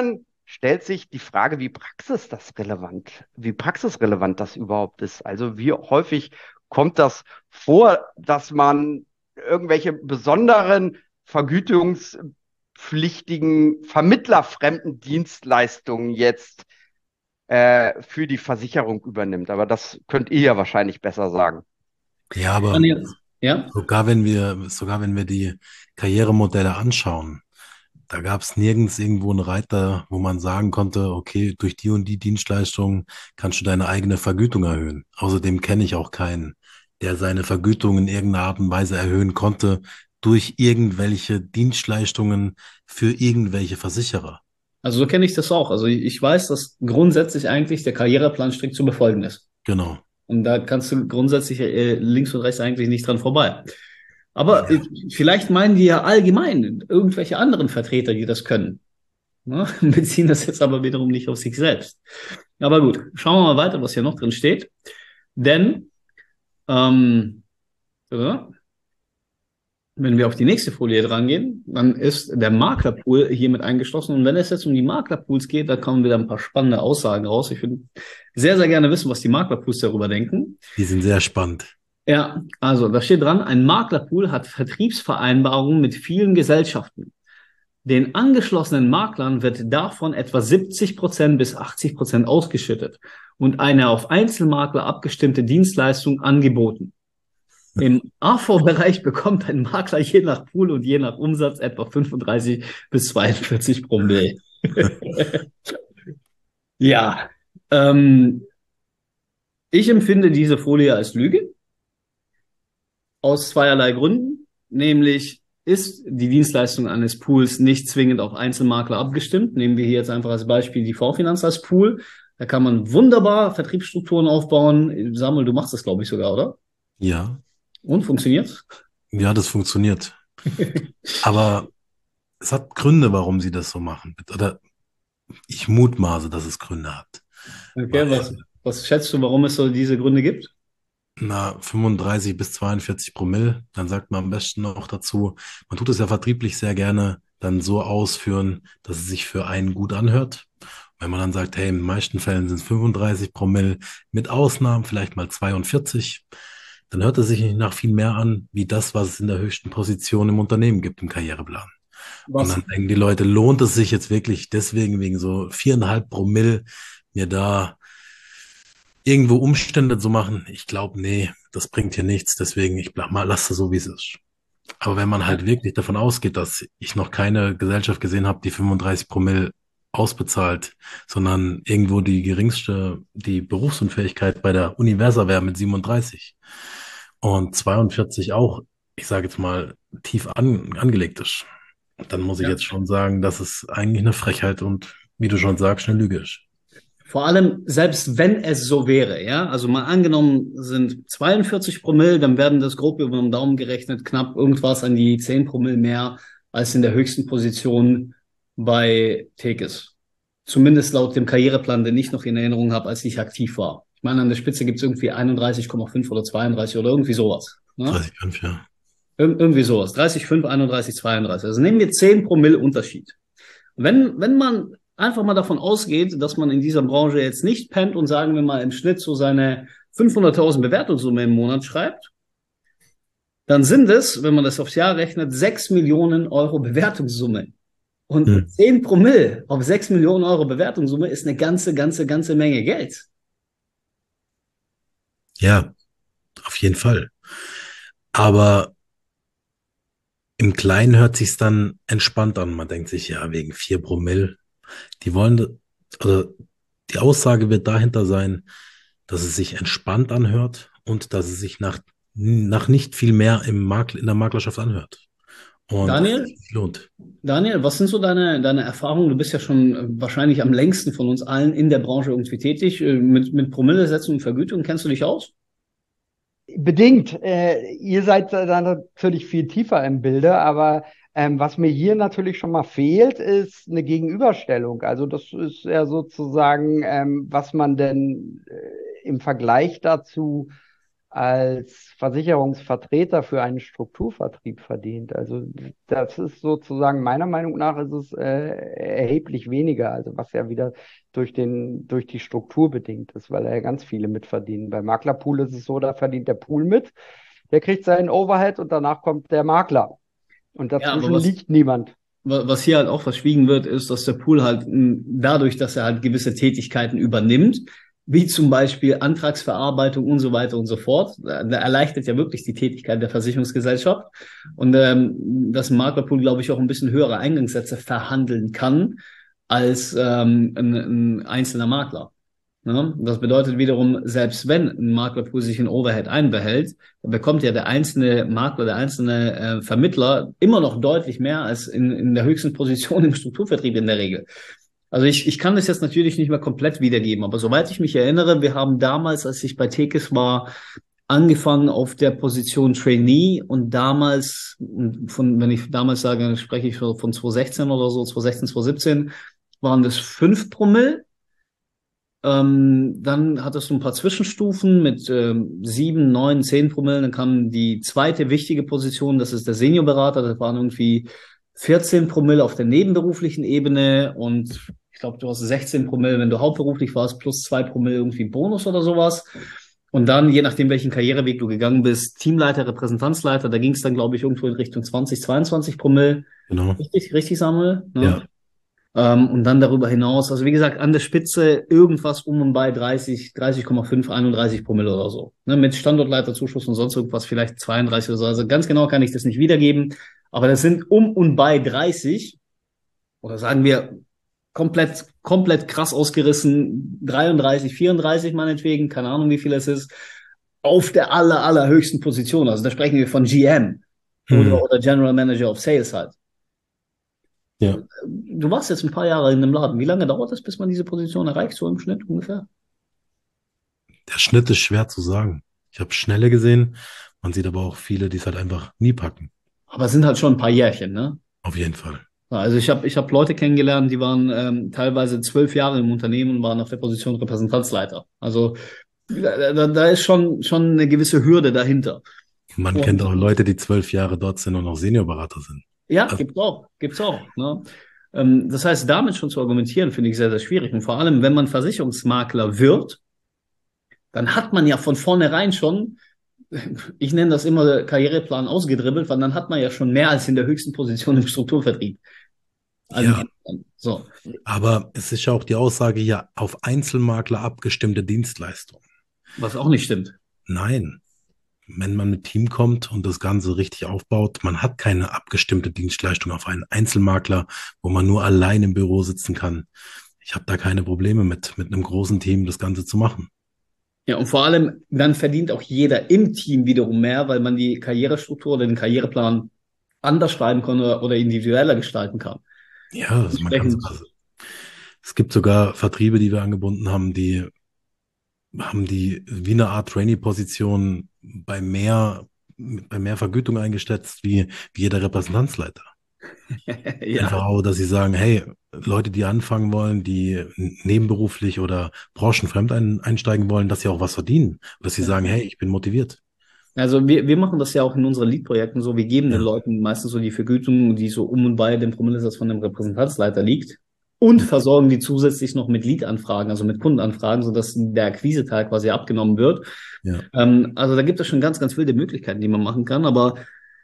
stellt sich die Frage, wie praxisrelevant das überhaupt ist. Also wie häufig kommt das vor, dass man irgendwelche besonderen vergütungspflichtigen, vermittlerfremden Dienstleistungen jetzt für die Versicherung übernimmt. Aber das könnt ihr ja wahrscheinlich besser sagen. Ja, aber Daniel, ja? sogar wenn wir die Karrieremodelle anschauen, da gab es nirgends irgendwo einen Reiter, wo man sagen konnte, okay, durch die und die Dienstleistung kannst du deine eigene Vergütung erhöhen. Außerdem kenne ich auch keinen, der seine Vergütung in irgendeiner Art und Weise erhöhen konnte durch irgendwelche Dienstleistungen für irgendwelche Versicherer. Also so kenne ich das auch. Also ich weiß, dass grundsätzlich eigentlich der Karriereplan strikt zu befolgen ist. Genau. Und da kannst du grundsätzlich links und rechts eigentlich nicht dran vorbei. Aber vielleicht meinen die ja allgemein irgendwelche anderen Vertreter, die das können. Ne? Beziehen das jetzt aber wiederum nicht auf sich selbst. Aber gut, schauen wir mal weiter, was hier noch drin steht. Denn ja, wenn wir auf die nächste Folie drangehen, dann ist der Maklerpool hier mit eingeschlossen. Und wenn es jetzt um die Maklerpools geht, da kommen wieder ein paar spannende Aussagen raus. Ich würde sehr, sehr gerne wissen, was die Maklerpools darüber denken. Die sind sehr spannend. Ja, also da steht dran, ein Maklerpool hat Vertriebsvereinbarungen mit vielen Gesellschaften. Den angeschlossenen Maklern wird davon etwa 70% bis 80% ausgeschüttet und eine auf Einzelmakler abgestimmte Dienstleistung angeboten. Im AV-Bereich bekommt ein Makler je nach Pool und je nach Umsatz etwa 35 bis 42 Promille. Ja, ich empfinde diese Folie als Lüge. Aus zweierlei Gründen. Nämlich ist die Dienstleistung eines Pools nicht zwingend auf Einzelmakler abgestimmt. Nehmen wir hier jetzt einfach als Beispiel die V-Finanz als Pool. Da kann man wunderbar Vertriebsstrukturen aufbauen. Samuel, du machst das, glaube ich, sogar, oder? Ja. Und funktioniert's? Ja, das funktioniert. Aber es hat Gründe, warum sie das so machen. Oder ich mutmaße, dass es Gründe hat. Okay, was schätzt du, warum es so diese Gründe gibt? 35 bis 42 Promille, dann sagt man am besten noch dazu, man tut es ja vertrieblich sehr gerne dann so ausführen, dass es sich für einen gut anhört. Wenn man dann sagt, hey, in den meisten Fällen sind es 35 Promille, mit Ausnahmen vielleicht mal 42, dann hört es sich nicht nach viel mehr an, wie das, was es in der höchsten Position im Unternehmen gibt, im Karriereplan. Und dann denken die Leute, lohnt es sich jetzt wirklich deswegen, wegen so 4,5 Promille, mir da irgendwo Umstände zu machen? Ich glaube, nee, das bringt hier nichts, deswegen lasse es so, wie es ist. Aber wenn man halt wirklich davon ausgeht, dass ich noch keine Gesellschaft gesehen habe, die 35 Promille ausbezahlt, sondern irgendwo die Berufsunfähigkeit bei der Universa wäre mit 37 und 42 auch, ich sage jetzt mal, tief angelegt ist, dann muss ich jetzt schon sagen, dass es eigentlich eine Frechheit und, wie du schon sagst, eine Lüge ist. Vor allem, selbst wenn es so wäre, ja, also mal angenommen sind 42 Promille, dann werden das grob über den Daumen gerechnet knapp irgendwas an die 10 Promille mehr als in der höchsten Position bei Tekes. Zumindest laut dem Karriereplan, den ich noch in Erinnerung habe, als ich aktiv war. Ich meine, an der Spitze gibt es irgendwie 31,5 oder 32 oder irgendwie sowas. Ne? 30,5, ja. Irgendwie sowas. 30,5, 31, 32. Also nehmen wir 10 Promille Unterschied. Wenn man einfach mal davon ausgeht, dass man in dieser Branche jetzt nicht pennt und sagen wir mal im Schnitt so seine 500.000 Bewertungssumme im Monat schreibt, dann sind es, wenn man das aufs Jahr rechnet, 6 Millionen Euro Bewertungssumme. Und 10 Promille auf 6 Millionen Euro Bewertungssumme ist eine ganze Menge Geld. Ja, auf jeden Fall. Aber im Kleinen hört sich's dann entspannt an. Man denkt sich, ja, wegen 4 Promille. Die Aussage wird dahinter sein, dass es sich entspannt anhört und dass es sich nach nicht viel mehr in der Maklerschaft anhört. Und Daniel, was sind so deine Erfahrungen? Du bist ja schon wahrscheinlich am längsten von uns allen in der Branche irgendwie tätig. Mit Promillesetzung und Vergütung kennst du dich aus? Bedingt. Ihr seid da natürlich viel tiefer im Bilde, aber was mir hier natürlich schon mal fehlt, ist eine Gegenüberstellung. Also das ist ja sozusagen, was man denn im Vergleich dazu als Versicherungsvertreter für einen Strukturvertrieb verdient. Also das ist sozusagen, meiner Meinung nach, ist es erheblich weniger, also was ja wieder durch die Struktur bedingt ist, weil ja ganz viele mitverdienen. Beim Maklerpool ist es so, da verdient der Pool mit, der kriegt seinen Overhead und danach kommt der Makler. Und Ja, aber dazwischen liegt niemand. was hier halt auch verschwiegen wird, ist, dass der Pool halt dadurch, dass er halt gewisse Tätigkeiten übernimmt, wie zum Beispiel Antragsverarbeitung und so weiter und so fort, da erleichtert ja wirklich die Tätigkeit der Versicherungsgesellschaft und dass ein Maklerpool, glaube ich, auch ein bisschen höhere Eingangssätze verhandeln kann als ein einzelner Makler. Ja, das bedeutet wiederum, selbst wenn ein Maklerpool sich in Overhead einbehält, dann bekommt ja der einzelne Makler, der einzelne Vermittler immer noch deutlich mehr als in der höchsten Position im Strukturvertrieb in der Regel. Also ich kann das jetzt natürlich nicht mehr komplett wiedergeben, aber soweit ich mich erinnere, wir haben damals, als ich bei Tekes war, angefangen auf der Position Trainee und damals, wenn ich damals sage, spreche ich von 2016 oder so, 2016, 2017, waren das 5 Promille. Dann hattest du ein paar Zwischenstufen mit 7, 9, 10 Promille. Dann kam die zweite wichtige Position, das ist der Seniorberater. Das waren irgendwie 14 Promille auf der nebenberuflichen Ebene und ich glaube, du hast 16 Promille, wenn du hauptberuflich warst, plus 2 Promille irgendwie Bonus oder sowas. Und dann, je nachdem, welchen Karriereweg du gegangen bist, Teamleiter, Repräsentanzleiter, da ging es dann, glaube ich, irgendwo in Richtung 20, 22 Promille. Genau. Richtig, Samuel? Ne? Ja. Und dann darüber hinaus, also wie gesagt, an der Spitze irgendwas um und bei 30,5, 31 Promille oder so. Ne, mit Standortleiterzuschuss und sonst irgendwas vielleicht 32 oder so. Also ganz genau kann ich das nicht wiedergeben. Aber das sind um und bei 30 oder sagen wir komplett krass ausgerissen 33, 34 meinetwegen, keine Ahnung wie viel es ist, auf der allerhöchsten Position. Also da sprechen wir von GM oder General Manager of Sales halt. Ja. Du warst jetzt ein paar Jahre in einem Laden. Wie lange dauert es, bis man diese Position erreicht, so im Schnitt ungefähr? Der Schnitt ist schwer zu sagen. Ich habe Schnelle gesehen, man sieht aber auch viele, die es halt einfach nie packen. Aber es sind halt schon ein paar Jährchen, ne? Auf jeden Fall. Also ich hab Leute kennengelernt, die waren teilweise 12 Jahre im Unternehmen und waren auf der Position Repräsentanzleiter. Also da ist schon eine gewisse Hürde dahinter. Man kennt Und auch Leute, die 12 Jahre dort sind und noch Seniorberater sind. ja, Also, gibt's auch. Ne? Das heißt, damit schon zu argumentieren, finde ich sehr, sehr schwierig. Und vor allem, wenn man Versicherungsmakler wird, dann hat man ja von vornherein schon, ich nenne das immer Karriereplan ausgedribbelt, weil dann hat man ja schon mehr als in der höchsten Position im Strukturvertrieb. Also, ja, so. aber es ist ja auch die Aussage hier auf Einzelmakler abgestimmte Dienstleistung. Was auch nicht stimmt. Nein, wenn man mit Team kommt und das Ganze richtig aufbaut, man hat keine abgestimmte Dienstleistung auf einen Einzelmakler, wo man nur allein im Büro sitzen kann. Ich habe da keine Probleme mit einem großen Team das Ganze zu machen. Ja, und vor allem, dann verdient auch jeder im Team wiederum mehr, weil man die Karrierestruktur oder den Karriereplan anders schreiben kann oder individueller gestalten kann. Ja, also man kann sogar, es gibt sogar Vertriebe, die wir angebunden haben, die haben die wie eine Art Trainee-Position bei mehr Vergütung eingeschätzt wie jeder Repräsentanzleiter. Ja. Einfach auch, dass sie sagen, hey, Leute, die anfangen wollen, die nebenberuflich oder branchenfremd einsteigen wollen, dass sie auch was verdienen. Dass sie sagen, hey, ich bin motiviert. Also wir machen das ja auch in unseren Lead-Projekten so, wir geben den Leuten meistens so die Vergütung, die so um und bei dem Promillesatz von dem Repräsentanzleiter liegt und versorgen die zusätzlich noch mit Lead-Anfragen, also mit Kundenanfragen, sodass der Akquise-Teil quasi abgenommen wird. Ja. Also da gibt es schon ganz wilde Möglichkeiten, die man machen kann, aber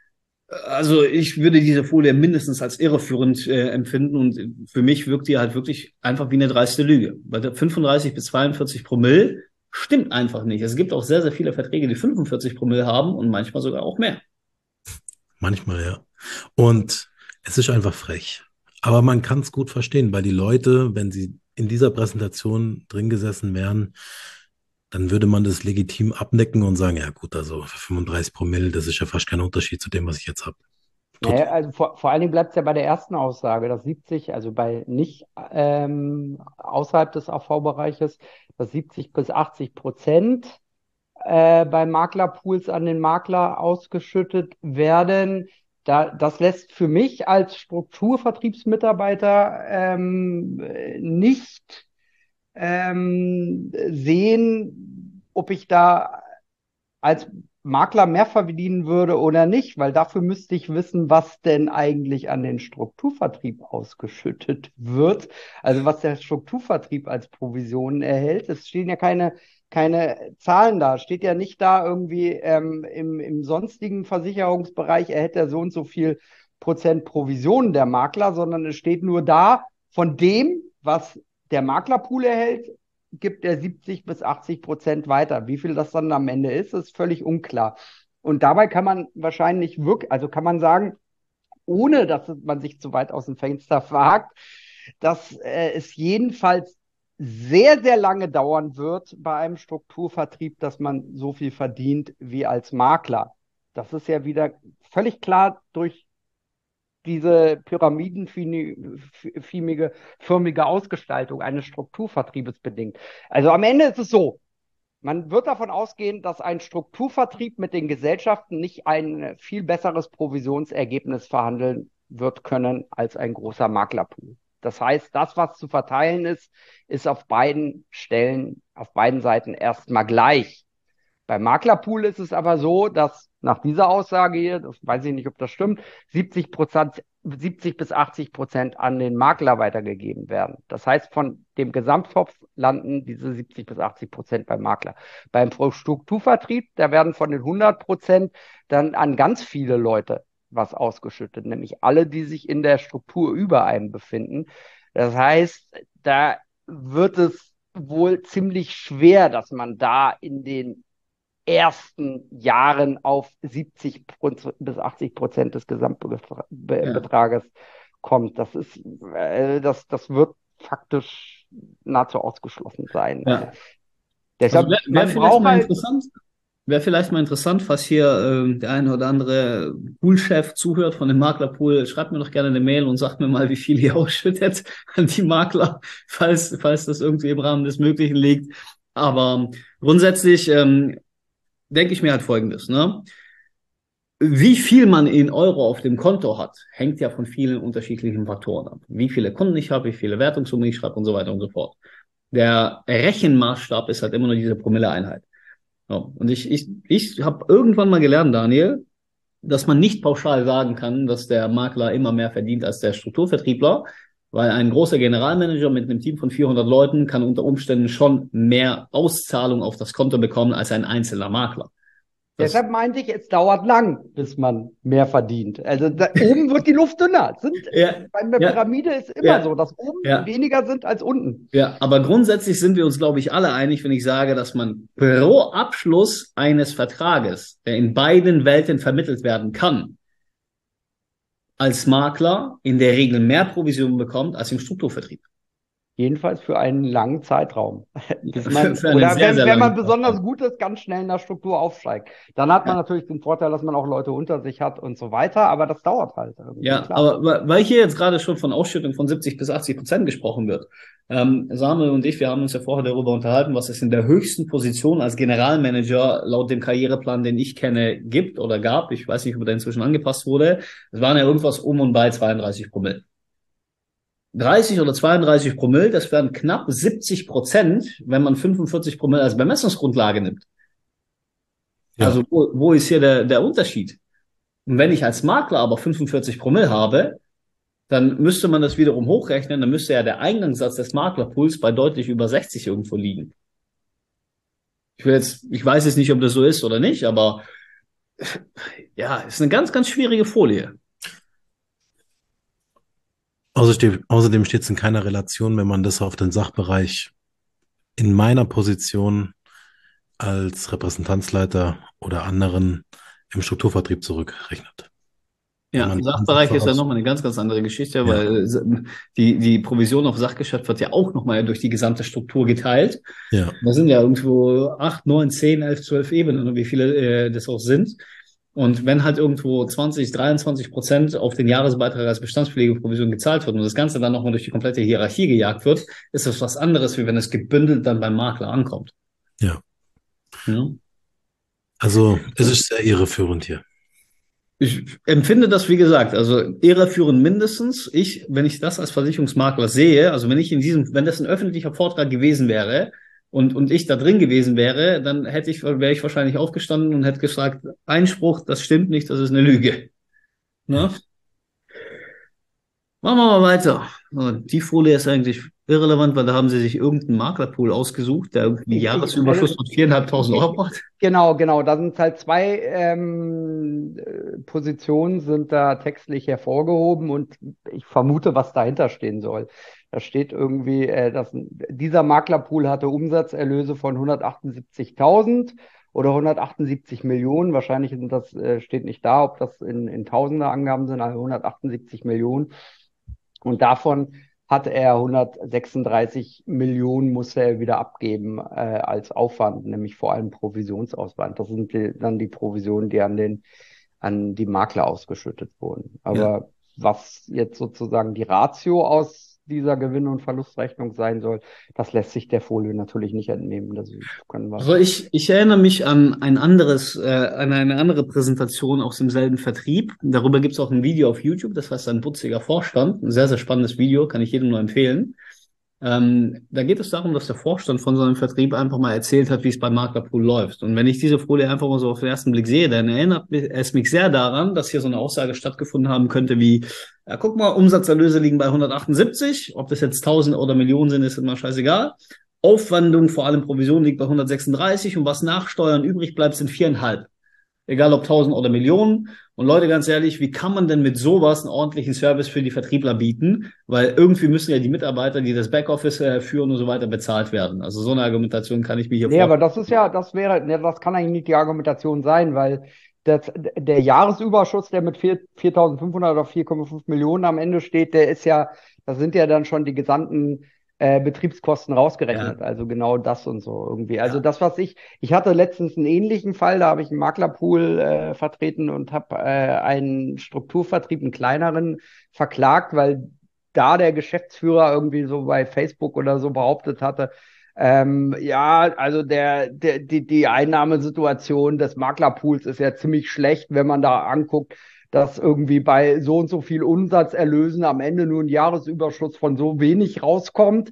also ich würde diese Folie mindestens als irreführend empfinden und für mich wirkt die halt wirklich einfach wie eine dreiste Lüge. Weil 35 bis 42 Promille stimmt einfach nicht. Es gibt auch sehr, sehr viele Verträge, die 45 Promille haben und manchmal sogar auch mehr. Manchmal, ja. Und es ist einfach frech. Aber man kann es gut verstehen, weil die Leute, wenn sie in dieser Präsentation drin gesessen wären, dann würde man das legitim abnicken und sagen, ja gut, also 35 Promille, das ist ja fast kein Unterschied zu dem, was ich jetzt habe. Naja, also vor allen Dingen bleibt es ja bei der ersten Aussage, dass 70, also bei nicht außerhalb des AV-Bereiches, dass 70 bis 80% bei Maklerpools an den Makler ausgeschüttet werden. Das lässt für mich als Strukturvertriebsmitarbeiter nicht sehen, ob ich da als Makler mehr verdienen würde oder nicht, weil dafür müsste ich wissen, was denn eigentlich an den Strukturvertrieb ausgeschüttet wird. Also was der Strukturvertrieb als Provisionen erhält. Es stehen ja keine Zahlen da. Steht ja nicht da irgendwie im sonstigen Versicherungsbereich, er hätte so und so viel Prozent Provisionen der Makler, sondern es steht nur da, von dem, was der Maklerpool erhält, gibt er 70-80% weiter. Wie viel das dann am Ende ist völlig unklar. Und dabei kann man wahrscheinlich wirklich, also kann man sagen, ohne dass man sich zu weit aus dem Fenster wagt, dass es jedenfalls sehr, sehr lange dauern wird bei einem Strukturvertrieb, dass man so viel verdient wie als Makler. Das ist ja wieder völlig klar durch diese pyramidenförmige Ausgestaltung eines Strukturvertriebes bedingt. Also am Ende ist es so, man wird davon ausgehen, dass ein Strukturvertrieb mit den Gesellschaften nicht ein viel besseres Provisionsergebnis verhandeln wird können als ein großer Maklerpool. Das heißt, das, was zu verteilen ist auf beiden Stellen, auf beiden Seiten erstmal gleich. Beim Maklerpool ist es aber so, dass nach dieser Aussage hier, das weiß ich nicht, ob das stimmt, 70-80% an den Makler weitergegeben werden. Das heißt, von dem Gesamttopf landen diese 70-80% beim Makler. Beim Strukturvertrieb, da werden von den 100% dann an ganz viele Leute was ausgeschüttet, nämlich alle, die sich in der Struktur über einem befinden. Das heißt, da wird es wohl ziemlich schwer, dass man da in den ersten Jahren auf 70-80% des Gesamtbetrages kommt. Das wird faktisch nahezu ausgeschlossen sein. Ja. Deshalb, Also wäre vielleicht mal interessant, falls hier der eine oder andere Poolchef zuhört von dem Maklerpool, schreibt mir doch gerne eine Mail und sagt mir mal, wie viel ihr ausschüttet an die Makler, falls das irgendwie im Rahmen des Möglichen liegt. Aber grundsätzlich denke ich mir halt Folgendes, ne? Wie viel man in Euro auf dem Konto hat, hängt ja von vielen unterschiedlichen Faktoren ab. Wie viele Kunden ich habe, wie viele Wertungssummen ich schreibe und so weiter und so fort. Der Rechenmaßstab ist halt immer nur diese Promilleeinheit. So. Und ich habe irgendwann mal gelernt, Daniel, dass man nicht pauschal sagen kann, dass der Makler immer mehr verdient als der Strukturvertriebler, weil ein großer Generalmanager mit einem Team von 400 Leuten kann unter Umständen schon mehr Auszahlung auf das Konto bekommen als ein einzelner Makler. Deshalb meinte ich, es dauert lang, bis man mehr verdient. Also oben wird die Luft dünner. Bei der Pyramide ist immer so, dass oben weniger sind als unten. Ja, aber grundsätzlich sind wir uns, glaube ich, alle einig, wenn ich sage, dass man pro Abschluss eines Vertrages, der in beiden Welten vermittelt werden kann, als Makler in der Regel mehr Provision bekommt als im Strukturvertrieb. Jedenfalls für einen langen Zeitraum. Wenn man besonders gut ist, ganz schnell in der Struktur aufsteigt. Dann hat man natürlich den Vorteil, dass man auch Leute unter sich hat und so weiter, aber das dauert halt. Ja, klar. Aber weil hier jetzt gerade schon von Ausschüttung von 70-80% gesprochen wird, Samuel und ich, wir haben uns ja vorher darüber unterhalten, was es in der höchsten Position als Generalmanager laut dem Karriereplan, den ich kenne, gibt oder gab. Ich weiß nicht, ob der inzwischen angepasst wurde. Es waren ja irgendwas um und bei 32 Promille. 30 oder 32 Promille, das wären knapp 70%, wenn man 45 Promille als Bemessungsgrundlage nimmt. Ja. Also wo ist hier der Unterschied? Und wenn ich als Makler aber 45 Promille habe, dann müsste man das wiederum hochrechnen, dann müsste ja der Eingangssatz des Maklerpools bei deutlich über 60 irgendwo liegen. Ich weiß jetzt nicht, ob das so ist oder nicht, aber ja, ist eine ganz, ganz schwierige Folie. Außerdem steht es in keiner Relation, wenn man das auf den Sachbereich in meiner Position als Repräsentanzleiter oder anderen im Strukturvertrieb zurückrechnet. Ja, Sachbereich ist ja nochmal eine ganz, ganz andere Geschichte, weil die Provision auf Sachgeschäft wird ja auch nochmal durch die gesamte Struktur geteilt. Ja. Da sind ja irgendwo 8, 9, 10, 11, 12 Ebenen, wie viele das auch sind. Und wenn halt irgendwo 20-23% auf den Jahresbeitrag als Bestandspflegeprovision gezahlt wird und das Ganze dann nochmal durch die komplette Hierarchie gejagt wird, ist das was anderes, wie wenn es gebündelt dann beim Makler ankommt. Ja. Also es ist sehr irreführend hier. Ich empfinde das, wie gesagt, also irreführend mindestens. Wenn ich das als Versicherungsmakler sehe, also wenn das ein öffentlicher Vortrag gewesen wäre und ich da drin gewesen wäre, dann wäre ich wahrscheinlich aufgestanden und hätte gesagt, Einspruch, das stimmt nicht, das ist eine Lüge. Ne? Machen wir mal weiter. Und die Folie ist eigentlich irrelevant, weil da haben sie sich irgendeinen Maklerpool ausgesucht, der irgendwie Jahresüberschuss von 4.500 Euro hat. Genau. Da sind halt zwei Positionen sind da textlich hervorgehoben und ich vermute, was dahinter stehen soll. Da steht irgendwie, dass dieser Maklerpool hatte Umsatzerlöse von 178.000 oder 178 Millionen. Wahrscheinlich steht nicht da, ob das in Tausender Angaben sind, also 178 Millionen. Und davon hat er 136 Millionen, musste er wieder abgeben als Aufwand, nämlich vor allem Provisionsaufwand. Das sind dann die Provisionen, die an die Makler ausgeschüttet wurden. Aber was jetzt sozusagen die Ratio aus dieser Gewinn- und Verlustrechnung sein soll, das lässt sich der Folie natürlich nicht entnehmen. Das können wir. Also ich erinnere mich an an eine andere Präsentation aus demselben Vertrieb. Darüber gibt es auch ein Video auf YouTube, das heißt ein Butziger Vorstand. Ein sehr, sehr spannendes Video, kann ich jedem nur empfehlen. Da geht es darum, dass der Vorstand von so einem Vertrieb einfach mal erzählt hat, wie es beim Maklerpool läuft. Und wenn ich diese Folie einfach mal so auf den ersten Blick sehe, dann erinnert es mich sehr daran, dass hier so eine Aussage stattgefunden haben könnte wie, ja, guck mal, Umsatzerlöse liegen bei 178, ob das jetzt 1.000 oder Millionen sind, ist immer scheißegal. Aufwandung, vor allem Provision, liegt bei 136 und was nach Steuern übrig bleibt, sind 4,5. Egal ob 1.000 oder Millionen. Und Leute, ganz ehrlich, wie kann man denn mit sowas einen ordentlichen Service für die Vertriebler bieten? Weil irgendwie müssen ja die Mitarbeiter, die das Backoffice führen und so weiter, bezahlt werden. Also so eine Argumentation kann ich mir hier Nee, aber das kann eigentlich nicht die Argumentation sein, weil der Jahresüberschuss, der mit 4.500 oder 4,5 Millionen am Ende steht, da sind ja dann schon die gesamten Betriebskosten rausgerechnet. Ja. Also genau das und so irgendwie. Also das, ich hatte letztens einen ähnlichen Fall, da habe ich einen Maklerpool vertreten und habe einen Strukturvertrieb, einen kleineren, verklagt, weil da der Geschäftsführer irgendwie so bei Facebook oder so behauptet hatte, also die Einnahmesituation des Maklerpools ist ja ziemlich schlecht, wenn man da anguckt, dass irgendwie bei so und so viel Umsatzerlösen am Ende nur ein Jahresüberschuss von so wenig rauskommt.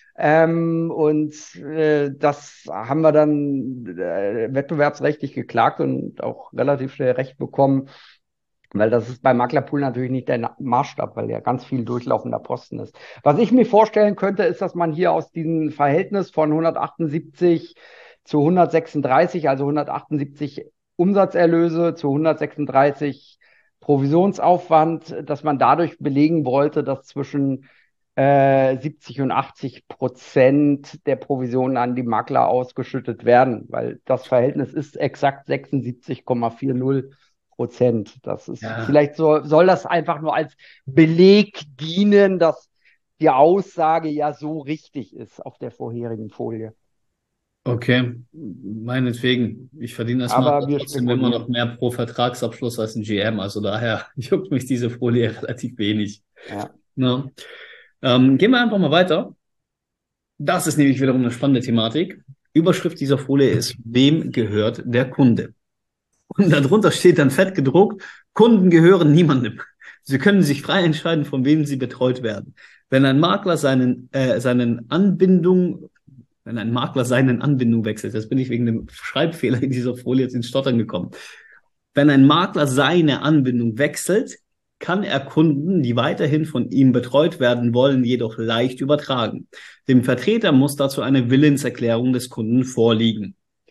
Das haben wir dann wettbewerbsrechtlich geklagt und auch relativ schnell Recht bekommen. Weil das ist beim Maklerpool natürlich nicht der Maßstab, weil ja ganz viel durchlaufender Posten ist. Was ich mir vorstellen könnte, ist, dass man hier aus diesem Verhältnis von 178 zu 136, also 178 Umsatzerlöse zu 136 Provisionsaufwand, dass man dadurch belegen wollte, dass zwischen 70 und 80% der Provisionen an die Makler ausgeschüttet werden, weil das Verhältnis ist exakt 76,40%. Das ist vielleicht soll das einfach nur als Beleg dienen, dass die Aussage ja so richtig ist auf der vorherigen Folie. Okay, meinetwegen. Ich verdiene als Aber Makler wir trotzdem immer noch mehr pro Vertragsabschluss als ein GM. Also daher juckt mich diese Folie relativ wenig. Ja. Ne? Gehen wir einfach mal weiter. Das ist nämlich wiederum eine spannende Thematik. Überschrift dieser Folie ist, wem gehört der Kunde? Und darunter steht dann fett gedruckt, Kunden gehören niemandem. Sie können sich frei entscheiden, von wem sie betreut werden. Wenn ein Makler seine Anbindung wechselt, jetzt bin ich wegen dem Schreibfehler in dieser Folie jetzt ins Stottern gekommen. Wenn ein Makler seine Anbindung wechselt, kann er Kunden, die weiterhin von ihm betreut werden wollen, jedoch leicht übertragen. Dem Vertreter muss dazu eine Willenserklärung des Kunden vorliegen.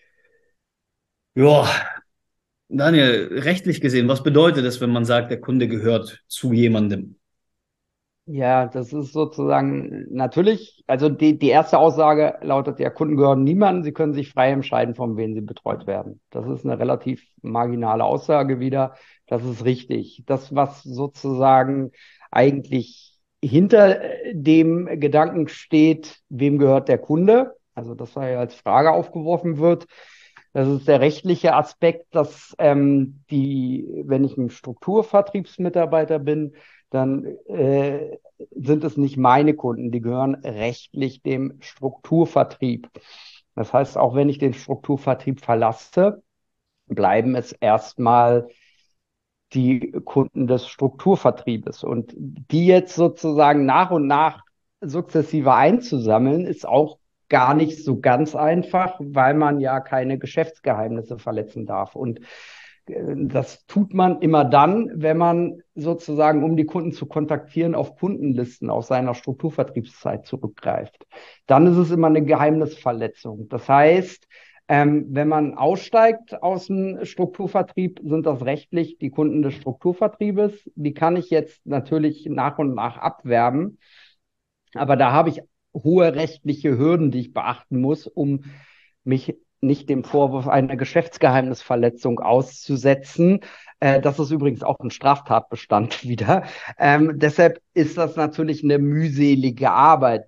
Ja, Daniel, rechtlich gesehen, was bedeutet es, wenn man sagt, der Kunde gehört zu jemandem? Ja, das ist sozusagen natürlich, also die erste Aussage lautet ja, Kunden gehören niemandem, sie können sich frei entscheiden, von wem sie betreut werden. Das ist eine relativ marginale Aussage wieder, das ist richtig. Das, was sozusagen eigentlich hinter dem Gedanken steht, wem gehört der Kunde, also das ja als Frage aufgeworfen wird, das ist der rechtliche Aspekt, dass wenn ich ein Strukturvertriebsmitarbeiter bin, dann sind es nicht meine Kunden, die gehören rechtlich dem Strukturvertrieb. Das heißt, auch wenn ich den Strukturvertrieb verlasse, bleiben es erstmal die Kunden des Strukturvertriebes. Und die jetzt sozusagen nach und nach sukzessive einzusammeln, ist auch gar nicht so ganz einfach, weil man ja keine Geschäftsgeheimnisse verletzen darf. Und das tut man immer dann, wenn man sozusagen, um die Kunden zu kontaktieren, auf Kundenlisten aus seiner Strukturvertriebszeit zurückgreift. Dann ist es immer eine Geheimnisverletzung. Das heißt, wenn man aussteigt aus dem Strukturvertrieb, sind das rechtlich die Kunden des Strukturvertriebes. Die kann ich jetzt natürlich nach und nach abwerben. Aber da habe ich hohe rechtliche Hürden, die ich beachten muss, um mich nicht dem Vorwurf einer Geschäftsgeheimnisverletzung auszusetzen. Das ist übrigens auch ein Straftatbestand wieder. Deshalb ist das natürlich eine mühselige Arbeit,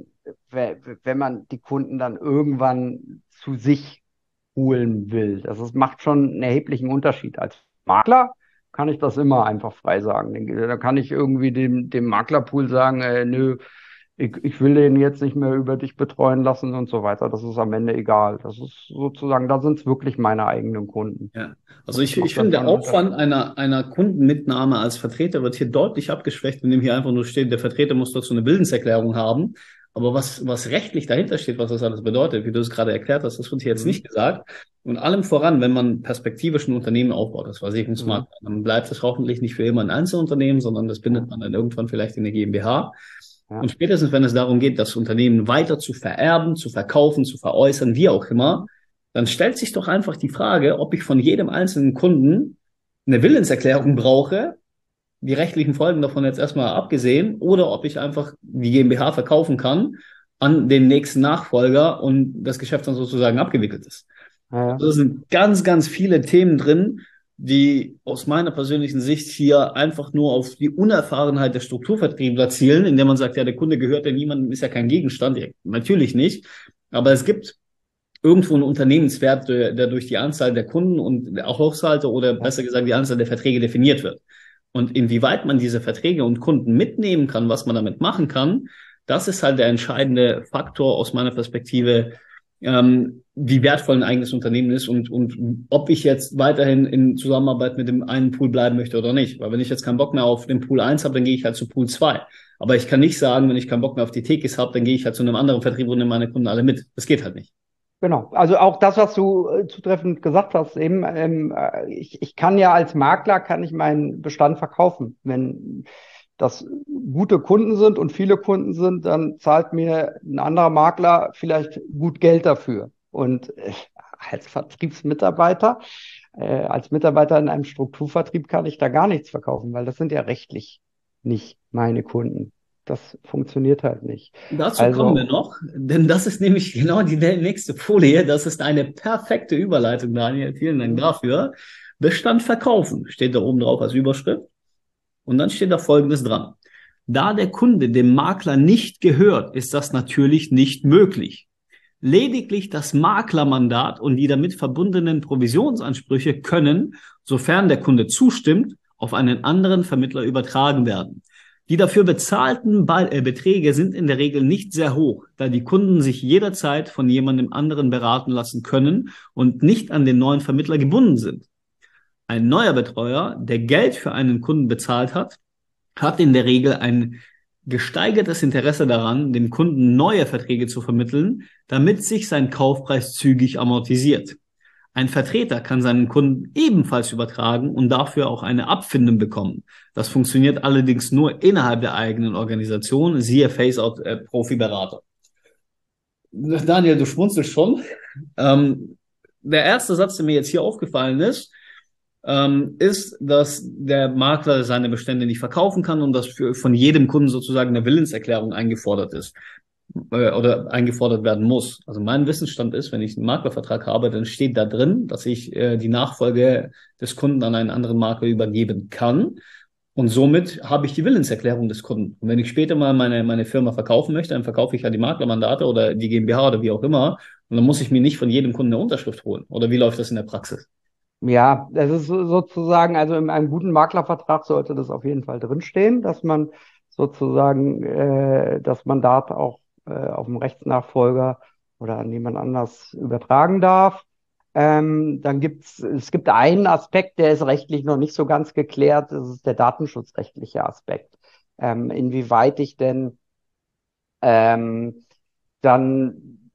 wenn man die Kunden dann irgendwann zu sich holen will. Macht schon einen erheblichen Unterschied. Als Makler kann ich das immer einfach frei sagen. Da kann ich irgendwie dem Maklerpool sagen, nö, ich will den jetzt nicht mehr über dich betreuen lassen und so weiter. Das ist am Ende egal. Das ist sozusagen, da sind es wirklich meine eigenen Kunden. Ja, also ich finde, der Aufwand einer Kundenmitnahme als Vertreter wird hier deutlich abgeschwächt, indem hier einfach nur steht, der Vertreter muss dazu eine Willenserklärung haben. Aber was rechtlich dahinter steht, was das alles bedeutet, wie du es gerade erklärt hast, das wird hier jetzt nicht gesagt. Und allem voran, wenn man perspektivisch ein Unternehmen aufbaut, das weiß ich, ein Smart, dann bleibt es hoffentlich nicht für immer ein Einzelunternehmen, sondern das bindet man dann irgendwann vielleicht in eine GmbH. Ja. Und spätestens, wenn es darum geht, das Unternehmen weiter zu vererben, zu verkaufen, zu veräußern, wie auch immer, dann stellt sich doch einfach die Frage, ob ich von jedem einzelnen Kunden eine Willenserklärung brauche, die rechtlichen Folgen davon jetzt erstmal abgesehen, oder ob ich einfach die GmbH verkaufen kann an den nächsten Nachfolger und das Geschäft dann sozusagen abgewickelt ist. Ja. Also da sind ganz, ganz viele Themen drin, die aus meiner persönlichen Sicht hier einfach nur auf die Unerfahrenheit der Strukturvertriebler zielen, indem man sagt, ja, der Kunde gehört ja niemandem, ist ja kein Gegenstand. Ja, natürlich nicht. Aber es gibt irgendwo einen Unternehmenswert, der durch die Anzahl der Kunden und auch Haushalte oder besser gesagt die Anzahl der Verträge definiert wird. Und inwieweit man diese Verträge und Kunden mitnehmen kann, was man damit machen kann, das ist halt der entscheidende Faktor aus meiner Perspektive, wie wertvoll ein eigenes Unternehmen ist und ob ich jetzt weiterhin in Zusammenarbeit mit dem einen Pool bleiben möchte oder nicht. Weil wenn ich jetzt keinen Bock mehr auf den Pool 1 habe, dann gehe ich halt zu Pool 2. Aber ich kann nicht sagen, wenn ich keinen Bock mehr auf die Tekis habe, dann gehe ich halt zu einem anderen Vertrieb und nehme meine Kunden alle mit. Das geht halt nicht. Genau, also auch das, was du zutreffend gesagt hast, eben, ich kann ja als Makler, kann ich meinen Bestand verkaufen. Wenn das gute Kunden sind und viele Kunden sind, dann zahlt mir ein anderer Makler vielleicht gut Geld dafür. Und als Vertriebsmitarbeiter, als Mitarbeiter in einem Strukturvertrieb kann ich da gar nichts verkaufen, weil das sind ja rechtlich nicht meine Kunden. Das funktioniert halt nicht. Dazu kommen wir noch, denn das ist nämlich genau die nächste Folie. Das ist eine perfekte Überleitung, Daniel. Vielen Dank dafür. Bestand verkaufen steht da oben drauf als Überschrift. Und dann steht da Folgendes dran. Da der Kunde dem Makler nicht gehört, ist das natürlich nicht möglich. Lediglich das Maklermandat und die damit verbundenen Provisionsansprüche können, sofern der Kunde zustimmt, auf einen anderen Vermittler übertragen werden. Die dafür bezahlten Beträge sind in der Regel nicht sehr hoch, da die Kunden sich jederzeit von jemandem anderen beraten lassen können und nicht an den neuen Vermittler gebunden sind. Ein neuer Betreuer, der Geld für einen Kunden bezahlt hat, hat in der Regel ein gesteigertes Interesse daran, dem Kunden neue Verträge zu vermitteln, damit sich sein Kaufpreis zügig amortisiert. Ein Vertreter kann seinen Kunden ebenfalls übertragen und dafür auch eine Abfindung bekommen. Das funktioniert allerdings nur innerhalb der eigenen Organisation, siehe Phase-Out Profi-Berater. Daniel, du schmunzelst schon. Der erste Satz, der mir jetzt hier aufgefallen ist, dass der Makler seine Bestände nicht verkaufen kann und dass von jedem Kunden sozusagen eine Willenserklärung eingefordert ist oder eingefordert werden muss. Also mein Wissensstand ist, wenn ich einen Maklervertrag habe, dann steht da drin, dass ich die Nachfolge des Kunden an einen anderen Makler übergeben kann. Und somit habe ich die Willenserklärung des Kunden. Und wenn ich später mal meine Firma verkaufen möchte, dann verkaufe ich ja die Maklermandate oder die GmbH oder wie auch immer. Und dann muss ich mir nicht von jedem Kunden eine Unterschrift holen. Oder wie läuft das in der Praxis? Ja, das ist sozusagen, also in einem guten Maklervertrag sollte das auf jeden Fall drinstehen, dass man sozusagen das Mandat auch auf den Rechtsnachfolger oder an jemand anders übertragen darf. Dann es gibt einen Aspekt, der ist rechtlich noch nicht so ganz geklärt, das ist der datenschutzrechtliche Aspekt. Inwieweit ich denn dann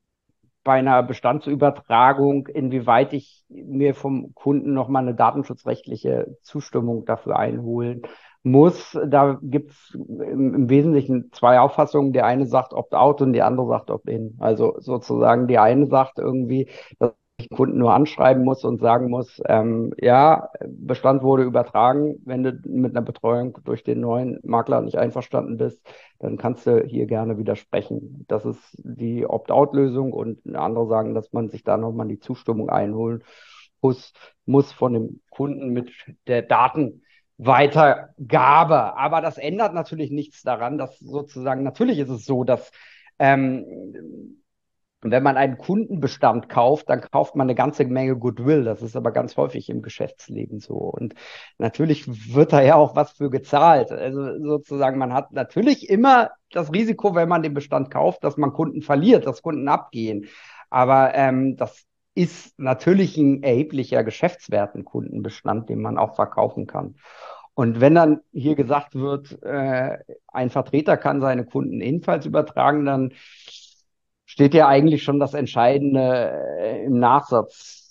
bei einer Bestandsübertragung, inwieweit ich mir vom Kunden nochmal eine datenschutzrechtliche Zustimmung dafür einholen muss. Da gibt es im Wesentlichen zwei Auffassungen. Die eine sagt Opt-out und die andere sagt Opt-in. Also sozusagen die eine sagt irgendwie, dass ich den Kunden nur anschreiben muss und sagen muss, ja, Bestand wurde übertragen. Wenn du mit einer Betreuung durch den neuen Makler nicht einverstanden bist, dann kannst du hier gerne widersprechen. Das ist die Opt-out-Lösung, und andere sagen, dass man sich da nochmal die Zustimmung einholen muss von dem Kunden mit der Datenweitergabe. Aber das ändert natürlich nichts daran, dass sozusagen, natürlich ist es so, dass wenn man einen Kundenbestand kauft, dann kauft man eine ganze Menge Goodwill. Das ist aber ganz häufig im Geschäftsleben so. Und natürlich wird da ja auch was für gezahlt. Also sozusagen, man hat natürlich immer das Risiko, wenn man den Bestand kauft, dass man Kunden verliert, dass Kunden abgehen. Aber das ist natürlich ein erheblicher Geschäftswert, ein Kundenbestand, den man auch verkaufen kann. Und wenn dann hier gesagt wird, ein Vertreter kann seine Kunden ebenfalls übertragen, dann steht ja eigentlich schon das Entscheidende im Nachsatz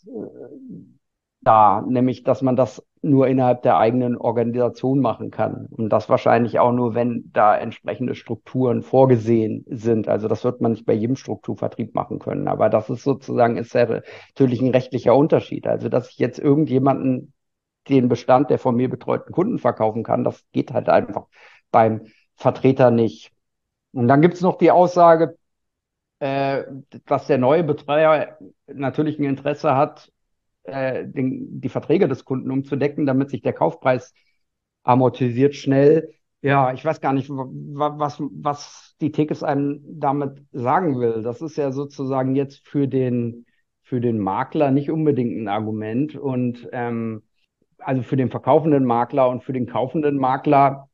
da, nämlich, dass man das nur innerhalb der eigenen Organisation machen kann. Und das wahrscheinlich auch nur, wenn da entsprechende Strukturen vorgesehen sind. Also das wird man nicht bei jedem Strukturvertrieb machen können. Aber das ist sozusagen, ist ja natürlich ein rechtlicher Unterschied. Also dass ich jetzt irgendjemanden den Bestand der von mir betreuten Kunden verkaufen kann, das geht halt einfach beim Vertreter nicht. Und dann gibt es noch die Aussage, dass der neue Betreuer natürlich ein Interesse hat, die Verträge des Kunden umzudecken, damit sich der Kaufpreis amortisiert schnell. Ja, ich weiß gar nicht, was die Tekes einem damit sagen will. Das ist ja sozusagen jetzt für den Makler nicht unbedingt ein Argument. Und also für den verkaufenden Makler und für den kaufenden Makler,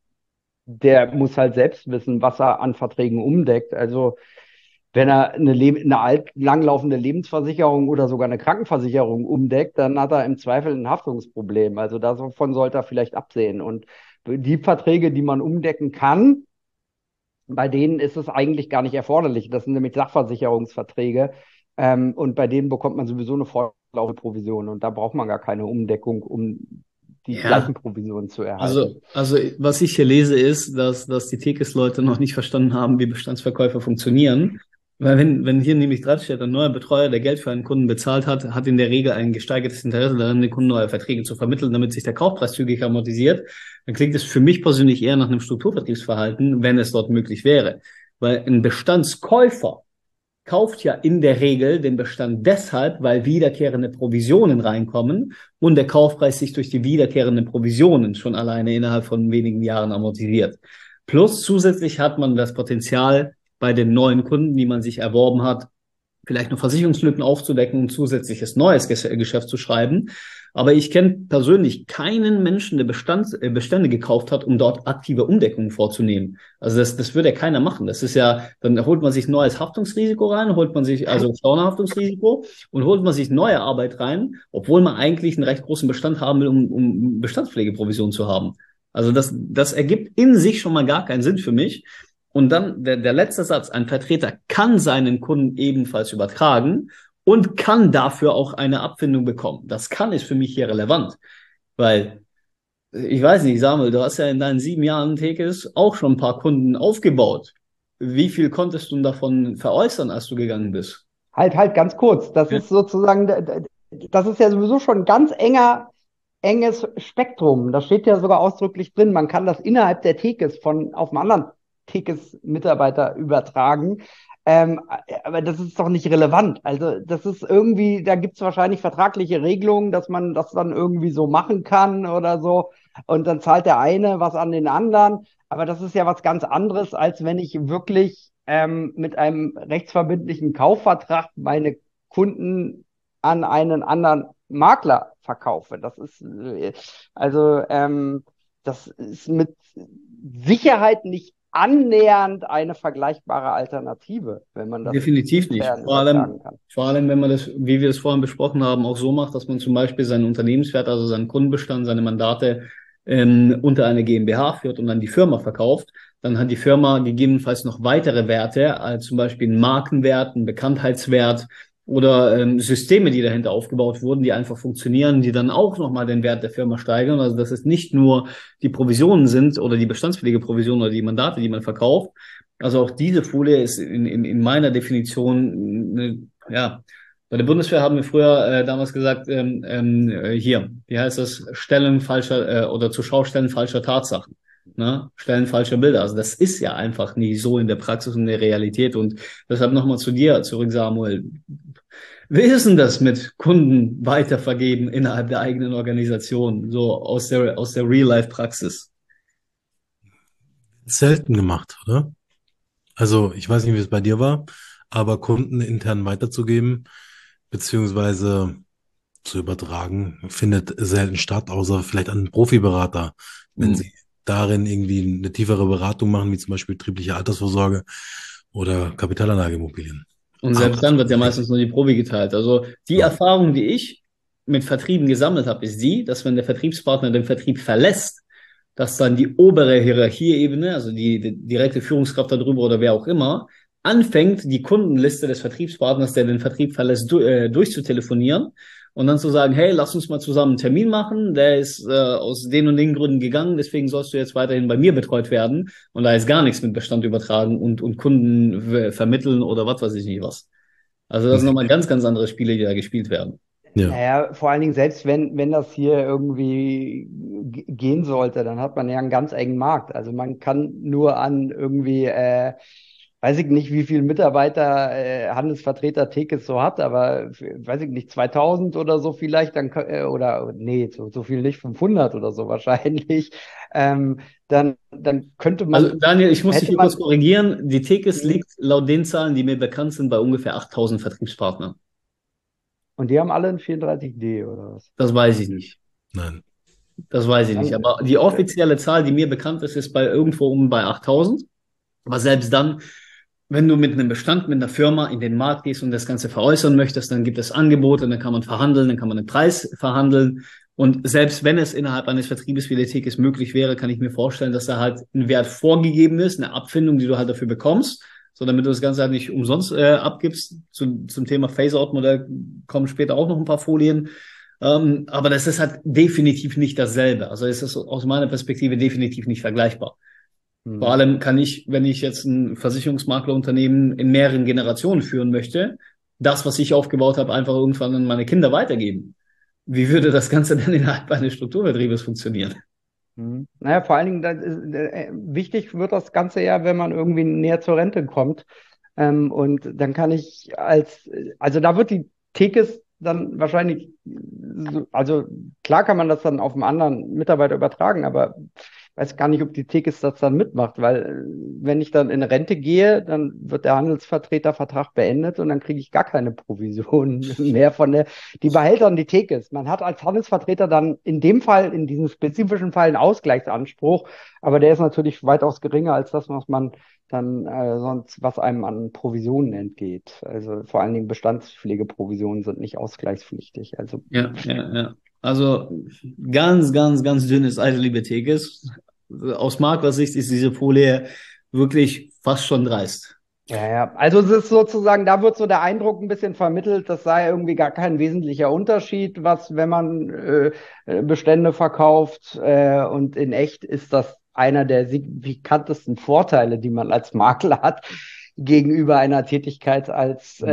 der muss halt selbst wissen, was er an Verträgen umdeckt. Also wenn er eine langlaufende Lebensversicherung oder sogar eine Krankenversicherung umdeckt, dann hat er im Zweifel ein Haftungsproblem. Also davon sollte er vielleicht absehen. Und die Verträge, die man umdecken kann, bei denen ist es eigentlich gar nicht erforderlich. Das sind nämlich Sachversicherungsverträge. Und bei denen bekommt man sowieso eine fortlaufende Provision. Und da braucht man gar keine Umdeckung, um die gleichen Provisionen zu erhalten. Also was ich hier lese, ist, dass die Tekes-Leute noch nicht verstanden haben, wie Bestandsverkäufe funktionieren. Weil wenn hier nämlich dran steht, ein neuer Betreuer, der Geld für einen Kunden bezahlt hat in der Regel ein gesteigertes Interesse daran, den Kunden neue Verträge zu vermitteln, damit sich der Kaufpreis zügig amortisiert, dann klingt es für mich persönlich eher nach einem Strukturvertriebsverhalten, wenn es dort möglich wäre. Weil ein Bestandskäufer kauft ja in der Regel den Bestand deshalb, weil wiederkehrende Provisionen reinkommen und der Kaufpreis sich durch die wiederkehrenden Provisionen schon alleine innerhalb von wenigen Jahren amortisiert. Plus zusätzlich hat man das Potenzial, bei den neuen Kunden, die man sich erworben hat, vielleicht noch Versicherungslücken aufzudecken und zusätzliches neues Geschäft zu schreiben. Aber ich kenne persönlich keinen Menschen, der Bestände gekauft hat, um dort aktive Umdeckungen vorzunehmen. Also das würde ja keiner machen. Das ist ja, dann holt man sich neues Haftungsrisiko rein, holt man sich also Stornohaftungsrisiko und holt man sich neue Arbeit rein, obwohl man eigentlich einen recht großen Bestand haben will, um Bestandspflegeprovision zu haben. Also das ergibt in sich schon mal gar keinen Sinn für mich. Und dann der letzte Satz, ein Vertreter kann seinen Kunden ebenfalls übertragen und kann dafür auch eine Abfindung bekommen. Das kann ist für mich hier relevant, weil, ich weiß nicht, Samuel, du hast ja in deinen 7 Jahren Tekes auch schon ein paar Kunden aufgebaut. Wie viel konntest du davon veräußern, als du gegangen bist? Halt ganz kurz. Das ist sozusagen, das ist ja sowieso schon ein ganz enges Spektrum. Da steht ja sogar ausdrücklich drin, man kann das innerhalb der Tekes auf einen anderen Tekes-Mitarbeiter übertragen. Aber das ist doch nicht relevant. Also das ist irgendwie, da gibt es wahrscheinlich vertragliche Regelungen, dass man das dann irgendwie so machen kann oder so. Und dann zahlt der eine was an den anderen. Aber das ist ja was ganz anderes, als wenn ich wirklich mit einem rechtsverbindlichen Kaufvertrag meine Kunden an einen anderen Makler verkaufe. Das ist das ist mit Sicherheit nicht annähernd eine vergleichbare Alternative, wenn man das definitiv nicht. Vor allem, wenn man das, wie wir es vorhin besprochen haben, auch so macht, dass man zum Beispiel seinen Unternehmenswert, also seinen Kundenbestand, seine Mandate unter eine GmbH führt und dann die Firma verkauft, dann hat die Firma gegebenenfalls noch weitere Werte, als zum Beispiel einen Markenwert, einen Bekanntheitswert, oder Systeme, die dahinter aufgebaut wurden, die einfach funktionieren, die dann auch nochmal den Wert der Firma steigern. Also dass es nicht nur die Provisionen sind oder die Bestandspflegeprovisionen oder die Mandate, die man verkauft. Also auch diese Folie ist in meiner Definition, ja, bei der Bundeswehr haben wir früher damals gesagt, hier, wie heißt das, Stellen falscher oder zur Schaustellen falscher Tatsachen. Ne? Stellen falscher Bilder. Also das ist ja einfach nie so in der Praxis und in der Realität. Und deshalb nochmal zu dir zurück, Samuel. Wie ist denn das mit Kunden weitervergeben innerhalb der eigenen Organisation, so aus der Real-Life-Praxis? Selten gemacht, oder? Also ich weiß nicht, wie es bei dir war, aber Kunden intern weiterzugeben, beziehungsweise zu übertragen, findet selten statt, außer vielleicht an einen Profiberater, wenn sie darin irgendwie eine tiefere Beratung machen, wie zum Beispiel betriebliche Altersvorsorge oder Kapitalanlageimmobilien. Und selbst dann wird ja meistens nur die Probe geteilt. Also die Erfahrung, die ich mit Vertrieben gesammelt habe, ist die, dass wenn der Vertriebspartner den Vertrieb verlässt, dass dann die obere Hierarchieebene, also die direkte Führungskraft darüber oder wer auch immer, anfängt, die Kundenliste des Vertriebspartners, der den Vertrieb verlässt, durchzutelefonieren und dann zu sagen, hey, lass uns mal zusammen einen Termin machen, der ist aus den und den Gründen gegangen, deswegen sollst du jetzt weiterhin bei mir betreut werden und da ist gar nichts mit Bestand übertragen und Kunden vermitteln oder was weiß ich nicht was. Also das sind nochmal ganz, ganz andere Spiele, die da gespielt werden. Ja. Naja, vor allen Dingen, selbst wenn das hier irgendwie gehen sollte, dann hat man ja einen ganz engen Markt. Also man kann nur an irgendwie, weiß ich nicht, wie viele Mitarbeiter Handelsvertreter Tekes so hat, aber weiß ich nicht, 2000 oder so vielleicht, dann oder nee, so viel nicht, 500 oder so wahrscheinlich. Dann könnte man. Also Daniel, ich muss dich hier hätte man- kurz korrigieren. Die Tekes liegt laut den Zahlen, die mir bekannt sind, bei ungefähr 8000 Vertriebspartnern. Und die haben alle ein 34D oder was? Das weiß ich nicht. Nein. Das weiß ich nicht. Aber die offizielle Zahl, die mir bekannt ist, ist bei irgendwo bei 8000. Aber selbst dann, wenn du mit einem Bestand, mit einer Firma in den Markt gehst und das Ganze veräußern möchtest, dann gibt es Angebote, dann kann man verhandeln, dann kann man den Preis verhandeln. Und selbst wenn es innerhalb eines Vertriebes wie der Tekes möglich wäre, kann ich mir vorstellen, dass da halt ein Wert vorgegeben ist, eine Abfindung, die du halt dafür bekommst, so damit du das Ganze halt nicht umsonst abgibst. Zum Thema Phase-Out-Modell kommen später auch noch ein paar Folien. Aber das ist halt definitiv nicht dasselbe. Also es ist aus meiner Perspektive definitiv nicht vergleichbar. Vor allem kann ich, wenn ich jetzt ein Versicherungsmaklerunternehmen in mehreren Generationen führen möchte, das, was ich aufgebaut habe, einfach irgendwann an meine Kinder weitergeben. Wie würde das Ganze denn innerhalb eines Strukturvertriebes funktionieren? Naja, vor allen Dingen, wichtig wird das Ganze ja, wenn man irgendwie näher zur Rente kommt. Und dann kann ich also da wird die Tekes dann wahrscheinlich, also klar kann man das dann auf einen anderen Mitarbeiter übertragen, aber ich weiß gar nicht, ob die Tekes das dann mitmacht, weil wenn ich dann in Rente gehe, dann wird der Handelsvertretervertrag beendet und dann kriege ich gar keine Provision mehr die behält dann die Tekes. Man hat als Handelsvertreter dann in dem Fall, in diesem spezifischen Fall einen Ausgleichsanspruch, aber der ist natürlich weitaus geringer als das, was man dann sonst, was einem an Provisionen entgeht. Also vor allen Dingen Bestandspflegeprovisionen sind nicht ausgleichspflichtig. Also Ja. Also ganz, ganz, ganz dünnes Eis, liebe Tekes. Aus Maklersicht ist diese Folie wirklich fast schon dreist. Ja. Also es ist sozusagen, da wird so der Eindruck ein bisschen vermittelt, das sei irgendwie gar kein wesentlicher Unterschied, wenn man Bestände verkauft. Und in echt ist das einer der signifikantesten Vorteile, die man als Makler hat gegenüber einer Tätigkeit als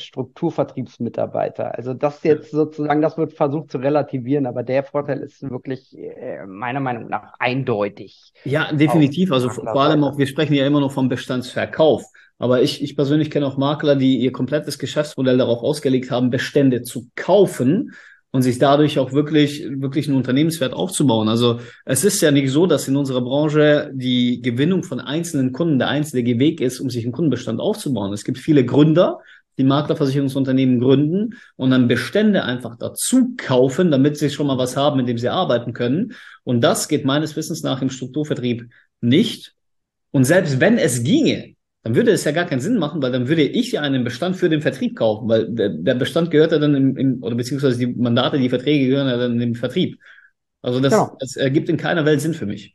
Strukturvertriebsmitarbeiter. Also das jetzt sozusagen, das wird versucht zu relativieren, aber der Vorteil ist wirklich meiner Meinung nach eindeutig. Ja, definitiv. Also vor allem auch, wir sprechen ja immer noch vom Bestandsverkauf. Aber ich persönlich kenne auch Makler, die ihr komplettes Geschäftsmodell darauf ausgelegt haben, Bestände zu kaufen und sich dadurch auch wirklich einen Unternehmenswert aufzubauen. Also es ist ja nicht so, dass in unserer Branche die Gewinnung von einzelnen Kunden der einzige Weg ist, um sich einen Kundenbestand aufzubauen. Es gibt viele Gründer, die Maklerversicherungsunternehmen gründen und dann Bestände einfach dazu kaufen, damit sie schon mal was haben, mit dem sie arbeiten können. Und das geht meines Wissens nach im Strukturvertrieb nicht. Und selbst wenn es ginge, dann würde es ja gar keinen Sinn machen, weil dann würde ich ja einen Bestand für den Vertrieb kaufen, weil der Bestand gehört ja dann oder beziehungsweise die Mandate, die Verträge gehören ja dann im Vertrieb. Also das ergibt in keiner Welt Sinn für mich.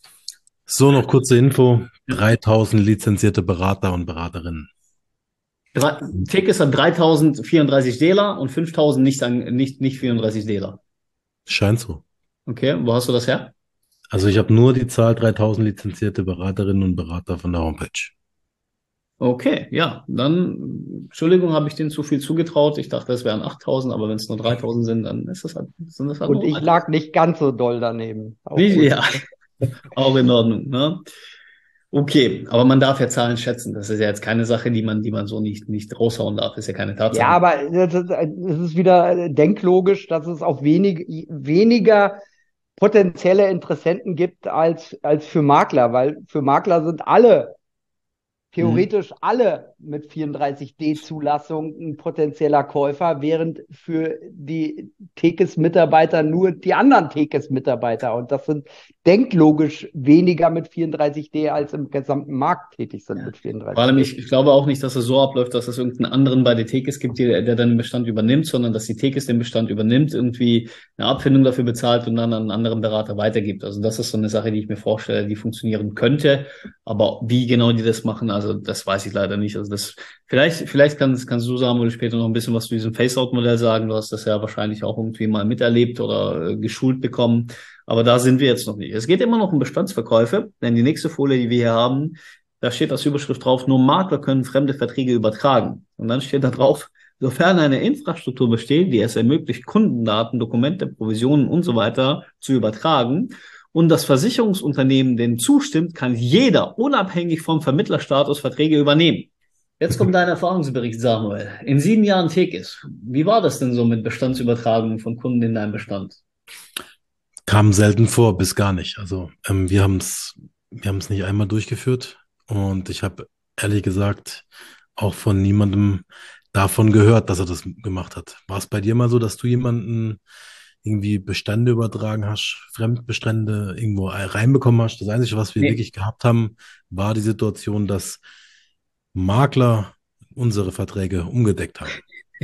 So, noch kurze Info. 3000 lizenzierte Berater und Beraterinnen. Tekes hat 3034 Dela und 5000 nicht 34 Dela. Scheint so. Okay, wo hast du das her? Also ich habe nur die Zahl 3000 lizenzierte Beraterinnen und Berater von der Homepage. Okay, ja, dann, Entschuldigung, habe ich denen zu viel zugetraut. Ich dachte, es wären 8000, aber wenn es nur 3000 sind, dann sind das halt Und nur ich 3000. lag nicht ganz so doll daneben. Auch Nicht, gut. ja, auch in Ordnung, ne? Okay, aber man darf ja Zahlen schätzen. Das ist ja jetzt keine Sache, die man so nicht raushauen darf. Das ist ja keine Tatsache. Ja, aber es ist wieder denklogisch, dass es auch weniger potenzielle Interessenten gibt als für Makler, weil für Makler sind theoretisch alle mit 34D-Zulassung ein potenzieller Käufer, während für die Tekes-Mitarbeiter nur die anderen Tekes-Mitarbeiter, und das sind denklogisch weniger mit 34D als im gesamten Markt tätig sind mit 34D. Vor allem, ich glaube auch nicht, dass es so abläuft, dass es irgendeinen anderen bei der Tekes gibt, der dann den Bestand übernimmt, sondern dass die Tekes den Bestand übernimmt, irgendwie eine Abfindung dafür bezahlt und dann an einen anderen Berater weitergibt. Also das ist so eine Sache, die ich mir vorstelle, die funktionieren könnte. Aber wie genau die das machen, also das weiß ich leider nicht. Also das vielleicht kannst du, Samuel, später noch ein bisschen was zu diesem Face-Out-Modell sagen. Du hast das ja wahrscheinlich auch irgendwie mal miterlebt oder geschult bekommen. Aber da sind wir jetzt noch nicht. Es geht immer noch um Bestandsverkäufe, denn die nächste Folie, die wir hier haben, da steht als Überschrift drauf, nur Makler können fremde Verträge übertragen. Und dann steht da drauf, sofern eine Infrastruktur besteht, die es ermöglicht, Kundendaten, Dokumente, Provisionen und so weiter zu übertragen und das Versicherungsunternehmen dem zustimmt, kann jeder unabhängig vom Vermittlerstatus Verträge übernehmen. Jetzt kommt dein Erfahrungsbericht, Samuel. In 7 Jahren Tekes, wie war das denn so mit Bestandsübertragungen von Kunden in deinem Bestand? Kam selten vor, bis gar nicht. Also wir haben es nicht einmal durchgeführt und ich habe ehrlich gesagt auch von niemandem davon gehört, dass er das gemacht hat. War es bei dir mal so, dass du jemanden irgendwie Bestände übertragen hast, Fremdbestände irgendwo reinbekommen hast? Das Einzige, was wir wirklich gehabt haben, war die Situation, dass Makler unsere Verträge umgedeckt haben.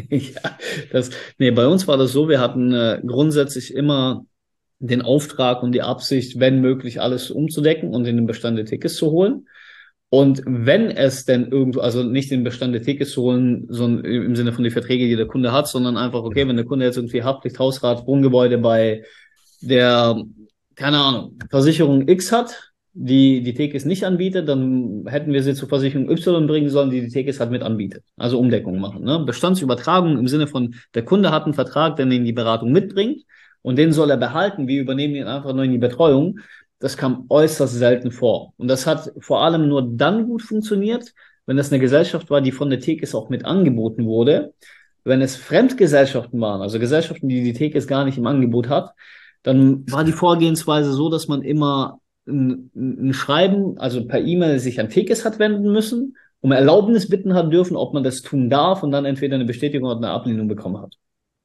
Ja, bei uns war das so, wir hatten grundsätzlich immer den Auftrag und die Absicht, wenn möglich, alles umzudecken und in den Bestand der Tickets zu holen. Und wenn es denn irgendwo, also nicht den Bestand der Tickets zu holen, sondern im Sinne von die Verträge, die der Kunde hat, sondern einfach, okay, wenn der Kunde jetzt irgendwie Haftpflicht, Hausrat, Wohngebäude bei der, keine Ahnung, Versicherung X hat, die Tekes nicht anbietet, dann hätten wir sie zur Versicherung Y bringen sollen, die Tekes halt mit anbietet. Also Umdeckung machen. Ne? Bestandsübertragung im Sinne von, der Kunde hat einen Vertrag, der ihn die Beratung mitbringt und den soll er behalten. Wir übernehmen ihn einfach nur in die Betreuung. Das kam äußerst selten vor. Und das hat vor allem nur dann gut funktioniert, wenn das eine Gesellschaft war, die von der Tekes auch mit angeboten wurde. Wenn es Fremdgesellschaften waren, also Gesellschaften, die die Tekes gar nicht im Angebot hat, dann war die Vorgehensweise so, dass man immer ein Schreiben, also per E-Mail sich an Tekes hat wenden müssen, um Erlaubnis bitten hat dürfen, ob man das tun darf und dann entweder eine Bestätigung oder eine Ablehnung bekommen hat.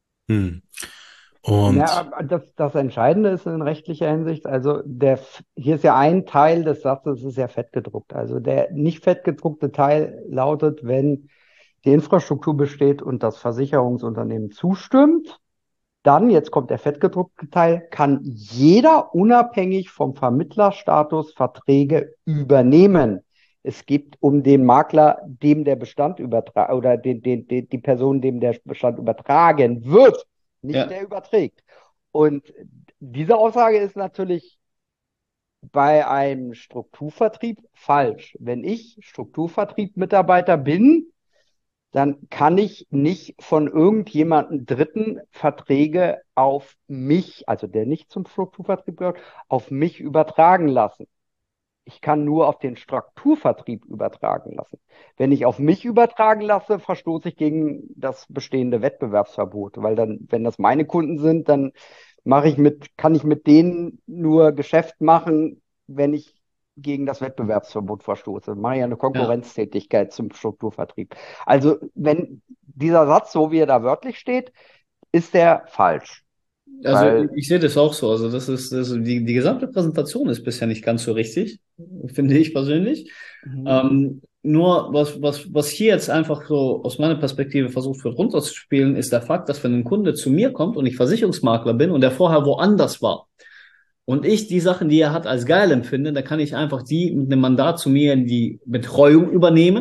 Und ja, das Entscheidende ist in rechtlicher Hinsicht, also hier ist ja ein Teil des Satzes, ist ja fett gedruckt. Also der nicht fett gedruckte Teil lautet, wenn die Infrastruktur besteht und das Versicherungsunternehmen zustimmt, dann, jetzt kommt der fettgedruckte Teil, kann jeder unabhängig vom Vermittlerstatus Verträge übernehmen. Es geht um den Makler, dem der Bestand oder die Person, dem der Bestand übertragen wird, nicht der überträgt. Und diese Aussage ist natürlich bei einem Strukturvertrieb falsch. Wenn ich Strukturvertrieb-Mitarbeiter bin, dann kann ich nicht von irgendjemandem Dritten Verträge auf mich, also der nicht zum Strukturvertrieb gehört, auf mich übertragen lassen. Ich kann nur auf den Strukturvertrieb übertragen lassen. Wenn ich auf mich übertragen lasse, verstoße ich gegen das bestehende Wettbewerbsverbot, weil dann, wenn das meine Kunden sind, dann kann ich mit denen nur Geschäft machen, wenn ich gegen das Wettbewerbsverbot verstoße. Mache ich eine Konkurrenztätigkeit zum Strukturvertrieb. Also wenn dieser Satz, so wie er da wörtlich steht, ist der falsch. Also ich sehe das auch so. Also die gesamte Präsentation ist bisher nicht ganz so richtig, finde ich persönlich. Nur was hier jetzt einfach so aus meiner Perspektive versucht wird runterzuspielen, ist der Fakt, dass wenn ein Kunde zu mir kommt und ich Versicherungsmakler bin und der vorher woanders war und ich die Sachen, die er hat, als geil empfinde, dann kann ich einfach die mit einem Mandat zu mir in die Betreuung übernehmen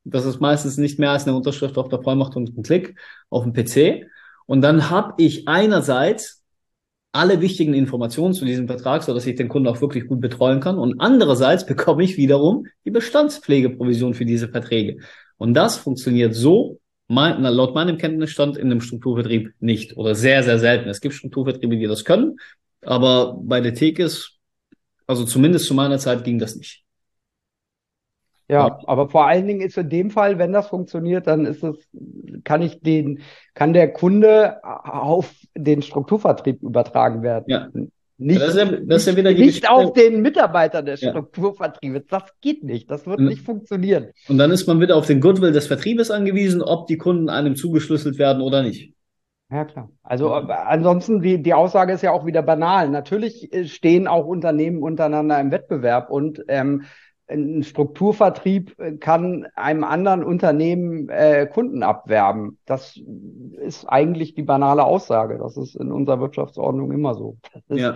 Das ist meistens nicht mehr als eine Unterschrift auf der Vollmacht und ein Klick auf dem PC. Und dann habe ich einerseits alle wichtigen Informationen zu diesem Vertrag, sodass ich den Kunden auch wirklich gut betreuen kann. Und andererseits bekomme ich wiederum die Bestandspflegeprovision für diese Verträge. Und das funktioniert so, laut meinem Kenntnisstand, in einem Strukturvertrieb nicht oder sehr, sehr selten. Es gibt Strukturvertriebe, die das können, aber bei der Tekes, also zumindest zu meiner Zeit, ging das nicht. Ja, aber vor allen Dingen ist in dem Fall, wenn das funktioniert, dann ist es, kann der Kunde auf den Strukturvertrieb übertragen werden. Ja. Nicht, das ist ja wieder die nicht Geschichte. auf den Mitarbeiter des Ja. Strukturvertriebes. Das geht nicht. Das wird nicht funktionieren. Und dann ist man wieder auf den Goodwill des Vertriebes angewiesen, ob die Kunden einem zugeschlüsselt werden oder nicht. Ja, klar. Also ansonsten, die Aussage ist ja auch wieder banal. Natürlich stehen auch Unternehmen untereinander im Wettbewerb und ein Strukturvertrieb kann einem anderen Unternehmen Kunden abwerben. Das ist eigentlich die banale Aussage. Das ist in unserer Wirtschaftsordnung immer so. Ja.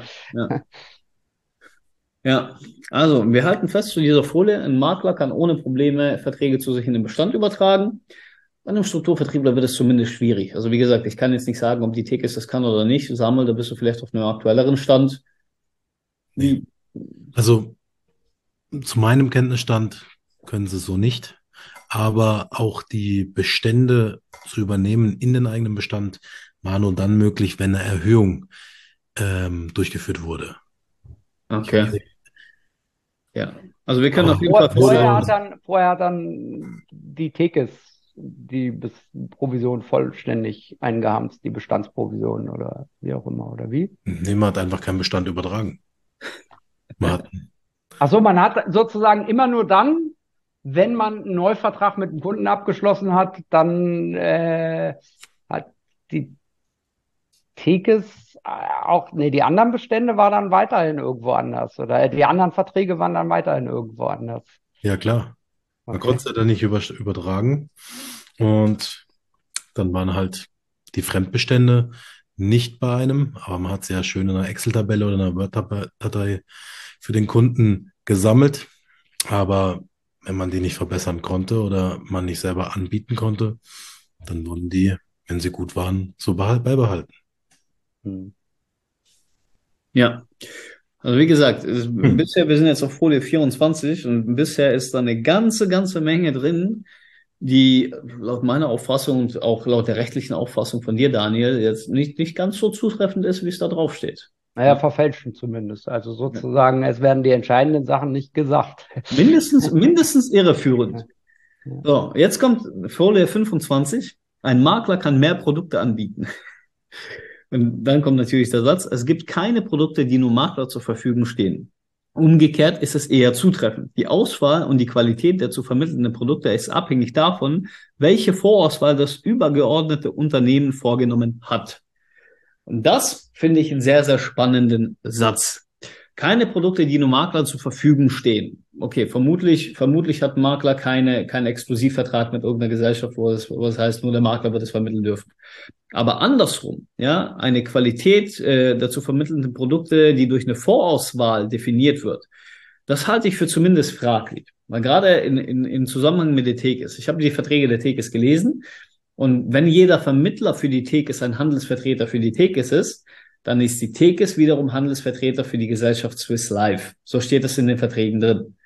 Ja, also wir halten fest zu dieser Folie, ein Makler kann ohne Probleme Verträge zu sich in den Bestand übertragen. Bei einem Strukturvertriebler wird es zumindest schwierig. Also wie gesagt, ich kann jetzt nicht sagen, ob die Tekes das kann oder nicht. Samuel, da bist du vielleicht auf einem aktuelleren Stand. Nee. Also zu meinem Kenntnisstand können sie es so nicht, aber auch die Bestände zu übernehmen in den eigenen Bestand war nur dann möglich, wenn eine Erhöhung durchgeführt wurde. Okay. Ja, also wir können auf jeden Fall vorher hat dann die Tekes die Provision vollständig eingehamst, die Bestandsprovision oder wie auch immer, oder wie? Nee, man hat einfach keinen Bestand übertragen. Achso, man hat sozusagen immer nur dann, wenn man einen Neuvertrag mit dem Kunden abgeschlossen hat, dann hat die Tekes die anderen Bestände waren dann weiterhin irgendwo anders oder die anderen Verträge waren dann weiterhin irgendwo anders. Ja, klar. Man konnte es ja dann nicht übertragen und dann waren halt die Fremdbestände nicht bei einem, aber man hat sie ja schön in einer Excel-Tabelle oder in einer Word-Datei für den Kunden gesammelt. Aber wenn man die nicht verbessern konnte oder man nicht selber anbieten konnte, dann wurden die, wenn sie gut waren, so beibehalten. Ja, also wie gesagt, bisher, wir sind jetzt auf Folie 24 und bisher ist da eine ganze Menge drin, die laut meiner Auffassung und auch laut der rechtlichen Auffassung von dir, Daniel, jetzt nicht ganz so zutreffend ist, wie es da drauf steht. Naja, verfälschen zumindest. Also sozusagen, es werden die entscheidenden Sachen nicht gesagt. Mindestens irreführend. So, jetzt kommt Folie 25. Ein Makler kann mehr Produkte anbieten. Und dann kommt natürlich der Satz, es gibt keine Produkte, die nur Makler zur Verfügung stehen. Umgekehrt ist es eher zutreffend. Die Auswahl und die Qualität der zu vermittelnden Produkte ist abhängig davon, welche Vorauswahl das übergeordnete Unternehmen vorgenommen hat. Und das finde ich einen sehr, sehr spannenden Satz. Keine Produkte, die nur Makler zur Verfügung stehen. Okay, vermutlich hat ein Makler keinen Exklusivvertrag mit irgendeiner Gesellschaft, wo es heißt, nur der Makler wird es vermitteln dürfen. Aber andersrum, ja, eine Qualität der zu vermittelnden Produkte, die durch eine Vorauswahl definiert wird, das halte ich für zumindest fraglich. Weil gerade in Zusammenhang mit der Tekes, ich habe die Verträge der Tekes gelesen und wenn jeder Vermittler für die Tekes ein Handelsvertreter für die Tekes ist, dann ist die Tekes wiederum Handelsvertreter für die Gesellschaft Swiss Life. So steht es in den Verträgen drin.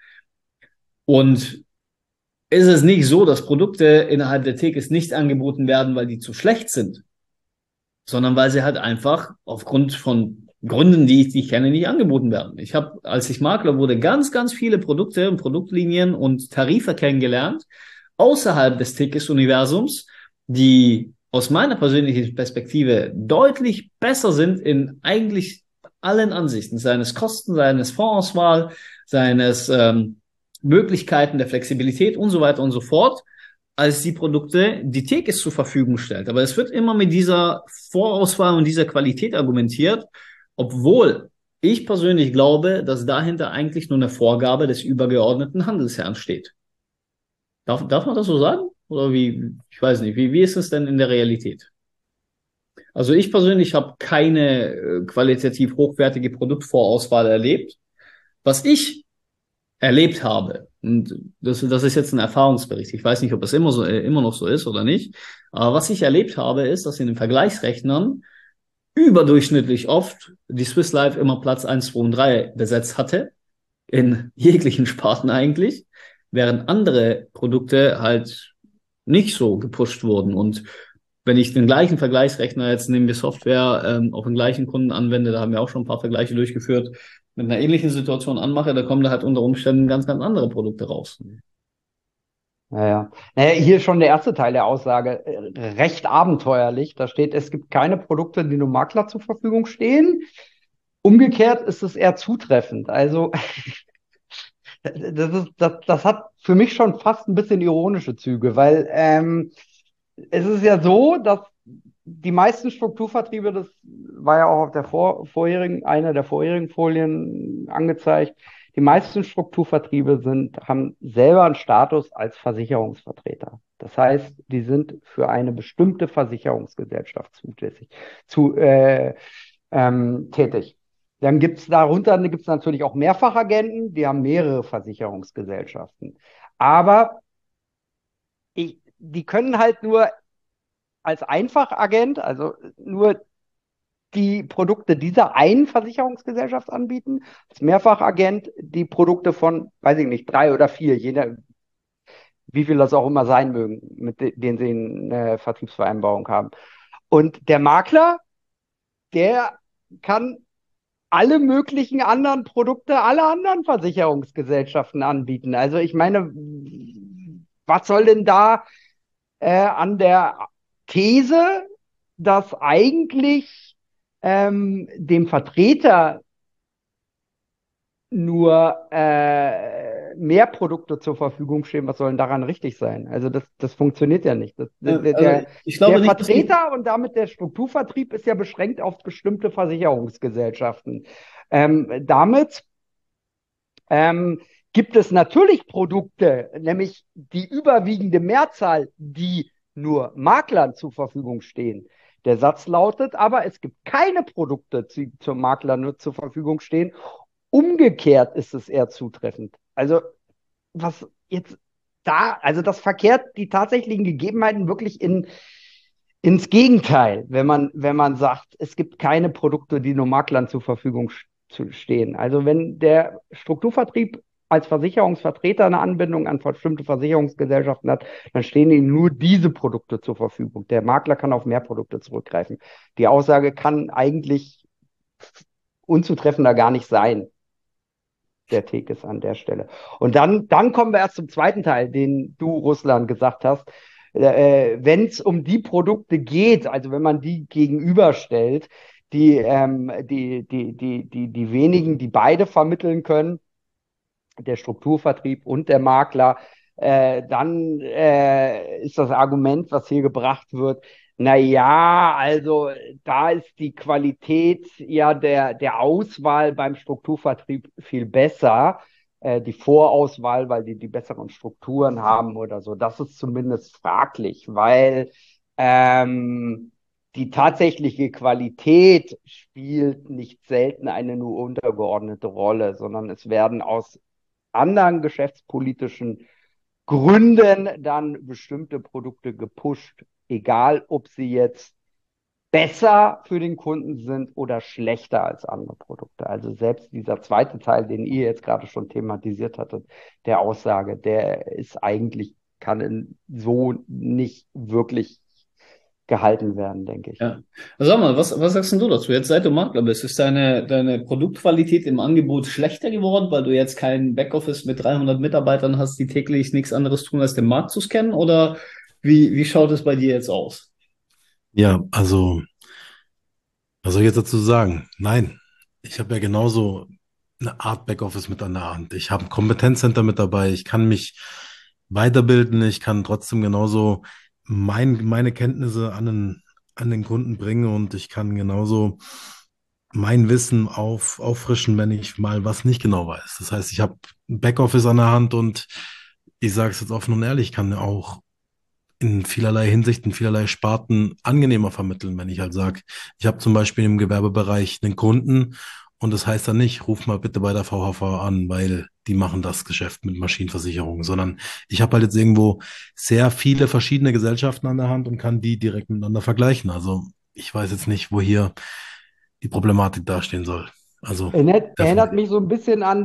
Und ist es nicht so, dass Produkte innerhalb der Tekes nicht angeboten werden, weil die zu schlecht sind, sondern weil sie halt einfach aufgrund von Gründen, die ich kenne, nicht angeboten werden. Ich habe, als ich Makler wurde, ganz viele Produkte und Produktlinien und Tarife kennengelernt, außerhalb des Tekes-Universums, die aus meiner persönlichen Perspektive deutlich besser sind in eigentlich allen Ansichten, seines Kosten, seines Fondsauswahl, seines Möglichkeiten der Flexibilität und so weiter und so fort, als die Produkte, die Tekes zur Verfügung stellt. Aber es wird immer mit dieser Vorauswahl und dieser Qualität argumentiert, obwohl ich persönlich glaube, dass dahinter eigentlich nur eine Vorgabe des übergeordneten Handelsherrn steht. Darf man das so sagen? Oder wie, ich weiß nicht, wie ist es denn in der Realität? Also ich persönlich habe keine qualitativ hochwertige Produktvorauswahl erlebt. Was ich erlebt habe, Und das ist jetzt ein Erfahrungsbericht. Ich weiß nicht, ob es immer noch so ist oder nicht. Aber was ich erlebt habe, ist, dass in den Vergleichsrechnern überdurchschnittlich oft die Swiss Life immer Platz 1, 2 und 3 besetzt hatte. In jeglichen Sparten eigentlich. Während andere Produkte halt nicht so gepusht wurden. Und wenn ich den gleichen Vergleichsrechner, jetzt nehmen wir Software, auf den gleichen Kunden anwende, da haben wir auch schon ein paar Vergleiche durchgeführt, mit einer ähnlichen Situation anmache, da kommen da halt unter Umständen ganz, ganz andere Produkte raus. Naja. Naja, hier schon der erste Teil der Aussage, recht abenteuerlich. Da steht, es gibt keine Produkte, die nur Makler zur Verfügung stehen. Umgekehrt ist es eher zutreffend. Also das hat für mich schon fast ein bisschen ironische Züge, weil es ist ja so, dass die meisten Strukturvertriebe, das war ja auch auf der einer der vorherigen Folien angezeigt, die meisten Strukturvertriebe haben selber einen Status als Versicherungsvertreter. Das heißt, die sind für eine bestimmte Versicherungsgesellschaft tätig. Dann darunter gibt's natürlich auch Mehrfachagenten, die haben mehrere Versicherungsgesellschaften. Aber die können halt nur als Einfachagent, also nur die Produkte dieser einen Versicherungsgesellschaft anbieten, als Mehrfachagent die Produkte von, weiß ich nicht, 3 oder 4, jeder, wie viel das auch immer sein mögen, mit denen sie eine Vertriebsvereinbarung haben. Und der Makler, der kann alle möglichen anderen Produkte aller anderen Versicherungsgesellschaften anbieten. Also ich meine, was soll denn da an der These, dass eigentlich dem Vertreter nur mehr Produkte zur Verfügung stehen, was soll denn daran richtig sein? Also das funktioniert ja nicht. Ich glaube Der nicht, Vertreter und damit der Strukturvertrieb ist ja beschränkt auf bestimmte Versicherungsgesellschaften. Damit gibt es natürlich Produkte, nämlich die überwiegende Mehrzahl, die nur Maklern zur Verfügung stehen. Der Satz lautet aber, es gibt keine Produkte, die zum Makler nur zur Verfügung stehen. Umgekehrt ist es eher zutreffend. Also was jetzt also das verkehrt die tatsächlichen Gegebenheiten wirklich ins Gegenteil, wenn man sagt, es gibt keine Produkte, die nur Maklern zur Verfügung stehen. Also wenn der Strukturvertrieb als Versicherungsvertreter eine Anbindung an bestimmte Versicherungsgesellschaften hat, dann stehen ihm nur diese Produkte zur Verfügung. Der Makler kann auf mehr Produkte zurückgreifen. Die Aussage kann eigentlich unzutreffender gar nicht sein. Der Take ist an der Stelle. Und dann kommen wir erst zum zweiten Teil, den du, Ruslan, gesagt hast. Wenn es um die Produkte geht, also wenn man die gegenüberstellt, die wenigen, die beide vermitteln können, der Strukturvertrieb und der Makler, dann ist das Argument, was hier gebracht wird, na ja, also da ist die Qualität ja der Auswahl beim Strukturvertrieb viel besser, die Vorauswahl, weil die besseren Strukturen haben oder so. Das ist zumindest fraglich, weil die tatsächliche Qualität spielt nicht selten eine nur untergeordnete Rolle, sondern es werden aus anderen geschäftspolitischen Gründen dann bestimmte Produkte gepusht, egal ob sie jetzt besser für den Kunden sind oder schlechter als andere Produkte. Also selbst dieser zweite Teil, den ihr jetzt gerade schon thematisiert hattet, der Aussage, der ist eigentlich, kann so nicht wirklich gehalten werden, denke ich. Ja. Sag mal, was sagst denn du dazu? Jetzt, seit du Makler bist, ist deine Produktqualität im Angebot schlechter geworden, weil du jetzt kein Backoffice mit 300 Mitarbeitern hast, die täglich nichts anderes tun, als den Markt zu scannen? Oder wie schaut es bei dir jetzt aus? Ja, also, was soll ich jetzt dazu sagen? Nein, ich habe ja genauso eine Art Backoffice mit an der Hand. Ich habe ein Kompetenzcenter mit dabei. Ich kann mich weiterbilden. Ich kann trotzdem genauso meine Kenntnisse an den Kunden bringen und ich kann genauso mein Wissen auffrischen, wenn ich mal was nicht genau weiß. Das heißt, ich habe ein Backoffice an der Hand und ich sage es jetzt offen und ehrlich, ich kann auch in vielerlei Hinsicht, in vielerlei Sparten angenehmer vermitteln, wenn ich halt sage, ich habe zum Beispiel im Gewerbebereich einen Kunden und das heißt dann nicht, ruf mal bitte bei der VHV an, weil die machen das Geschäft mit Maschinenversicherungen, sondern ich habe halt jetzt irgendwo sehr viele verschiedene Gesellschaften an der Hand und kann die direkt miteinander vergleichen. Also ich weiß jetzt nicht, wo hier die Problematik dastehen soll. Also Erinnert definitiv. mich so ein bisschen an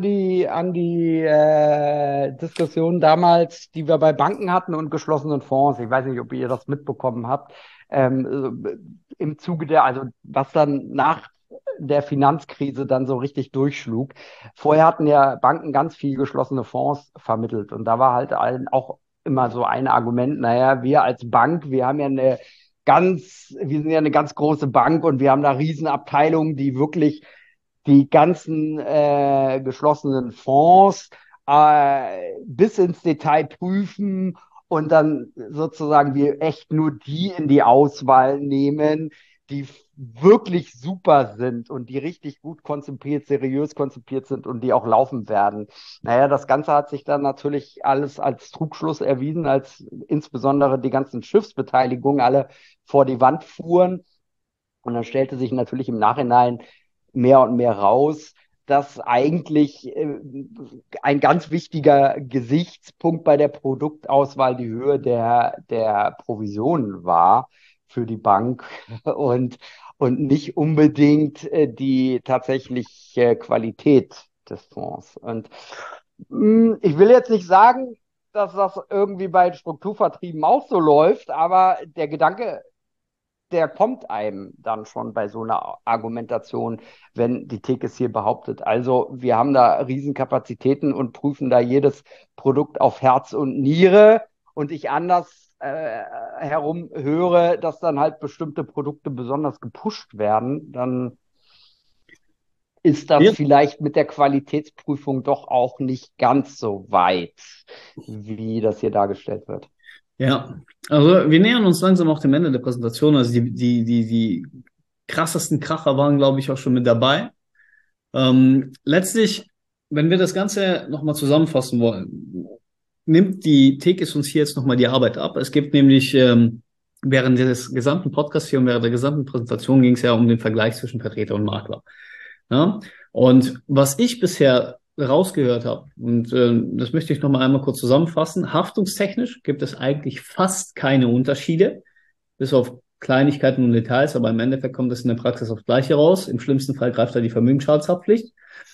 die Diskussion damals, die wir bei Banken hatten und geschlossenen Fonds. Ich weiß nicht, ob ihr das mitbekommen habt. Im Zuge also was dann nach der Finanzkrise dann so richtig durchschlug. Vorher hatten ja Banken ganz viel geschlossene Fonds vermittelt und da war halt allen auch immer so ein Argument, naja, wir als Bank, wir sind ja eine ganz große Bank und wir haben da Riesenabteilungen, die wirklich die ganzen geschlossenen Fonds bis ins Detail prüfen und dann sozusagen wir echt nur die in die Auswahl nehmen, die wirklich super sind und die richtig gut konzipiert, seriös konzipiert sind und die auch laufen werden. Naja, das Ganze hat sich dann natürlich alles als Trugschluss erwiesen, als insbesondere die ganzen Schiffsbeteiligungen alle vor die Wand fuhren. Und dann stellte sich natürlich im Nachhinein mehr und mehr raus, dass eigentlich ein ganz wichtiger Gesichtspunkt bei der Produktauswahl die Höhe der Provisionen war für die Bank und nicht unbedingt die tatsächliche Qualität des Fonds. Und ich will jetzt nicht sagen, dass das irgendwie bei Strukturvertrieben auch so läuft, aber der Gedanke, der kommt einem dann schon bei so einer Argumentation, wenn die Tekes hier behauptet. Also wir haben da Riesenkapazitäten und prüfen da jedes Produkt auf Herz und Niere und ich anders herum höre, dass dann halt bestimmte Produkte besonders gepusht werden, dann ist das Ja. vielleicht mit der Qualitätsprüfung doch auch nicht ganz so weit, wie das hier dargestellt wird. Ja, also wir nähern uns langsam auch dem Ende der Präsentation. Also die krassesten Kracher waren, glaube ich, auch schon mit dabei. Letztlich, wenn wir das Ganze nochmal zusammenfassen wollen, nimmt die Tekis uns hier jetzt nochmal die Arbeit ab. Es gibt nämlich während des gesamten Podcasts hier und während der gesamten Präsentation ging es ja um den Vergleich zwischen Vertreter und Makler. Ja? Und was ich bisher rausgehört habe, und das möchte ich nochmal einmal kurz zusammenfassen, haftungstechnisch gibt es eigentlich fast keine Unterschiede, bis auf Kleinigkeiten und Details, aber im Endeffekt kommt es in der Praxis aufs Gleiche raus. Im schlimmsten Fall greift da die Vermögensschadenshaftpflicht.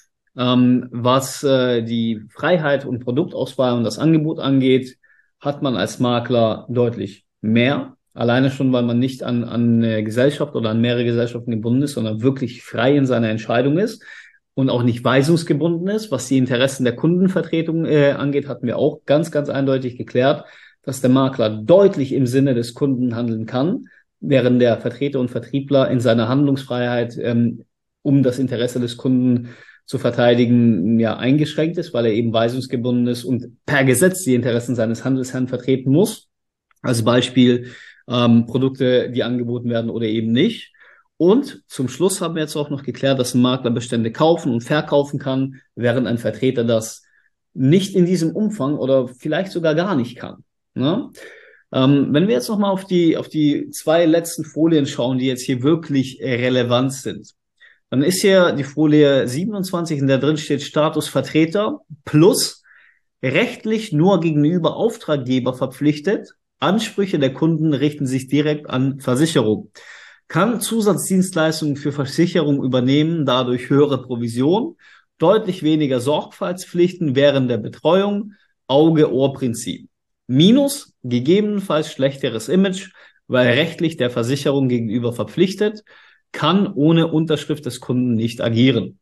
Was die Freiheit und Produktauswahl und das Angebot angeht, hat man als Makler deutlich mehr. Alleine schon, weil man nicht an eine Gesellschaft oder an mehrere Gesellschaften gebunden ist, sondern wirklich frei in seiner Entscheidung ist und auch nicht weisungsgebunden ist. Was die Interessen der Kundenvertretung angeht, hatten wir auch ganz, ganz eindeutig geklärt, dass der Makler deutlich im Sinne des Kunden handeln kann, während der Vertreter und Vertriebler in seiner Handlungsfreiheit, um das Interesse des Kunden zu verteidigen, ja eingeschränkt ist, weil er eben weisungsgebunden ist und per Gesetz die Interessen seines Handelsherrn vertreten muss. Als Beispiel Produkte, die angeboten werden oder eben nicht. Und zum Schluss haben wir jetzt auch noch geklärt, dass ein Makler Bestände kaufen und verkaufen kann, während ein Vertreter das nicht in diesem Umfang oder vielleicht sogar gar nicht kann. Ne? Wenn wir jetzt nochmal auf die zwei letzten Folien schauen, die jetzt hier wirklich relevant sind, dann ist hier die Folie 27, in der drin steht Status Vertreter plus rechtlich nur gegenüber Auftraggeber verpflichtet. Ansprüche der Kunden richten sich direkt an Versicherung. Kann Zusatzdienstleistungen für Versicherung übernehmen, dadurch höhere Provision, deutlich weniger Sorgfaltspflichten während der Betreuung, Auge-Ohr-Prinzip. Minus, gegebenenfalls schlechteres Image, weil rechtlich der Versicherung gegenüber verpflichtet, kann ohne Unterschrift des Kunden nicht agieren.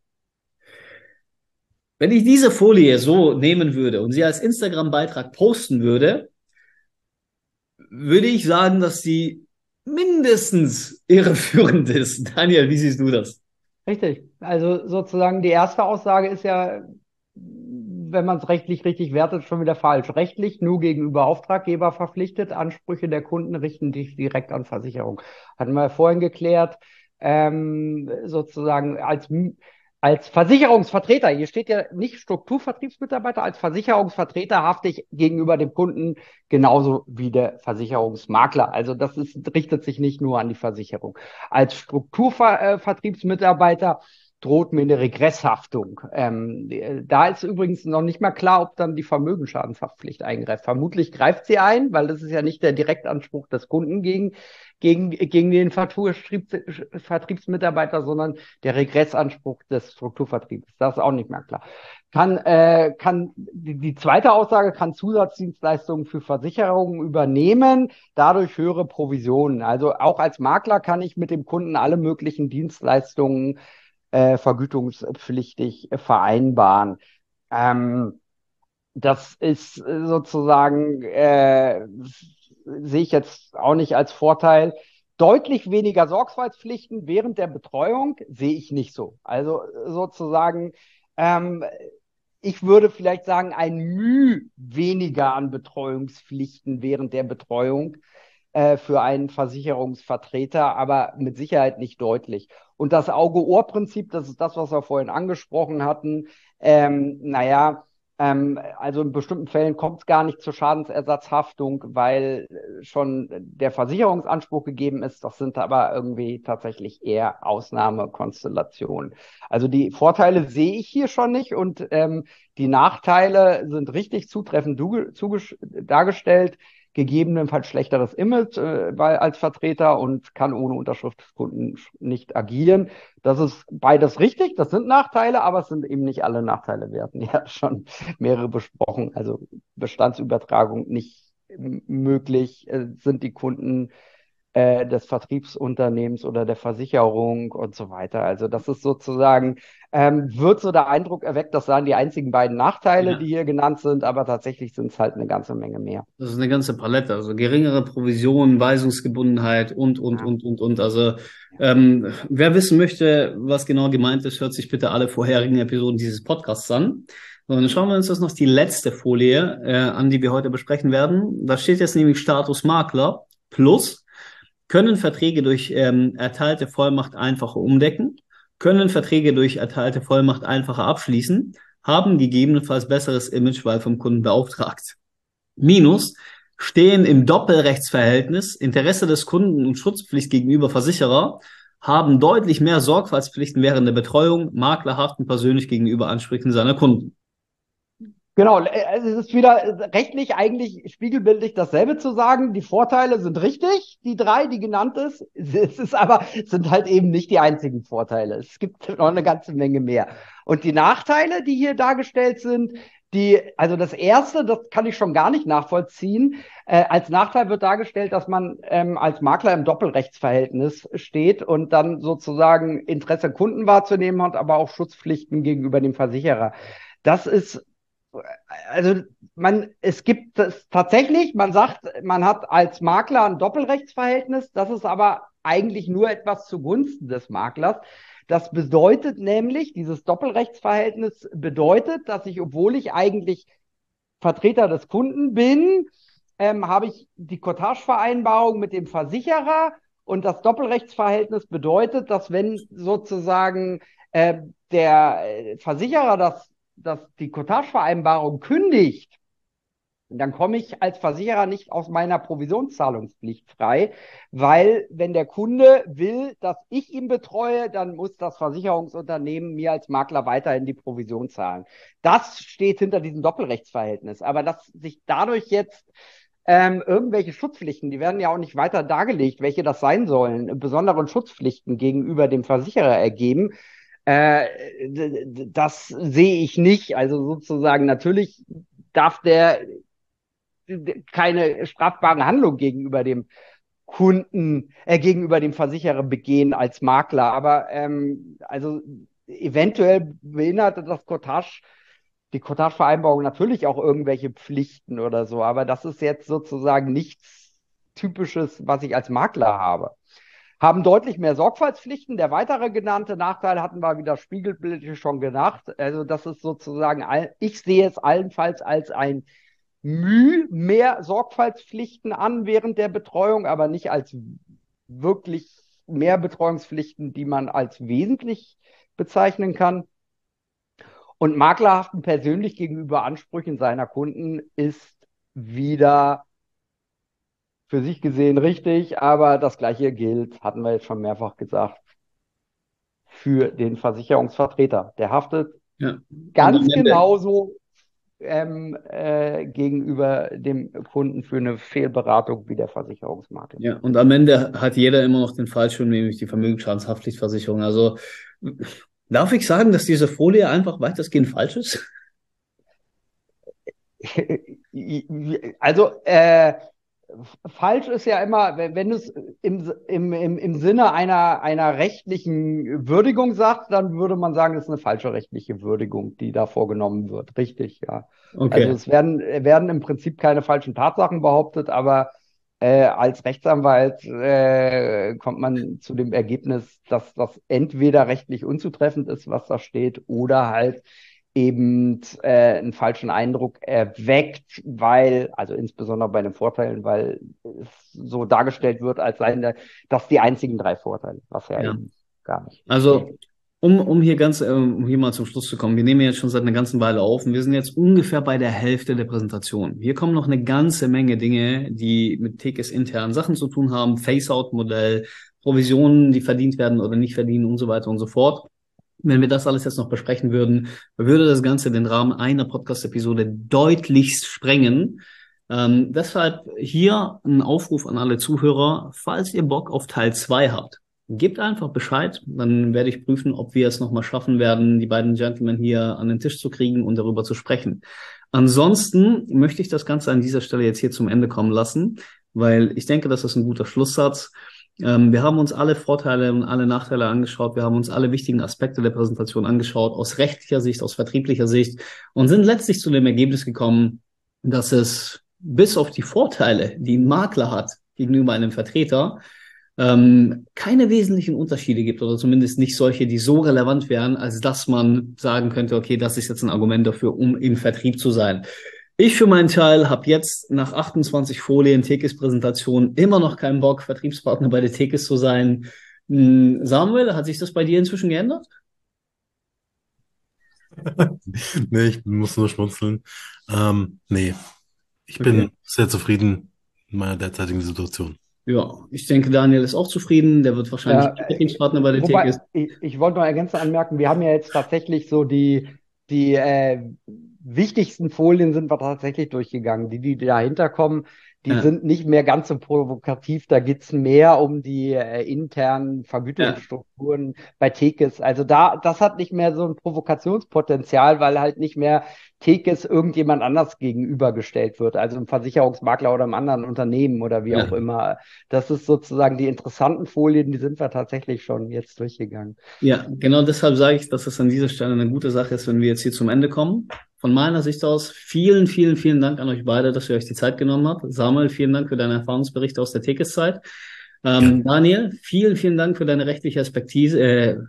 Wenn ich diese Folie so nehmen würde und sie als Instagram-Beitrag posten würde, würde ich sagen, dass sie mindestens irreführend ist. Daniel, wie siehst du das? Richtig. Also sozusagen die erste Aussage ist ja, wenn man es rechtlich richtig wertet, schon wieder falsch. Rechtlich nur gegenüber Auftraggeber verpflichtet, Ansprüche der Kunden richten sich direkt an Versicherung. Hatten wir ja vorhin geklärt, sozusagen als Versicherungsvertreter, hier steht ja nicht Strukturvertriebsmitarbeiter, als Versicherungsvertreter hafte ich gegenüber dem Kunden genauso wie der Versicherungsmakler. Also richtet sich nicht nur an die Versicherung. Als Strukturvertriebsmitarbeiter droht mir eine Regresshaftung. Da ist übrigens noch nicht mal klar, ob dann die Vermögensschadenshaftpflicht eingreift. Vermutlich greift sie ein, weil das ist ja nicht der Direktanspruch des Kunden gegen den Vertriebsmitarbeiter, sondern der Regressanspruch des Strukturvertriebs. Das ist auch nicht mehr klar. Die zweite Aussage kann Zusatzdienstleistungen für Versicherungen übernehmen, dadurch höhere Provisionen. Also auch als Makler kann ich mit dem Kunden alle möglichen Dienstleistungen vergütungspflichtig vereinbaren. Das ist sozusagen, sehe ich jetzt auch nicht als Vorteil. Deutlich weniger Sorgfaltspflichten während der Betreuung sehe ich nicht so. Also sozusagen, ich würde vielleicht sagen, ein Müh weniger an Betreuungspflichten während der Betreuung für einen Versicherungsvertreter, aber mit Sicherheit nicht deutlich. Und das Auge-Ohr-Prinzip, das ist das, was wir vorhin angesprochen hatten. Also in bestimmten Fällen kommt es gar nicht zur Schadensersatzhaftung, weil schon der Versicherungsanspruch gegeben ist. Das sind aber irgendwie tatsächlich eher Ausnahmekonstellationen. Also die Vorteile sehe ich hier schon nicht und die Nachteile sind richtig zutreffend dargestellt. Gegebenenfalls schlechteres Image als Vertreter und kann ohne Unterschrift des Kunden nicht agieren. Das ist beides richtig, das sind Nachteile, aber es sind eben nicht alle Nachteile. Wir hatten ja schon mehrere besprochen, also Bestandsübertragung nicht möglich, sind die Kunden des Vertriebsunternehmens oder der Versicherung und so weiter. Also das ist sozusagen, wird so der Eindruck erweckt, das seien die einzigen beiden Nachteile, die hier genannt sind, aber tatsächlich sind es halt eine ganze Menge mehr. Das ist eine ganze Palette, also geringere Provisionen, Weisungsgebundenheit und. Also wer wissen möchte, was genau gemeint ist, hört sich bitte alle vorherigen Episoden dieses Podcasts an. So, dann schauen wir uns das noch die letzte Folie an, die wir heute besprechen werden. Da steht jetzt nämlich Status Makler plus. Können Verträge durch erteilte Vollmacht einfacher umdecken? Können Verträge durch erteilte Vollmacht einfacher abschließen? Haben gegebenenfalls besseres Image, weil vom Kunden beauftragt. Minus, stehen im Doppelrechtsverhältnis, Interesse des Kunden und Schutzpflicht gegenüber Versicherer, haben deutlich mehr Sorgfaltspflichten während der Betreuung, Makler haften persönlich gegenüber Ansprüchen seiner Kunden. Genau, also es ist wieder rechtlich eigentlich spiegelbildlich dasselbe zu sagen. Die Vorteile sind richtig, die drei, die genannt ist. Es sind halt eben nicht die einzigen Vorteile. Es gibt noch eine ganze Menge mehr. Und die Nachteile, die hier dargestellt sind, also das erste, das kann ich schon gar nicht nachvollziehen. Als Nachteil wird dargestellt, dass man als Makler im Doppelrechtsverhältnis steht und dann sozusagen Interesse Kunden wahrzunehmen hat, aber auch Schutzpflichten gegenüber dem Versicherer. Das ist Also es gibt es tatsächlich, man sagt, man hat als Makler ein Doppelrechtsverhältnis, das ist aber eigentlich nur etwas zugunsten des Maklers. Das bedeutet nämlich, dieses Doppelrechtsverhältnis bedeutet, dass ich, obwohl ich eigentlich Vertreter des Kunden bin, habe ich die Cottage-Vereinbarung mit dem Versicherer und das Doppelrechtsverhältnis bedeutet, dass wenn sozusagen der Versicherer die Cottage-Vereinbarung kündigt, dann komme ich als Versicherer nicht aus meiner Provisionszahlungspflicht frei, weil wenn der Kunde will, dass ich ihn betreue, dann muss das Versicherungsunternehmen mir als Makler weiterhin die Provision zahlen. Das steht hinter diesem Doppelrechtsverhältnis. Aber dass sich dadurch jetzt irgendwelche Schutzpflichten, die werden ja auch nicht weiter dargelegt, welche das sein sollen, besonderen Schutzpflichten gegenüber dem Versicherer ergeben, das sehe ich nicht. Also sozusagen, natürlich darf der keine strafbare Handlung gegenüber dem Kunden, gegenüber dem Versicherer begehen als Makler. Aber also eventuell beinhaltet die Cottage-Vereinbarung natürlich auch irgendwelche Pflichten oder so. Aber das ist jetzt sozusagen nichts Typisches, was ich als Makler habe. Haben deutlich mehr Sorgfaltspflichten. Der weitere genannte Nachteil hatten wir wieder spiegelbildlich schon gedacht. Also das ist sozusagen, ich sehe es allenfalls als ein mehr Sorgfaltspflichten an während der Betreuung, aber nicht als wirklich mehr Betreuungspflichten, die man als wesentlich bezeichnen kann. Und Maklerhaften persönlich gegenüber Ansprüchen seiner Kunden ist wieder für sich gesehen richtig, aber das Gleiche gilt, hatten wir jetzt schon mehrfach gesagt, für den Versicherungsvertreter. Der haftet Ja. ganz genauso gegenüber dem Kunden für eine Fehlberatung wie der Versicherungsmakler. Ja, und am Ende hat jeder immer noch den Fallschirm, nämlich die Vermögensschadenshaftpflichtversicherung. Also darf ich sagen, dass diese Folie einfach weitestgehend falsch ist? Also falsch ist ja immer, wenn du es im Sinne einer rechtlichen Würdigung sagst, dann würde man sagen, es ist eine falsche rechtliche Würdigung, die da vorgenommen wird. Richtig, ja. Okay. Also es werden im Prinzip keine falschen Tatsachen behauptet, aber als Rechtsanwalt kommt man zu dem Ergebnis, dass das entweder rechtlich unzutreffend ist, was da steht, oder halt eben einen falschen Eindruck erweckt, also insbesondere bei den Vorteilen, weil es so dargestellt wird, als seien das die einzigen 3 Vorteile, was ja eben gar nicht. Also um hier mal zum Schluss zu kommen, wir nehmen jetzt schon seit einer ganzen Weile auf und wir sind jetzt ungefähr bei der Hälfte der Präsentation. Hier kommen noch eine ganze Menge Dinge, die mit TKS internen Sachen zu tun haben, Face-Out-Modell, Provisionen, die verdient werden oder nicht verdienen und so weiter und so fort. Wenn wir das alles jetzt noch besprechen würden, würde das Ganze den Rahmen einer Podcast-Episode deutlichst sprengen. Deshalb hier ein Aufruf an alle Zuhörer, falls ihr Bock auf Teil 2 habt, gebt einfach Bescheid, dann werde ich prüfen, ob wir es nochmal schaffen werden, die beiden Gentlemen hier an den Tisch zu kriegen und darüber zu sprechen. Ansonsten möchte ich das Ganze an dieser Stelle jetzt hier zum Ende kommen lassen, weil ich denke, das ist ein guter Schlusssatz. Wir haben uns alle Vorteile und alle Nachteile angeschaut. Wir haben uns alle wichtigen Aspekte der Präsentation angeschaut, aus rechtlicher Sicht, aus vertrieblicher Sicht und sind letztlich zu dem Ergebnis gekommen, dass es bis auf die Vorteile, die ein Makler hat gegenüber einem Vertreter, keine wesentlichen Unterschiede gibt oder zumindest nicht solche, die so relevant wären, als dass man sagen könnte, okay, das ist jetzt ein Argument dafür, um im Vertrieb zu sein. Ich für meinen Teil habe jetzt nach 28 Folien TKS-Präsentation immer noch keinen Bock, Vertriebspartner bei der TKS zu sein. Samuel, hat sich das bei dir inzwischen geändert? Nee, ich muss nur schmunzeln. Nee, ich bin sehr zufrieden in meiner derzeitigen Situation. Ja, ich denke, Daniel ist auch zufrieden. Der wird wahrscheinlich Vertriebspartner bei der TKS. Ich wollte noch ergänzend anmerken, wir haben ja jetzt tatsächlich so die wichtigsten Folien sind wir tatsächlich durchgegangen. Die dahinter kommen, die sind nicht mehr ganz so provokativ. Da geht's mehr um die internen Vergütungsstrukturen bei TKS. Also das hat nicht mehr so ein Provokationspotenzial, weil halt nicht mehr TKS irgendjemand anders gegenübergestellt wird, also einem Versicherungsmakler oder einem anderen Unternehmen oder wie auch immer. Das ist sozusagen die interessanten Folien, die sind wir tatsächlich schon jetzt durchgegangen. Ja, genau deshalb sage ich, dass es an dieser Stelle eine gute Sache ist, wenn wir jetzt hier zum Ende kommen. Von meiner Sicht aus vielen, vielen, vielen Dank an euch beide, dass ihr euch die Zeit genommen habt. Samuel, vielen Dank für deine Erfahrungsberichte aus der TKS-Zeit. Daniel, vielen, vielen Dank für deine rechtliche Expertise,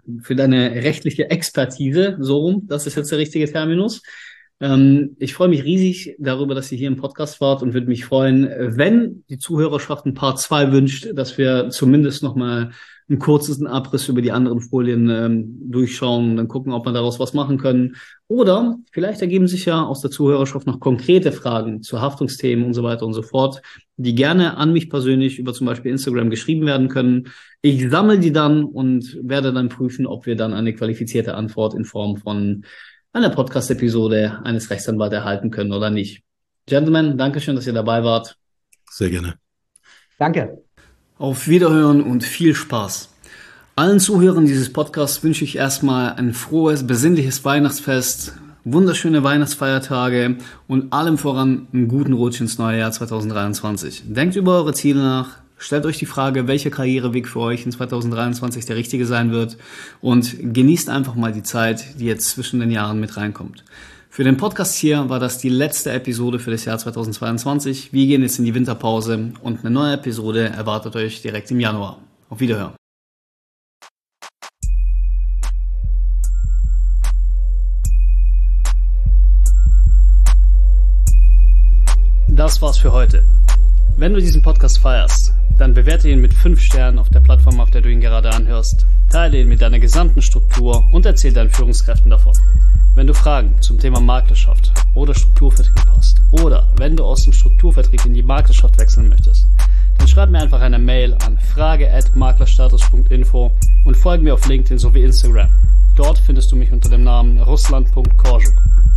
so rum, das ist jetzt der richtige Terminus. Ich freue mich riesig darüber, dass ihr hier im Podcast wart und würde mich freuen, wenn die Zuhörerschaft ein Part 2 wünscht, dass wir zumindest nochmal einen kurzen Abriss über die anderen Folien durchschauen und dann gucken, ob wir daraus was machen können. Oder vielleicht ergeben sich ja aus der Zuhörerschaft noch konkrete Fragen zu Haftungsthemen und so weiter und so fort, die gerne an mich persönlich über zum Beispiel Instagram geschrieben werden können. Ich sammle die dann und werde dann prüfen, ob wir dann eine qualifizierte Antwort in Form von einer Podcast-Episode eines Rechtsanwalts erhalten können oder nicht. Gentlemen, danke schön, dass ihr dabei wart. Sehr gerne. Danke. Auf Wiederhören und viel Spaß. Allen Zuhörern dieses Podcasts wünsche ich erstmal ein frohes, besinnliches Weihnachtsfest, wunderschöne Weihnachtsfeiertage und allem voran einen guten Rutsch ins neue Jahr 2023. Denkt über eure Ziele nach, stellt euch die Frage, welcher Karriereweg für euch in 2023 der richtige sein wird und genießt einfach mal die Zeit, die jetzt zwischen den Jahren mit reinkommt. Für den Podcast hier war das die letzte Episode für das Jahr 2022. Wir gehen jetzt in die Winterpause und eine neue Episode erwartet euch direkt im Januar. Auf Wiederhören. Das war's für heute. Wenn du diesen Podcast feierst, dann bewerte ihn mit 5 Sternen auf der Plattform, auf der du ihn gerade anhörst. Teile ihn mit deiner gesamten Struktur und erzähl deinen Führungskräften davon. Wenn du Fragen zum Thema Maklerschaft oder Strukturvertrieb hast oder wenn du aus dem Strukturvertrieb in die Maklerschaft wechseln möchtest, dann schreib mir einfach eine Mail an frage@maklerstatus.info und folge mir auf LinkedIn sowie Instagram. Dort findest du mich unter dem Namen russland.korjuk.